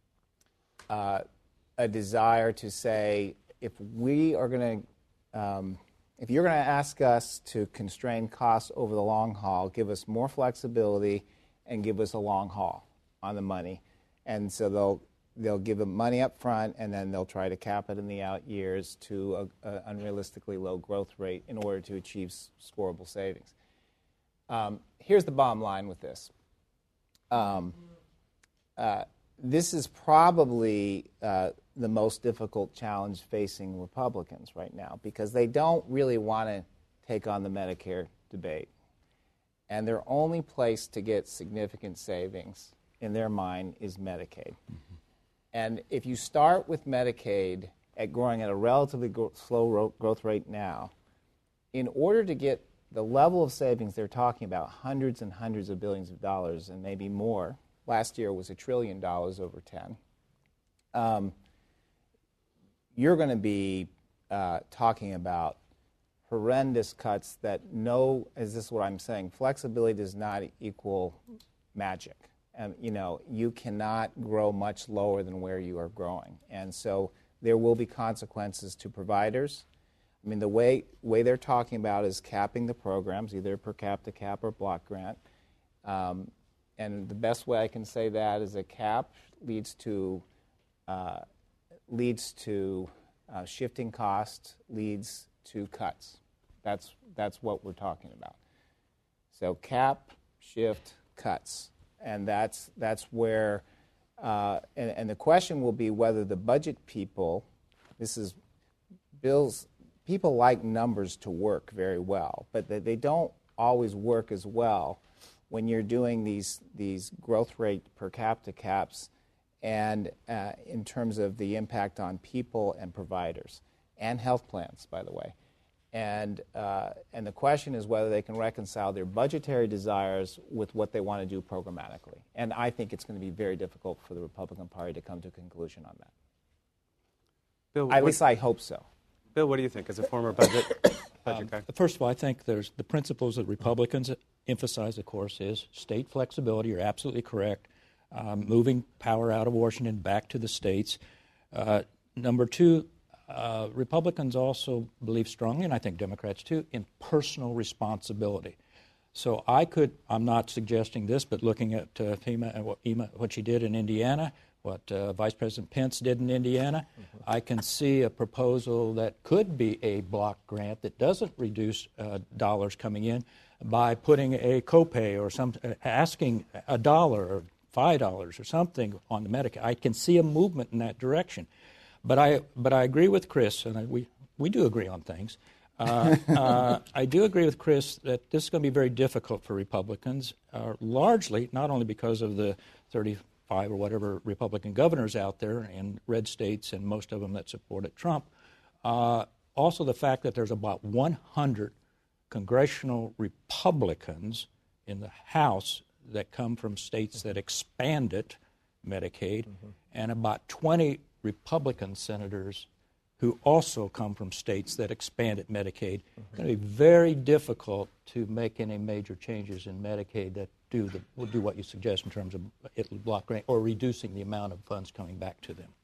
uh, a desire to say, if we are going to, um, if you're going to ask us to constrain costs over the long haul, give us more flexibility and give us a long haul on the money. And so they'll they'll give them money up front, and then they'll try to cap it in the out years to an unrealistically low growth rate in order to achieve s- scorable savings. Um, here's the bottom line with this. Um, uh, this is probably uh, the most difficult challenge facing Republicans right now, because they don't really want to take on the Medicare debate. And their only place to get significant savings in their mind is Medicaid. Mm-hmm. And if you start with Medicaid at growing at a relatively gro- slow ro- growth rate now, in order to get the level of savings they're talking about, hundreds and hundreds of billions of dollars and maybe more, last year was a trillion dollars over ten, um, you're going to be uh, talking about horrendous cuts that no, is this what I'm saying, flexibility does not equal magic. And, you know, you cannot grow much lower than where you are growing. And so there will be consequences to providers. I mean, the way way they're talking about is capping the programs, either per capita cap or block grant. Um, and the best way I can say that is a cap leads to uh, leads to uh, shifting costs, leads to cuts. That's that's what we're talking about. So cap, shift, cuts. And that's that's where, uh, and, and the question will be whether the budget people, this is, Bill's, people like numbers to work very well, but they, they don't always work as well when you're doing these these growth rate per capita caps, and uh, in terms of the impact on people and providers and health plans, by the way. And uh, and the question is whether they can reconcile their budgetary desires with what they want to do programmatically. And I think it's going to be very difficult for the Republican Party to come to a conclusion on that. Bill, At what, least I hope so. Bill, what do you think as a former budget budget Um, guy? first of all, I think there's the principles that Republicans emphasize, of course, is state flexibility. You're absolutely correct. Um, moving power out of Washington back to the states. Uh, number two, Uh, Republicans also believe strongly, and I think Democrats too, in personal responsibility. So I could, I'm not suggesting this, but looking at uh, FEMA and what, EMA, what she did in Indiana, what uh, Vice President Pence did in Indiana, mm-hmm. I can see a proposal that could be a block grant that doesn't reduce uh, dollars coming in by putting a copay or some, uh, asking a dollar or five dollars or something on the Medicaid. I can see a movement in that direction. But I, but I agree with Chris, and I, we, we do agree on things. Uh, uh, I do agree with Chris that this is going to be very difficult for Republicans, uh, largely not only because of the thirty-five or whatever Republican governors out there in red states and most of them that supported Trump, uh, also the fact that there's about one hundred congressional Republicans in the House that come from states that expanded Medicaid, mm-hmm. and about twenty Republican senators who also come from states that expanded Medicaid. Mm-hmm. It's going to be very difficult to make any major changes in Medicaid that do the, will do what you suggest in terms of it block grant or reducing the amount of funds coming back to them.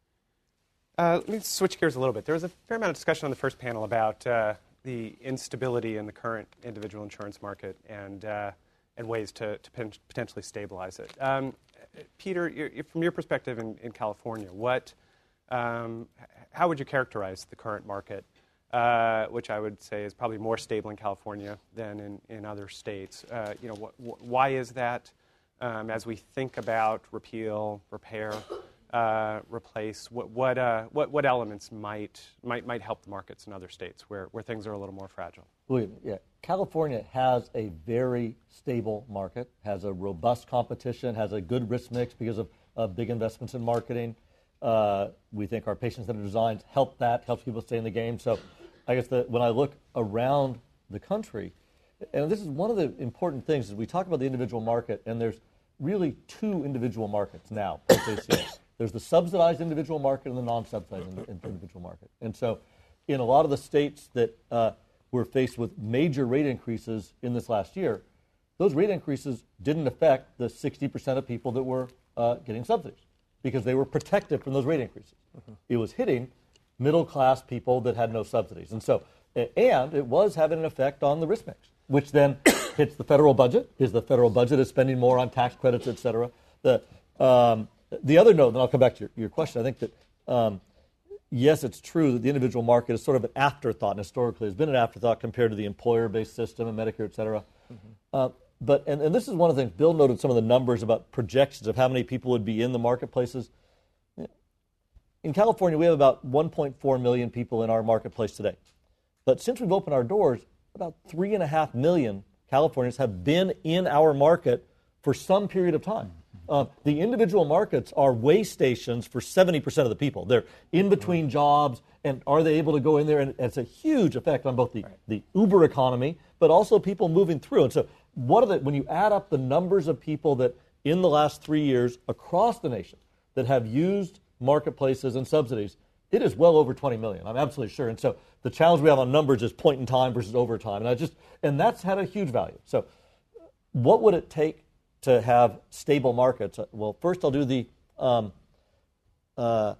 Uh, let me switch gears a little bit. There was a fair amount of discussion on the first panel about uh, the instability in the current individual insurance market and uh, and ways to, to pen- potentially stabilize it. Um, Peter, you're, from your perspective in, in California, what, um, how would you characterize the current market, uh, which I would say is probably more stable in California than in, in other states? Uh, you know, wh- wh- why is that? Um, as we think about repeal, repair, uh, replace, what what, uh, what what elements might might might help the markets in other states where, where things are a little more fragile? Believe me, yeah. California has a very stable market, has a robust competition, has a good risk mix because of uh, big investments in marketing. Uh, we think our patient-centered designs help that, helps people stay in the game. So I guess that when I look around the country, and this is one of the important things, is we talk about the individual market, and there's really two individual markets now, post-A C A. There's the subsidized individual market and the non-subsidized individual market. And so in a lot of the states that uh, were faced with major rate increases in this last year, those rate increases didn't affect the sixty percent of people that were uh, getting subsidies because they were protected from those rate increases. Mm-hmm. It was hitting middle-class people that had no subsidies. And so, and it was having an effect on the risk mix, which then hits the federal budget, because the federal budget is spending more on tax credits, et cetera. The, um, the other note, and I'll come back to your, your question, I think that um, yes, it's true that the individual market is sort of an afterthought, and historically has been an afterthought compared to the employer-based system and Medicare, et cetera. Mm-hmm. Uh, but, and, and this is one of the things, Bill noted some of the numbers about projections of how many people would be in the marketplaces. In California, we have about one point four million people in our marketplace today. But since we've opened our doors, about three point five million Californians have been in our market for some period of time. Uh, the individual markets are way stations for seventy percent of the people. They're in between jobs, and are they able to go in there? And it's a huge effect on both the, right. the Uber economy, but also people moving through. And so what are the, when you add up the numbers of people that in the last three years across the nation that have used marketplaces and subsidies, it is well over twenty million. I'm absolutely sure. And so the challenge we have on numbers is point in time versus over time. And I just, and that's had a huge value. So what would it take to have stable markets? Well, first I'll do the um, uh,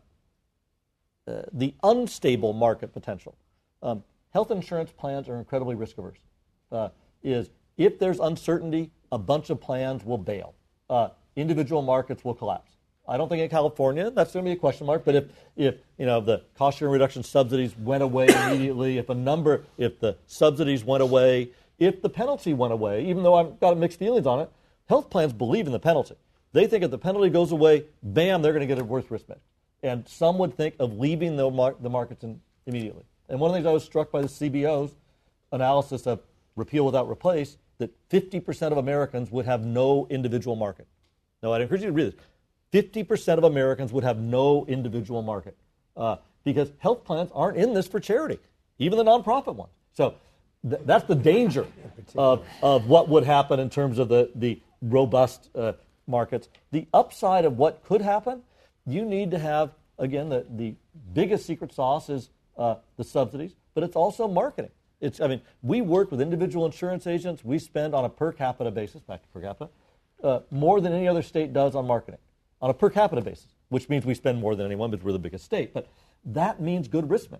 uh, the unstable market potential. Um, health insurance plans are incredibly risk averse. Uh, is if there's uncertainty, a bunch of plans will bail. Uh, individual markets will collapse. I don't think in California that's going to be a question mark. But if, if you know the cost sharing reduction subsidies went away immediately, if a number, if the subsidies went away, if the penalty went away, even though I've got mixed feelings on it, health plans believe in the penalty. They think if the penalty goes away, bam, they're going to get a worse risk mix. And some would think of leaving the, mar- the markets in, immediately. And one of the things I was struck by the C B O's analysis of repeal without replace, that fifty percent of Americans would have no individual market. Now, I'd encourage you to read this. fifty percent of Americans would have no individual market uh, because health plans aren't in this for charity, even the nonprofit ones. So th- that's the danger of, of what would happen in terms of the, the robust uh, markets. The upside of what could happen, you need to have, again, the, the biggest secret sauce is uh, the subsidies, but it's also marketing. It's, I mean, we work with individual insurance agents. We spend on a per capita basis, back to per capita, uh, more than any other state does on marketing, on a per capita basis, which means we spend more than anyone because we're the biggest state. But that means good risk mix.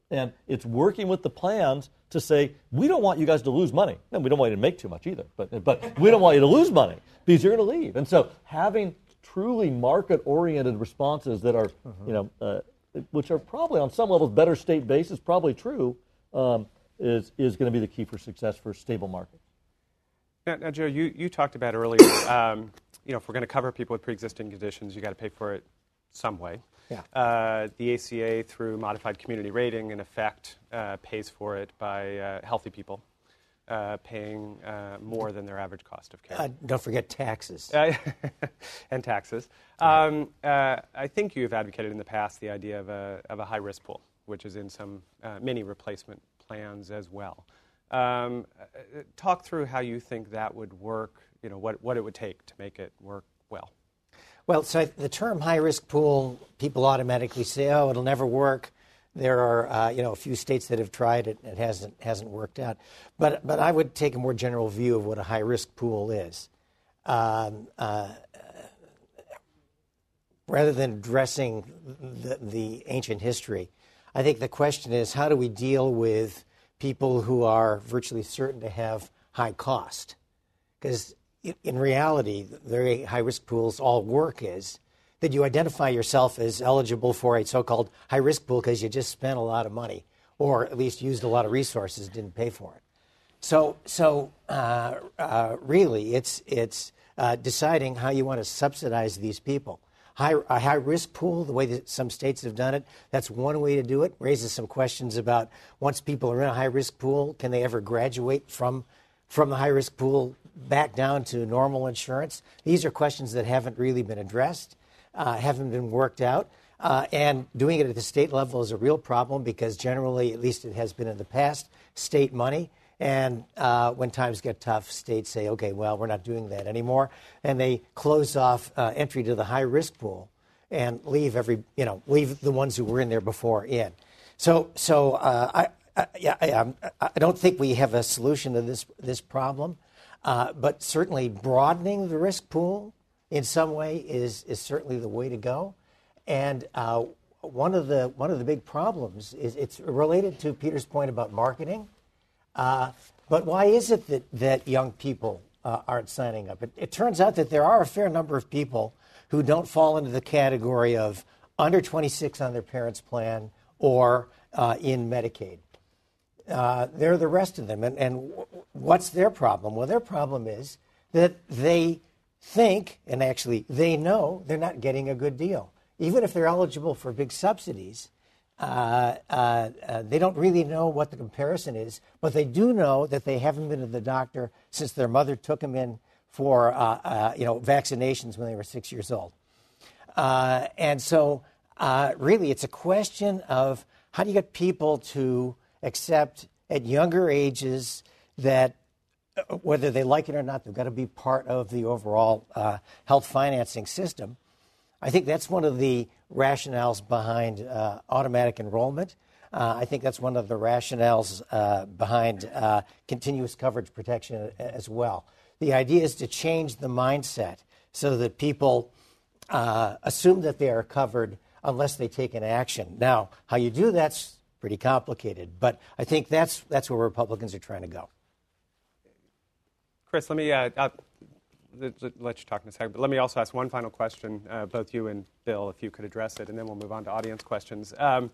And it's working with the plans to say, we don't want you guys to lose money. And we don't want you to make too much either, but, but we don't want you to lose money because you're going to leave. And so having truly market-oriented responses that are, mm-hmm. you know, uh, which are probably on some levels better state-based is probably true, um, is, is going to be the key for success for stable markets. Now, now Joe, you, you talked about earlier, um, you know, if we're going to cover people with pre-existing conditions, you got to pay for it some way. Yeah. Uh, the A C A, through modified community rating, in effect, uh, pays for it by uh, healthy people uh, paying uh, more than their average cost of care. Uh, don't forget taxes. Uh, and taxes. Um, uh, I think you've advocated in the past the idea of a, of a high-risk pool, which is in some uh, many replacement plans as well. Um, uh, talk through how you think that would work, you know, what, what it would take to make it work well. Well, so the term high-risk pool, people automatically say, oh, it'll never work. There are, uh, you know, a few states that have tried it and it hasn't, hasn't worked out. But, but I would take a more general view of what a high-risk pool is. Um, uh, rather than addressing the, the ancient history, I think the question is, how do we deal with people who are virtually certain to have high cost? Because in reality, the very high-risk pools, all work is that you identify yourself as eligible for a so-called high-risk pool because you just spent a lot of money or at least used a lot of resources, didn't pay for it. So, so uh, uh, really, it's, it's uh, deciding how you want to subsidize these people. High, a high-risk pool, the way that some states have done it, that's one way to do it. Raises some questions about once people are in a high-risk pool, can they ever graduate from from the high-risk pool back down to normal insurance? These are questions that haven't really been addressed, uh, haven't been worked out. Uh, and doing it at the state level is a real problem because generally, at least it has been in the past, state money. And uh, when times get tough, states say, okay, well, we're not doing that anymore. And they close off uh, entry to the high-risk pool and leave every, you know, leave the ones who were in there before in. So, so uh, I, I, yeah, I, um, I don't think we have a solution to this this problem. Uh, but certainly broadening the risk pool in some way is is certainly the way to go. And uh, one of the one of the big problems is it's related to Peter's point about marketing. Uh, but why is it that, that young people uh, aren't signing up? It, it turns out that there are a fair number of people who don't fall into the category of under twenty-six on their parents' plan or uh, in Medicaid. Uh, they're the rest of them. And, and what's their problem? Well, their problem is that they think, and actually they know, they're not getting a good deal. Even if they're eligible for big subsidies, Uh, uh, uh, they don't really know what the comparison is, but they do know that they haven't been to the doctor since their mother took them in for, uh, uh, you know, vaccinations when they were six years old. Uh, and so, uh, really, it's a question of how do you get people to accept at younger ages that uh, whether they like it or not, they've got to be part of the overall uh, health financing system. I think that's one of the rationales behind uh, automatic enrollment. Uh, I think that's one of the rationales uh, behind uh, continuous coverage protection as well. The idea is to change the mindset so that people uh, assume that they are covered unless they take an action. Now, how you do that's pretty complicated, but I think that's that's where Republicans are trying to go. Chris, let me uh, uh, let you talk in a second, but let me also ask one final question, uh, both you and Bill, if you could address it, and then we'll move on to audience questions. Um,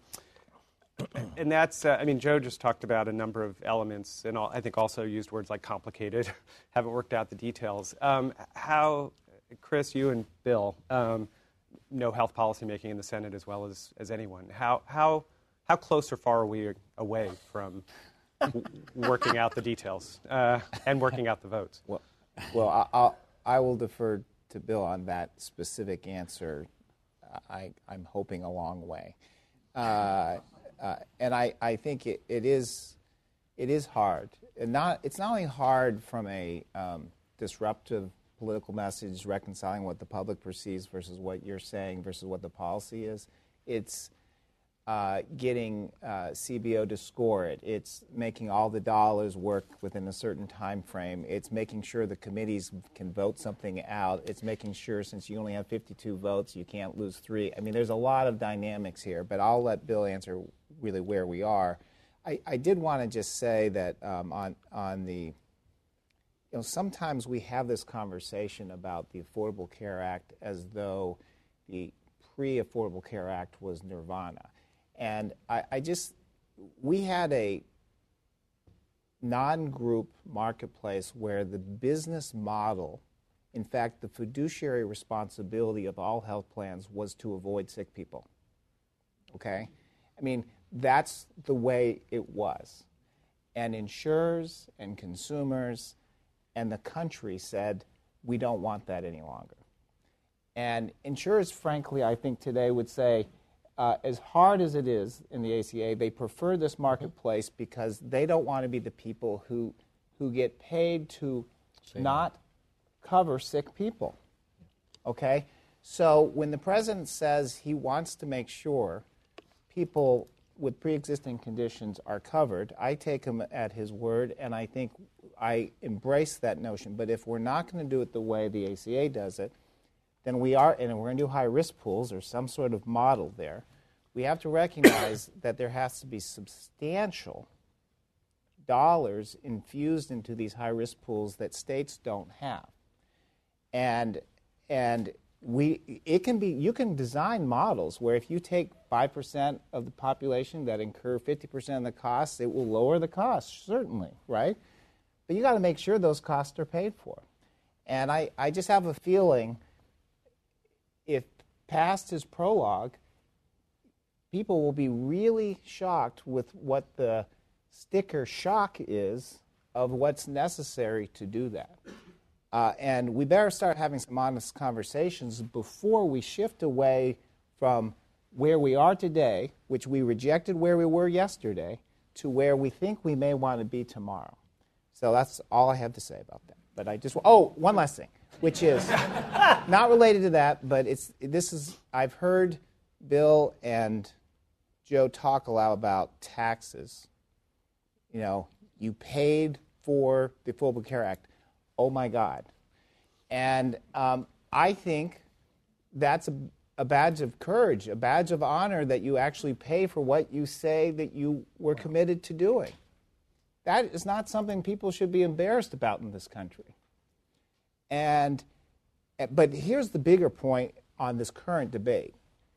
and that's, uh, I mean, Joe just talked about a number of elements, and all, I think also used words like complicated, haven't worked out the details. Um, how, Chris, you and Bill um, know health policymaking in the Senate as well as, as anyone. How, how, how close or far are we away from w- working out the details uh, and working out the votes? Well, well I, I'll, I will defer to Bill on that specific answer. I, I'm hoping a long way. Uh, uh, and I, I think it, it is it is hard. And not it's not only hard from a um, disruptive political message, reconciling what the public perceives versus what you're saying versus what the policy is. It's uh, getting uh, C B O to score it. It's making all the dollars work within a certain time frame. It's making sure the committees can vote something out. It's making sure, since you only have fifty-two votes, you can't lose three. I mean, there's a lot of dynamics here, but I'll let Bill answer really where we are. I, I did want to just say that um, on on the, you know, sometimes we have this conversation about the Affordable Care Act as though the pre-Affordable Care Act was nirvana, and I, I just we had a non-group marketplace where the business model, in fact, the fiduciary responsibility of all health plans was to avoid sick people. Okay? I mean, that's the way it was. And insurers and consumers and the country said, we don't want that any longer. And insurers, frankly, I think today would say, uh, as hard as it is in the A C A, they prefer this marketplace because they don't want to be the people who, who get paid to Same. not cover sick people. Okay? So when the president says he wants to make sure people with pre-existing conditions are covered, I take him at his word, and I think I embrace that notion. But if we're not going to do it the way the A C A does it, then we are, and we're going to do high-risk pools or some sort of model there, we have to recognize that there has to be substantial dollars infused into these high-risk pools that states don't have. And and we it can be you can design models where if you take five percent of the population that incur fifty percent of the costs, it will lower the costs, certainly, right? But you got to make sure those costs are paid for. And I, I just have a feeling if past his prologue, people will be really shocked with what the sticker shock is of what's necessary to do that. Uh, and we better start having some honest conversations before we shift away from where we are today, which we rejected where we were yesterday, to where we think we may want to be tomorrow. So that's all I have to say about that. But I just oh, one last thing, which is not related to that, but it's this is I've heard Bill and Joe talk a lot about taxes. You know, you paid for the Affordable Care Act. Oh my God. And um, I think that's a, a badge of courage, a badge of honor that you actually pay for what you say that you were committed to doing. That is not something people should be embarrassed about in this country. And, but here's the bigger point on this current debate.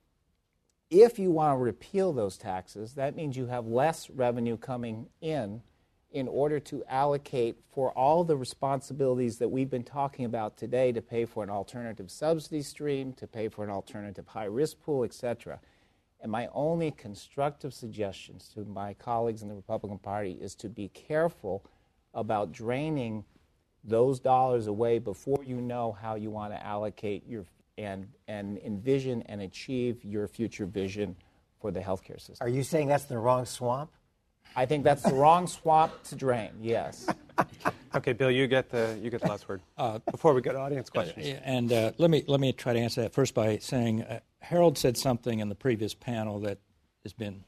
If you want to repeal those taxes, that means you have less revenue coming in in order to allocate for all the responsibilities that we've been talking about today to pay for an alternative subsidy stream, to pay for an alternative high-risk pool, et cetera. And my only constructive suggestions to my colleagues in the Republican Party is to be careful about draining those dollars away before you know how you want to allocate your and, and envision and achieve your future vision for the healthcare system. Are you saying that's the wrong swamp? I think that's the wrong swamp to drain, yes. Okay, Bill, you get the you get the last word uh, before we go to audience questions. And uh, let me let me try to answer that first by saying uh, Harold said something in the previous panel that has been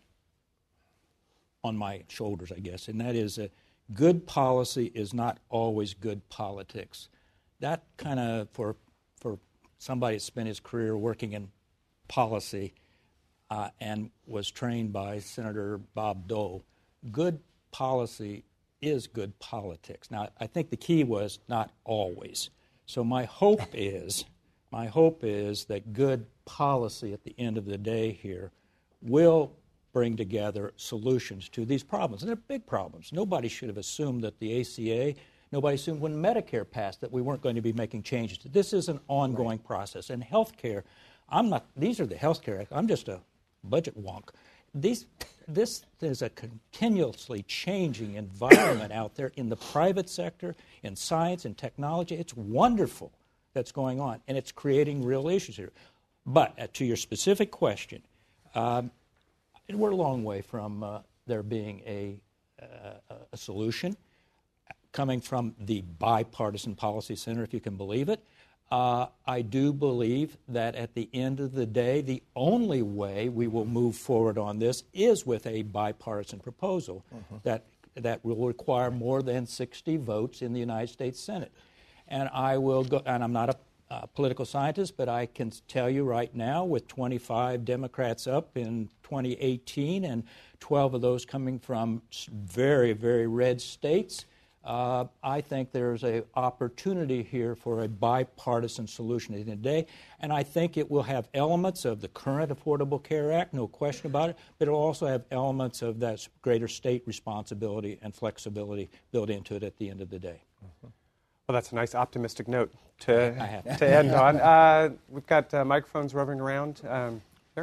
on my shoulders, I guess, and that is uh, good policy is not always good politics. That kind of for for somebody that spent his career working in policy uh, and was trained by Senator Bob Dole. Good policy is good politics. Now, I think the key was not always. So my hope is, my hope is that good policy at the end of the day here will bring together solutions to these problems. And they're big problems. Nobody should have assumed that the A C A, nobody assumed when Medicare passed that we weren't going to be making changes. This is an ongoing right. process. And health care, I'm not, these are the health care, I'm just a budget wonk. These, this is a continuously changing environment out there in the private sector, in science and technology. It's wonderful that's going on, and it's creating real issues here. But uh, to your specific question, um, we're a long way from uh, there being a, uh, a solution coming from the Bipartisan Policy Center, if you can believe it. Uh, I do believe that at the end of the day, the only way we will move forward on this is with a bipartisan proposal mm-hmm. that that will require more than sixty votes in the United States Senate. And I will go. And I'm not a uh, political scientist, but I can tell you right now, with twenty-five Democrats up in twenty eighteen and twelve of those coming from very, very red states, uh, I think there's an opportunity here for a bipartisan solution at the end of the day. And I think it will have elements of the current Affordable Care Act, no question about it, but it will also have elements of that greater state responsibility and flexibility built into it at the end of the day. Mm-hmm. Well, that's a nice optimistic note to, I have. to end on. Uh, we've got uh, microphones roving around. Um, here.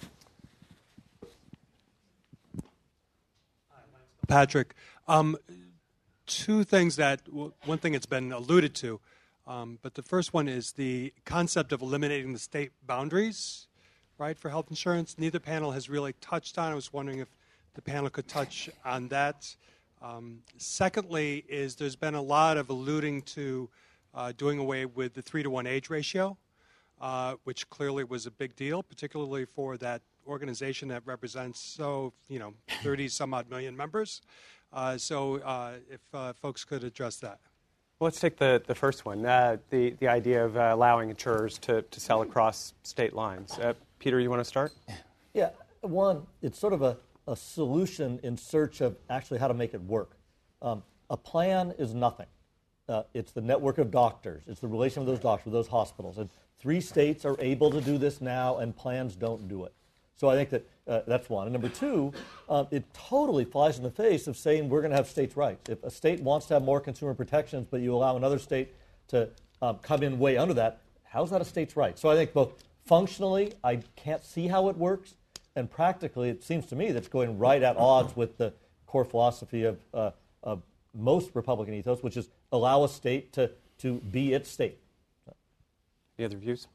Patrick, um, two things that, one thing it's been alluded to, um, but the first one is the concept of eliminating the state boundaries, right, for health insurance. Neither panel has really touched on. I was wondering if the panel could touch on that. Um, secondly, is there's been a lot of alluding to uh, doing away with the three to one age ratio, uh, which clearly was a big deal, particularly for that organization that represents so you know thirty some odd million members. Uh, so uh, if uh, folks could address that. Well, let's take the, the first one, uh, the, the idea of uh, allowing insurers to, to sell across state lines. Uh, Peter, you want to start? Yeah, one, it's sort of a, a solution in search of actually how to make it work. Um, a plan is nothing. Uh, it's the network of doctors. It's the relation with those doctors, with those hospitals. And three states are able to do this now, and plans don't do it. So I think that uh, that's one. And number two, uh, it totally flies in the face of saying we're going to have states' rights. If a state wants to have more consumer protections, but you allow another state to um, come in way under that, how's that a state's right? So I think both functionally, I can't see how it works, and practically, it seems to me that's going right at odds with the core philosophy of, uh, of most Republican ethos, which is allow a state to, to be its state. Any other views?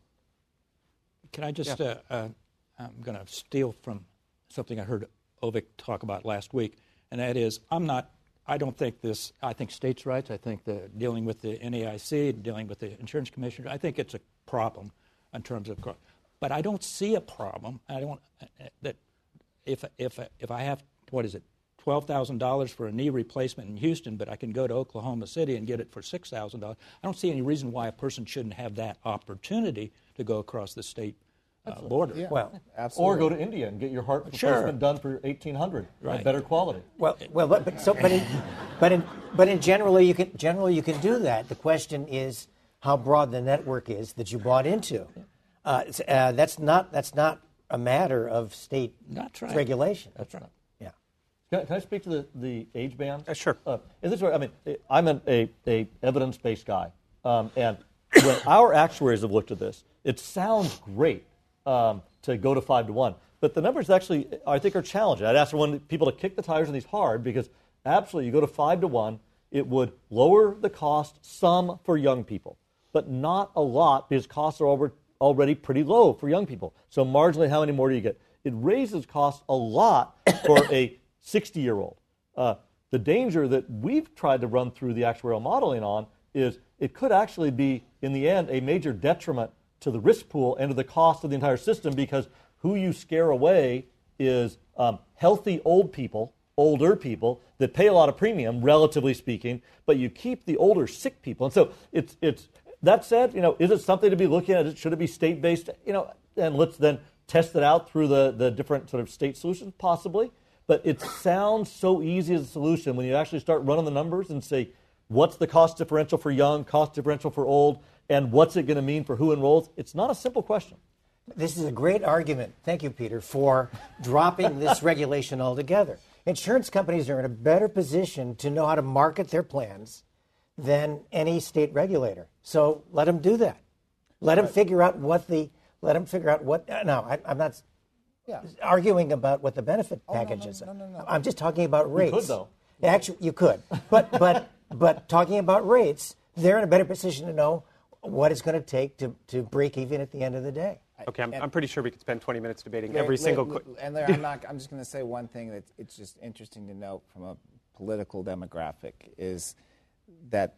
Can I just... Yeah. Uh, uh, I'm going to steal from something I heard Ovik talk about last week, and that is I'm not, I don't think this, I think states' rights, I think the dealing with the N A I C, dealing with the insurance commissioner, I think it's a problem in terms of, but I don't see a problem. I don't, that if, if, if I have, what is it, twelve thousand dollars for a knee replacement in Houston, but I can go to Oklahoma City and get it for six thousand dollars, I don't see any reason why a person shouldn't have that opportunity to go across the state Uh, border. Yeah. Well, absolutely. or go to India and get your heart Sure. replacement done for eighteen hundred Right. at better quality. Well, well, but, but so, but in, but in, but in generally you can generally you can do that. The question is how broad the network is that you bought into. Uh, it's, uh, that's not that's not a matter of state That's right. regulation. That's right. Yeah. Can, can I speak to the, the age band? Uh, sure. Uh, in this way, I mean, I'm an, a, a evidence-based guy, um, and when our actuaries have looked at this, it sounds great um, to go to five to one, but the numbers actually, I think, are challenging. I'd ask everyone, people to kick the tires on these hard because absolutely, you go to five to one, it would lower the cost some for young people, but not a lot because costs are over, already pretty low for young people. So marginally, how many more do you get? It raises costs a lot for a sixty-year-old. Uh, the danger that we've tried to run through the actuarial modeling on is it could actually be, in the end, a major detriment to the risk pool and to the cost of the entire system because who you scare away is um, healthy old people, older people that pay a lot of premium, relatively speaking, but you keep the older sick people. And so it's it's that said, you know, is it something to be looking at? Should it be state-based? You know, and let's then test it out through the, the different sort of state solutions, possibly. But it sounds so easy as a solution when you actually start running the numbers and say, what's the cost differential for young, cost differential for old, and what's it going to mean for who enrolls? It's not a simple question. This is a great argument, thank you, Peter, for dropping this regulation altogether. Insurance companies are in a better position to know how to market their plans than any state regulator. So let them do that. Let them figure out what the, let them figure out what, no, I, I'm not Yeah. arguing about what the benefit Oh, no, package no, is. no, no, no. I'm just talking about rates. You could, though. Actually, you could. But, but, but talking about rates, they're in a better position to know what it's going to take to, to break even at the end of the day. Okay, I'm, And- I'm pretty sure we could spend twenty minutes debating Larry- every single. Larry- qu- and Larry, I'm not. I'm just going to say one thing that it's just interesting to note from a political demographic is that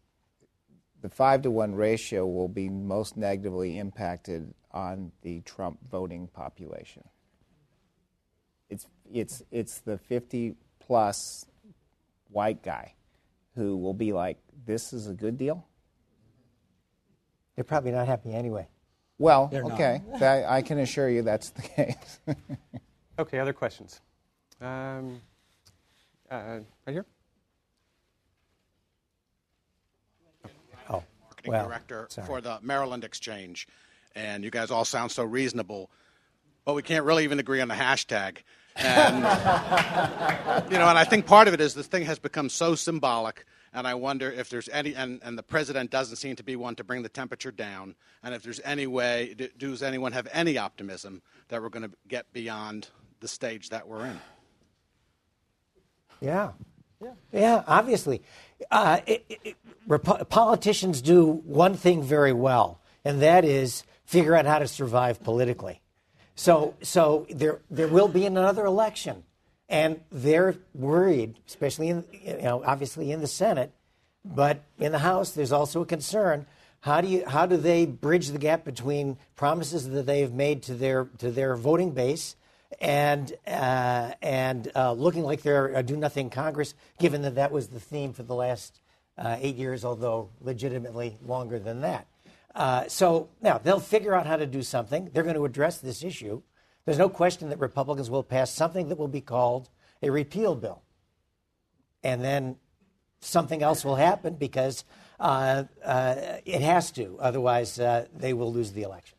the five to one ratio will be most negatively impacted on the Trump voting population. It's it's it's the fifty plus white guy who will be like, this is a good deal. They're probably not happy anyway. Well, They're not. okay. That, I can assure you that's the case. Okay, other questions? Um, uh, right here? Oh, marketing well, director sorry. for the Maryland Exchange. And you guys all sound so reasonable, but we can't really even agree on the hashtag. And, you know, and I think part of it is this thing has become so symbolic, and I wonder if there's any, and, and the president doesn't seem to be one to bring the temperature down, and if there's any way, do, does anyone have any optimism that we're going to get beyond the stage that we're in? Yeah. Yeah, yeah obviously. Uh, it, it, Rep- politicians do one thing very well, and that is figure out how to survive politically. So, so there, there will be another election, and they're worried, especially in, you know, obviously in the Senate, but in the House, there's also a concern. How do you, how do they bridge the gap between promises that they have made to their, to their voting base, and uh, and uh, looking like they're a do-nothing Congress, given that that was the theme for the last uh, eight years, although legitimately longer than that. Uh, so now they'll figure out how to do something. They're going to address this issue. There's no question that Republicans will pass something that will be called a repeal bill. And then something else will happen because uh, uh, it has to. Otherwise, uh, they will lose the election.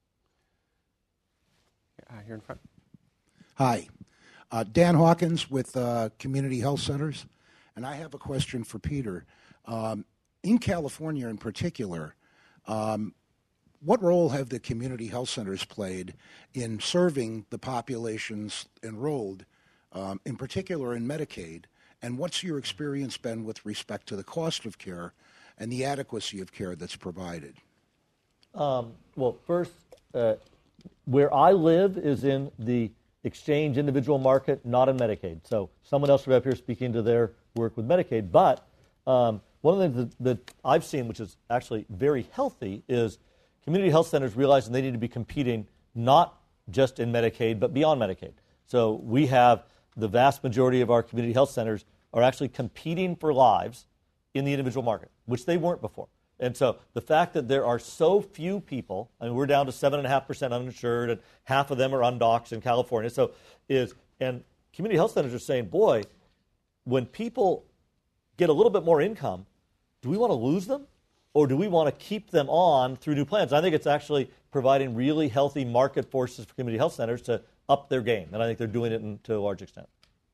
Uh, here in front. Hi. Uh, Dan Hawkins with uh, Community Health Centers. And I have a question for Peter. Um, in California in particular, Um, what role have the community health centers played in serving the populations enrolled, um, in particular in Medicaid? And what's your experience been with respect to the cost of care and the adequacy of care that's provided? Um, well, first, uh, where I live is in the exchange individual market, not in Medicaid. So someone else will be up here speaking to their work with Medicaid. But um, one of the things that, that I've seen, which is actually very healthy, is community health centers realizing they need to be competing not just in Medicaid, but beyond Medicaid. So we have the vast majority of our community health centers are actually competing for lives in the individual market, which they weren't before. And so the fact that there are so few people, I mean, we're down to seven point five percent uninsured, and half of them are undocs in California. So is, and community health centers are saying, boy, when people get a little bit more income, do we want to lose them, or do we want to keep them on through new plans? I think it's actually providing really healthy market forces for community health centers to up their game, and I think they're doing it in, to a large extent.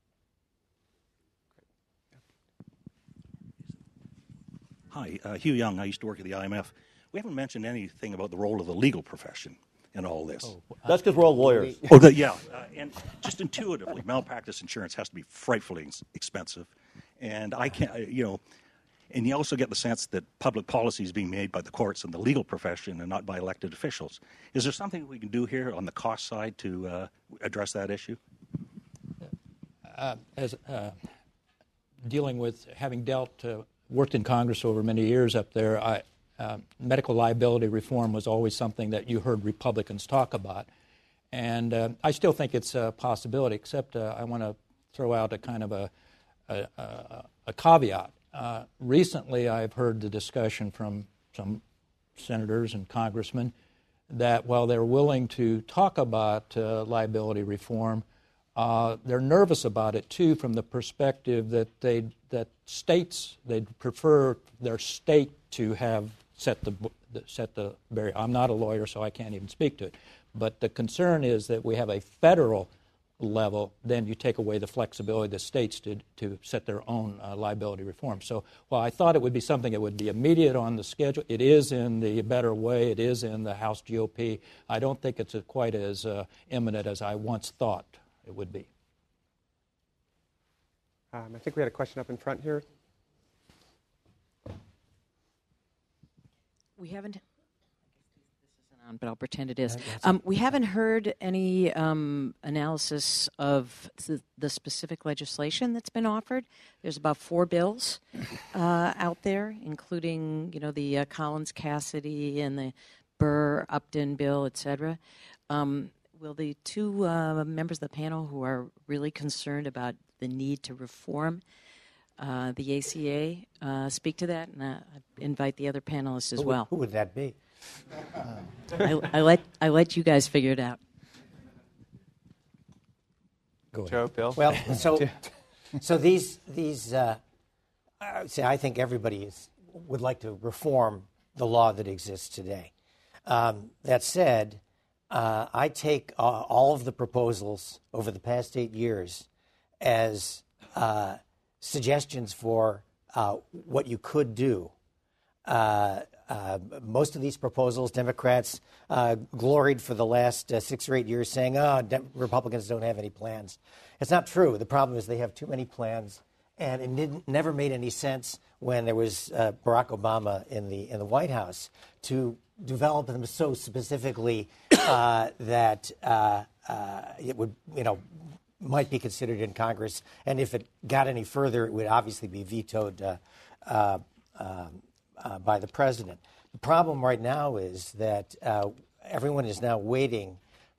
Hi, uh, Hugh Young. I used to work at the I M F. We haven't mentioned anything about the role of the legal profession in all this. Oh, that's because we're all lawyers. Oh, the, yeah. Uh, and just intuitively, malpractice insurance has to be frightfully ex- expensive. And I can't, you know, and you also get the sense that public policy is being made by the courts and the legal profession and not by elected officials. Is there something we can do here on the cost side to uh, address that issue? Uh, as uh, dealing with having dealt, uh, worked in Congress over many years up there, I, uh, medical liability reform was always something that you heard Republicans talk about. And uh, I still think it's a possibility, except uh, I want to throw out a kind of a, a, a, a caveat. Uh, recently, I've heard the discussion from some senators and congressmen that while they're willing to talk about uh, liability reform, uh, they're nervous about it too, from the perspective that they that states they'd prefer their state to have set the set the barrier. I'm not a lawyer, so I can't even speak to it. But the concern is that we have a federal level, then you take away the flexibility of the states to, to set their own uh, liability reform. So while I thought it would be something that would be immediate on the schedule, it is in the Better Way, it is in the House G O P. I don't think it's quite as uh, imminent as I once thought it would be. Um, I think we had a question up in front here. We haven't... On, but I'll pretend it is. Um, we haven't heard any um, analysis of th- the specific legislation that's been offered. There's about four bills uh, out there, including, you know, the uh, Collins-Cassidy and the Burr-Upton bill, et cetera. Um, will the two uh, members of the panel who are really concerned about the need to reform uh, the A C A uh, speak to that, and uh, invite the other panelists as Who, well. Who would that be? I, I let I let you guys figure it out. Go Joe, Bill. Well, so so these these uh, I say I think everybody is, would like to reform the law that exists today. Um, that said, uh, I take uh, all of the proposals over the past eight years as uh, suggestions for uh, what you could do. Uh, uh, most of these proposals, Democrats uh, gloried for the last uh, six or eight years saying, oh, De- Republicans don't have any plans. It's not true. The problem is they have too many plans, and it didn't, never made any sense when there was uh, Barack Obama in the in the White House to develop them so specifically uh, that uh, uh, it would, you know, might be considered in Congress, and if it got any further, it would obviously be vetoed uh, uh, um, uh, by the president. The problem right now is that uh, everyone is now waiting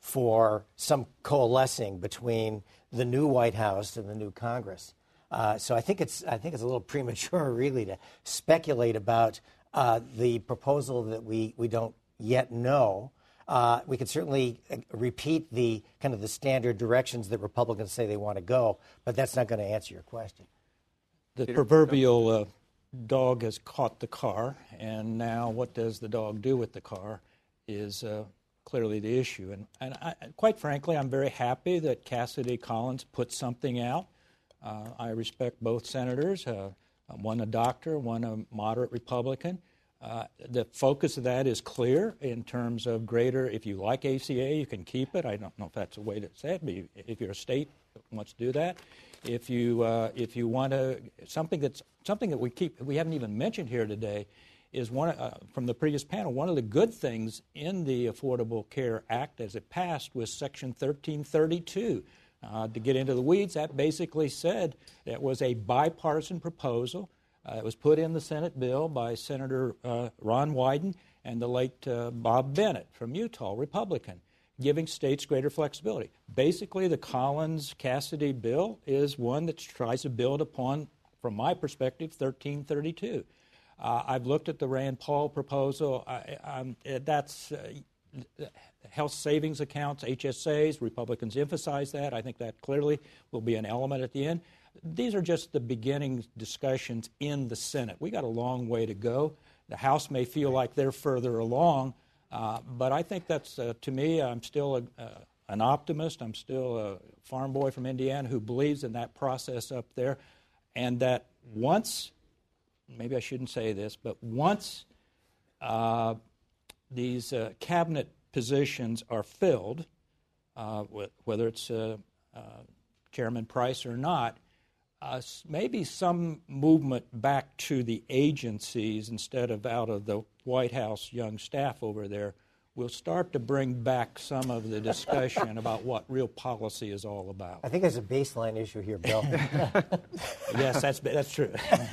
for some coalescing between the new White House and the new Congress. Uh, so I think it's I think it's a little premature, really, to speculate about uh, the proposal that we, we don't yet know. Uh, we can certainly repeat the kind of the standard directions that Republicans say they want to go, but that's not going to answer your question. The proverbial uh, dog has caught the car, and now what does the dog do with the car is uh, clearly the issue. And, and I, quite frankly, I'm very happy that Cassidy Collins put something out. Uh, I respect both senators, uh, one a doctor, one a moderate Republican. Uh, the focus of that is clear in terms of greater, if you like A C A, you can keep it. I don't know if that's a way to say it, but you, if you're a state that wants to do that. If you uh, if you want to, something that's something that we keep, we haven't even mentioned here today, is one uh, from the previous panel. One of the good things in the Affordable Care Act as it passed was Section thirteen thirty-two. Uh, to get into the weeds, that basically said that was a bipartisan proposal. Uh, it was put in the Senate bill by Senator uh, Ron Wyden and the late uh, Bob Bennett from Utah, Republican, giving states greater flexibility. Basically, the Collins-Cassidy bill is one that tries to build upon, from my perspective, thirteen thirty-two. Uh, I've looked at the Rand Paul proposal. I, I'm, that's uh, health savings accounts, H S As. Republicans emphasize that. I think that clearly will be an element at the end. These are just the beginning discussions in the Senate. We got a long way to go. The House may feel like they're further along, uh, but I think that's, uh, to me, I'm still a, uh, an optimist. I'm still a farm boy from Indiana who believes in that process up there, and that once, maybe I shouldn't say this, but once uh, these uh, cabinet positions are filled, uh, whether it's uh, uh, Chairman Price or not, Uh, maybe some movement back to the agencies instead of out of the White House young staff over there will start to bring back some of the discussion about what real policy is all about. I think there's a baseline issue here, Bill. Yes, that's that's true.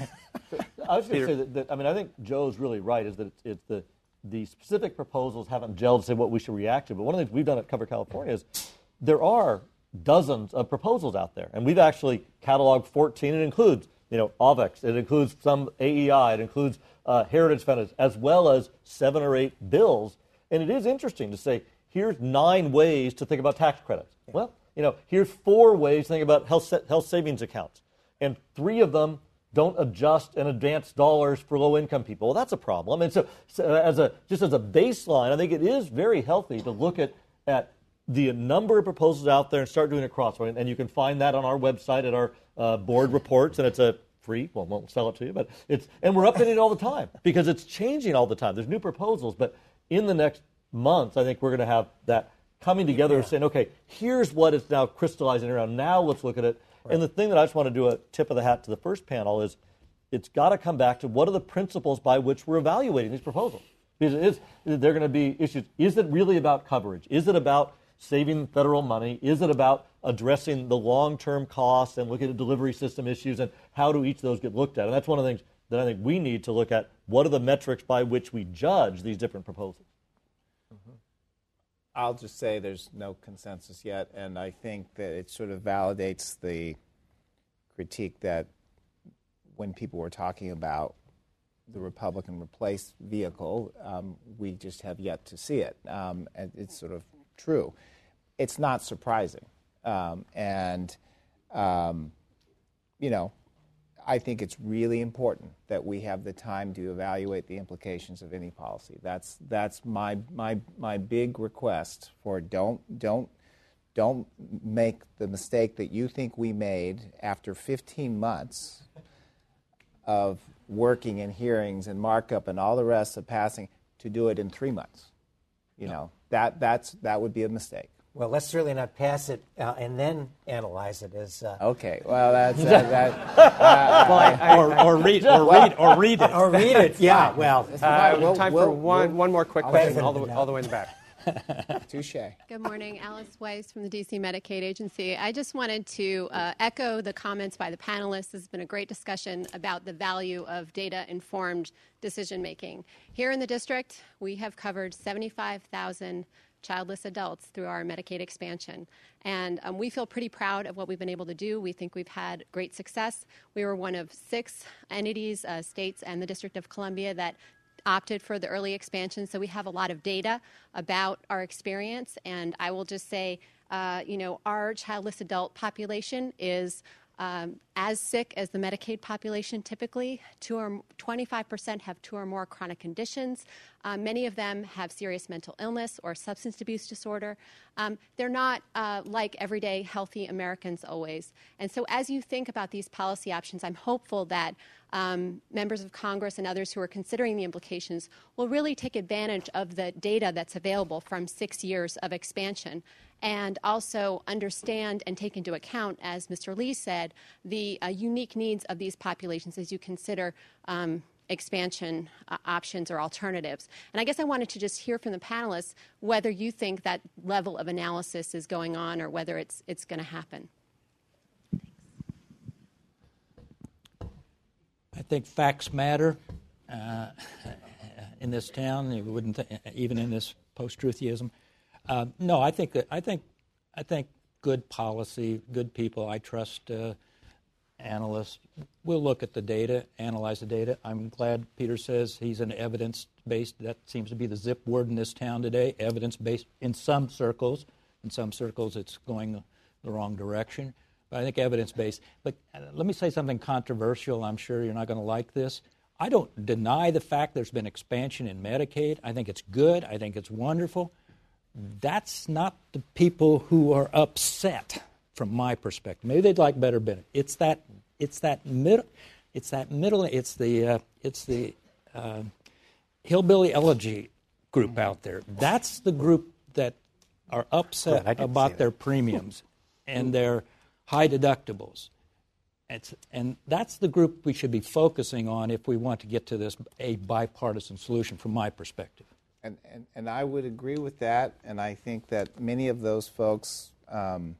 I was going to say that, that, I mean, I think Joe's really right, is that it's, it's the, the specific proposals haven't gelled to say what we should react to. But one of the things we've done at Cover California is there are dozens of proposals out there, and we've actually cataloged fourteen. It includes, you know, A V E X, it includes some A E I, it includes uh, heritage funds, as well as seven or eight bills. And it is interesting to say, here's nine ways to think about tax credits. Yeah. Well, you know, here's four ways to think about health sa- health savings accounts, and three of them don't adjust and advance dollars for low-income people. Well, that's a problem. And so, so as a just as a baseline, I think it is very healthy to look at at the number of proposals out there and start doing a crosswalk. And you can find that on our website at our uh, board reports, and it's a free, well, won't sell it to you, but it's, and we're updating it all the time because it's changing all the time. There's new proposals, but in the next month, I think we're going to have that coming together and saying, okay, here's what it's now crystallizing around. Now let's look at it. Right. And the thing that I just want to do a tip of the hat to the first panel is it's got to come back to what are the principles by which we're evaluating these proposals. Because it is, they're going to be issues. Is it really about coverage? Is it about saving federal money? Is it about addressing the long-term costs and looking at delivery system issues, and how do each of those get looked at? And that's one of the things that I think we need to look at. What are the metrics by which we judge these different proposals? Mm-hmm. I'll just say there's no consensus yet, and I think that it sort of validates the critique that when people were talking about the Republican replace vehicle. Um, we just have yet to see it. Um, and it's sort of true. It's not surprising. Um, and, um, you know, I think it's really important that we have the time to evaluate the implications of any policy. That's that's my my my big request for don't don't don't make the mistake that you think we made after fifteen months of working in hearings and markup and all the rest of passing to do it in three months. You know, that that's that would be a mistake. Well, let's certainly not pass it uh, and then analyze it as. Uh, okay. Well, that's uh, that. Uh, well, I, I, or, or read, or read, or read it, or read it. Yeah. Well, uh, we'll, time we'll, for one we'll, one more quick question, all the all the way in the back. Touche. Good morning, Alice Weiss from the D C Medicaid Agency. I just wanted to uh, echo the comments by the panelists. This has been a great discussion about the value of data-informed decision-making. Here in the district, we have covered seventy-five thousand childless adults through our Medicaid expansion. And um, we feel pretty proud of what we've been able to do. We think we've had great success. We were one of six entities, uh, states, and the District of Columbia that opted for the early expansion, so we have a lot of data about our experience. And I will just say, uh, you know, our childless adult population is um, as sick as the Medicaid population typically. Two or twenty-five percent have two or more chronic conditions. Uh, many of them have serious mental illness or substance abuse disorder. Um, they're not uh, like everyday healthy Americans always. And so as you think about these policy options, I'm hopeful that um, members of Congress and others who are considering the implications will really take advantage of the data that's available from six years of expansion, and also understand and take into account, as Mister Lee said, the uh, unique needs of these populations as you consider um, expansion uh, options or alternatives. And I guess I wanted to just hear from the panelists whether you think that level of analysis is going on or whether it's it's going to happen. I think facts matter uh, in this town. You wouldn't th- even in this post-truthism. Uh, no, I think that I think I think good policy, good people. I trust uh, analysts. We'll look at the data, analyze the data. I'm glad Peter says he's an evidence-based. That seems to be the zip word in this town today. Evidence-based in some circles. In some circles, it's going the wrong direction. But I think evidence-based. But uh, let me say something controversial. I'm sure you're not going to like this. I don't deny the fact there's been expansion in Medicaid. I think it's good. I think it's wonderful. That's not the people who are upset from my perspective. Maybe they'd like better benefits. It's that it's that middle it's that middle it's the uh, it's the uh, hillbilly elegy group out there. That's the group that are upset Good, about their premiums and their high deductibles. It's, and that's the group we should be focusing on if we want to get to this a bipartisan solution from my perspective. And, and, and I would agree with that, and I think that many of those folks um,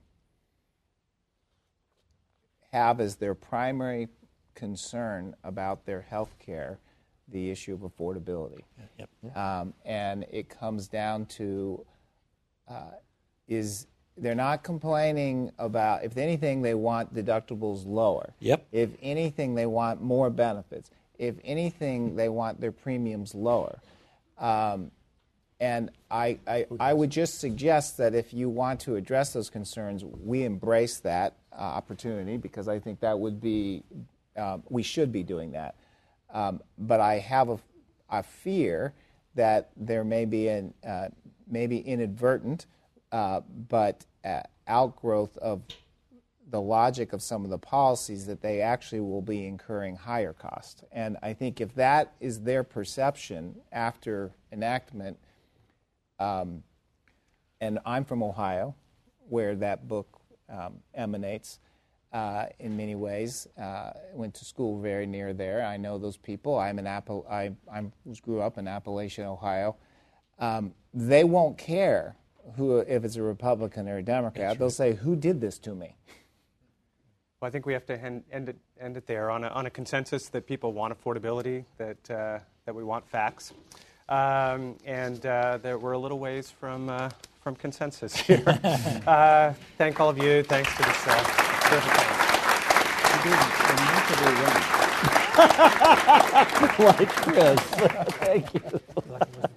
have as their primary concern about their health care the issue of affordability. Yep. Um, and it comes down to uh, is they're not complaining about, if anything, they want deductibles lower. Yep. If anything, they want more benefits. If anything, they want their premiums lower. Um, and I, I, I would just suggest that if you want to address those concerns, we embrace that uh, opportunity, because I think that would be, um, we should be doing that. Um, but I have a, a fear that there may be an uh, maybe inadvertent, uh, but uh, outgrowth of the logic of some of the policies that they actually will be incurring higher costs. And I think if that is their perception after enactment, um, and I'm from Ohio, where that book um, emanates uh, in many ways. Uh, went to school very near there. I know those people. I'm in Appal- I I'm, grew up in Appalachian, Ohio. Um, they won't care who if it's a Republican or a Democrat. That's They'll right. say, "Who did this to me?" Well, I think we have to end, end, it, end it there on a, on a consensus that people want affordability, that, uh, that we want facts, um, and uh, that we're a little ways from, uh, from consensus here. uh, thank all of you. Thanks for this uh, terrific time. Like Chris. Thank you.